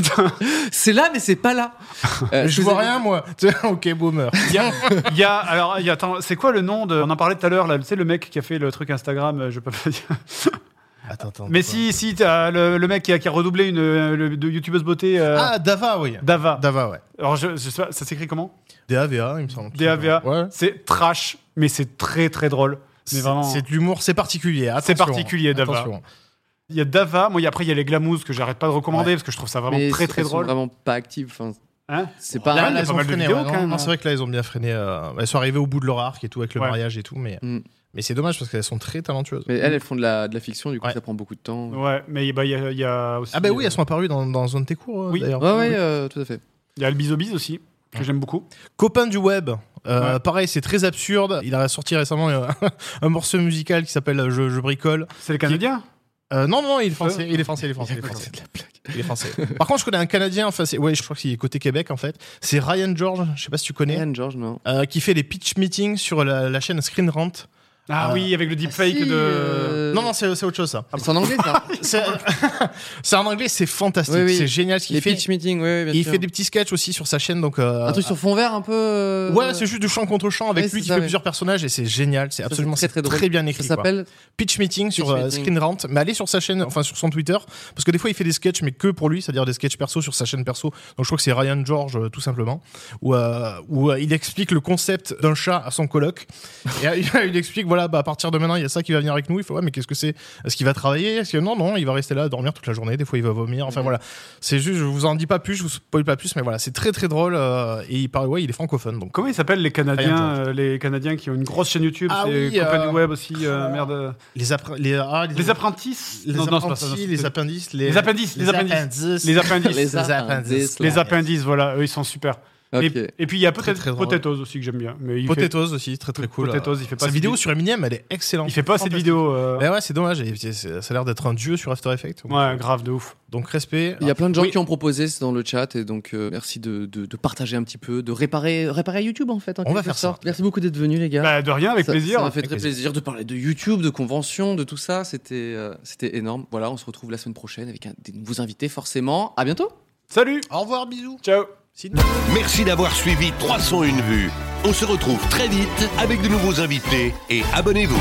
C'est là, mais c'est pas là. Euh, Je vous vois ai- rien moi. Tu sais, ok, boomer. Il y a, il y a- alors, il y a, attends, c'est quoi le nom de, on en parlait tout à l'heure, là, tu sais, le mec qui a fait le truc Instagram, euh, je peux pas dire. Attends, attends. Mais attends. si, si, t'as le, le mec qui a, qui a redoublé une, euh, le- de youtubeuse beauté, euh, Ah, Dava, oui. Dava. Dava, ouais. Alors, je, je sais pas, ça s'écrit comment? D A V A, il me semble. D A V A. Ouais. C'est trash, mais c'est très très drôle. Mais C'est vraiment, c'est de l'humour, c'est particulier. C'est attention. particulier, Dava. Attention. il y a Dava, moi, il y a- après, il y a les Glamouz que j'arrête pas de recommander Ouais. parce que je trouve ça vraiment Mais très c'est- très elles sont drôle. vraiment pas actives. Enfin, Hein c'est pas. Là, il y a là, pas ils ont mal de freiné. vidéos, ouais, quand non, même. non, c'est vrai que là, ils ont bien freiné. euh, Elles sont arrivées au bout de leur arc et tout avec le Ouais. mariage et tout, mais Mm. mais c'est dommage parce qu'elles sont très talentueuses. Mais elles, elles font de la, de la fiction, du coup, Ouais. ça prend beaucoup de temps. Ouais, mais bah, il y, a- il y a aussi. Ah bah oui, euh, elles sont apparues dans dans Zone Tes cours euh, Oui. d'ailleurs. Ouais, ouais, euh, tout à fait. Il y a le Bizobiz aussi, que j'aime beaucoup. Copain du web. Euh, Ouais. Pareil, c'est très absurde. Il a sorti récemment euh, un morceau musical qui s'appelle euh, Je, je bricole. C'est les Canadiens. Euh, non, non, il est français. Il est français. Il est français. Il est français. Il est français. Par contre, je connais un Canadien. Enfin, c'est, ouais, je crois qu'il est côté Québec en fait. C'est Ryan George. Je sais pas si tu connais. Ryan George, non. euh, qui fait les pitch meetings sur la, la chaîne Screen Rant. Ah Euh, oui, avec le deepfake Si, de. euh, Non, non, c'est, c'est autre chose ça. C'est en anglais, ça. C'est, c'est en anglais, c'est fantastique. Oui, oui. C'est génial ce qu'il Les fait. pitch meetings, oui, oui, bien Et il sûr. fait des petits sketchs aussi sur sa chaîne. Donc, euh, Un truc sur fond vert, un peu. euh, Ouais, c'est juste du chant contre chant avec Ouais, lui c'est qui ça, fait ouais. plusieurs personnages et c'est génial. C'est Ça, absolument c'est très, très très, drôle. bien Ça écrit. quoi. s'appelle. Pitch Meeting sur Pitch euh, Meeting. Screen Rant, mais allez sur sa chaîne, enfin sur son Twitter, parce que des fois il fait des sketchs, mais que pour lui, c'est-à-dire des sketchs perso sur sa chaîne perso. Donc je crois que c'est Ryan George, euh, tout simplement, où, euh, où euh, il explique le concept d'un chat à son coloc. Et euh, il explique, voilà, bah, à partir de maintenant, il y a ça qui va venir avec nous. Il fait, ouais, mais qu'est-ce que c'est? Est-ce qu'il va travailler? Est-ce que non, non, il va rester là à dormir toute la journée. Des fois, il va vomir. Enfin voilà, c'est juste, je vous en dis pas plus, je vous spoil pas plus, mais voilà, c'est très très drôle. euh, et il parle, ouais, il est francophone. Donc Comment ils s'appellent les Canadiens, Ryan George. euh, les Canadiens qui ont une grosse chaîne YouTube, Ah c'est oui, Copain euh, du Web aussi, euh, merde. les appre- les, ah, Les apprentis les Non, non, c'est pas ça, apprentis, non, les c'est- appendices, Les appendices, les appendices. Les appendices. Les appendices. Les appendices, voilà, eux ils sont super. Ok. Et, et puis il y a Très, peut-être très drôle. Potatoes aussi que j'aime bien. Mais il fait, Potatoes aussi, très très cool. Potatoes, il fait pas Sa assez vidéo de- sur Eminem, elle est excellente. il fait pas assez de Fantastique. vidéos. euh, Mais ouais, c'est dommage. et c'est- c'est- Ça a l'air d'être un dieu sur After Effects. Ouais, grave, de ouf. Donc respect. Il y a plein de gens Oui. qui ont proposé c'est dans le chat et donc euh, merci de, de, de partager un petit peu, de réparer, réparer YouTube en fait. en On va quelque faire ça. sorte. Merci beaucoup d'être venus les gars. Bah, de rien, avec ça, plaisir. Ça m'a fait Avec très plaisir. plaisir de parler de YouTube, de conventions, de tout ça. C'était euh, c'était énorme. Voilà, on se retrouve la semaine prochaine avec un, des nouveaux invités forcément. À bientôt. Salut, Au revoir, bisous. ciao. Merci d'avoir suivi trois cent un vues. On se retrouve très vite avec de nouveaux invités et abonnez-vous.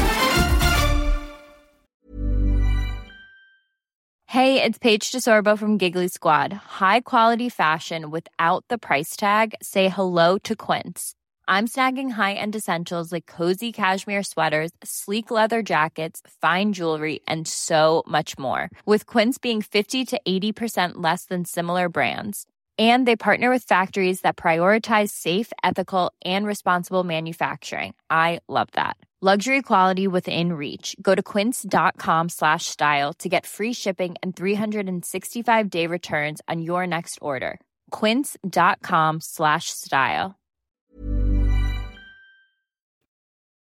Hey, it's Paige DeSorbo from Giggly Squad. High quality fashion without the price tag. Say hello to Quince. I'm snagging high-end essentials like cozy cashmere sweaters, sleek leather jackets, fine jewelry, and so much more. With Quince being fifty to eighty percent less than similar brands. And they partner with factories that prioritize safe, ethical, and responsible manufacturing. I love that. Luxury quality within reach. Go to quince.com slash style to get free shipping and three sixty-five day returns on your next order. Quince.com slash style.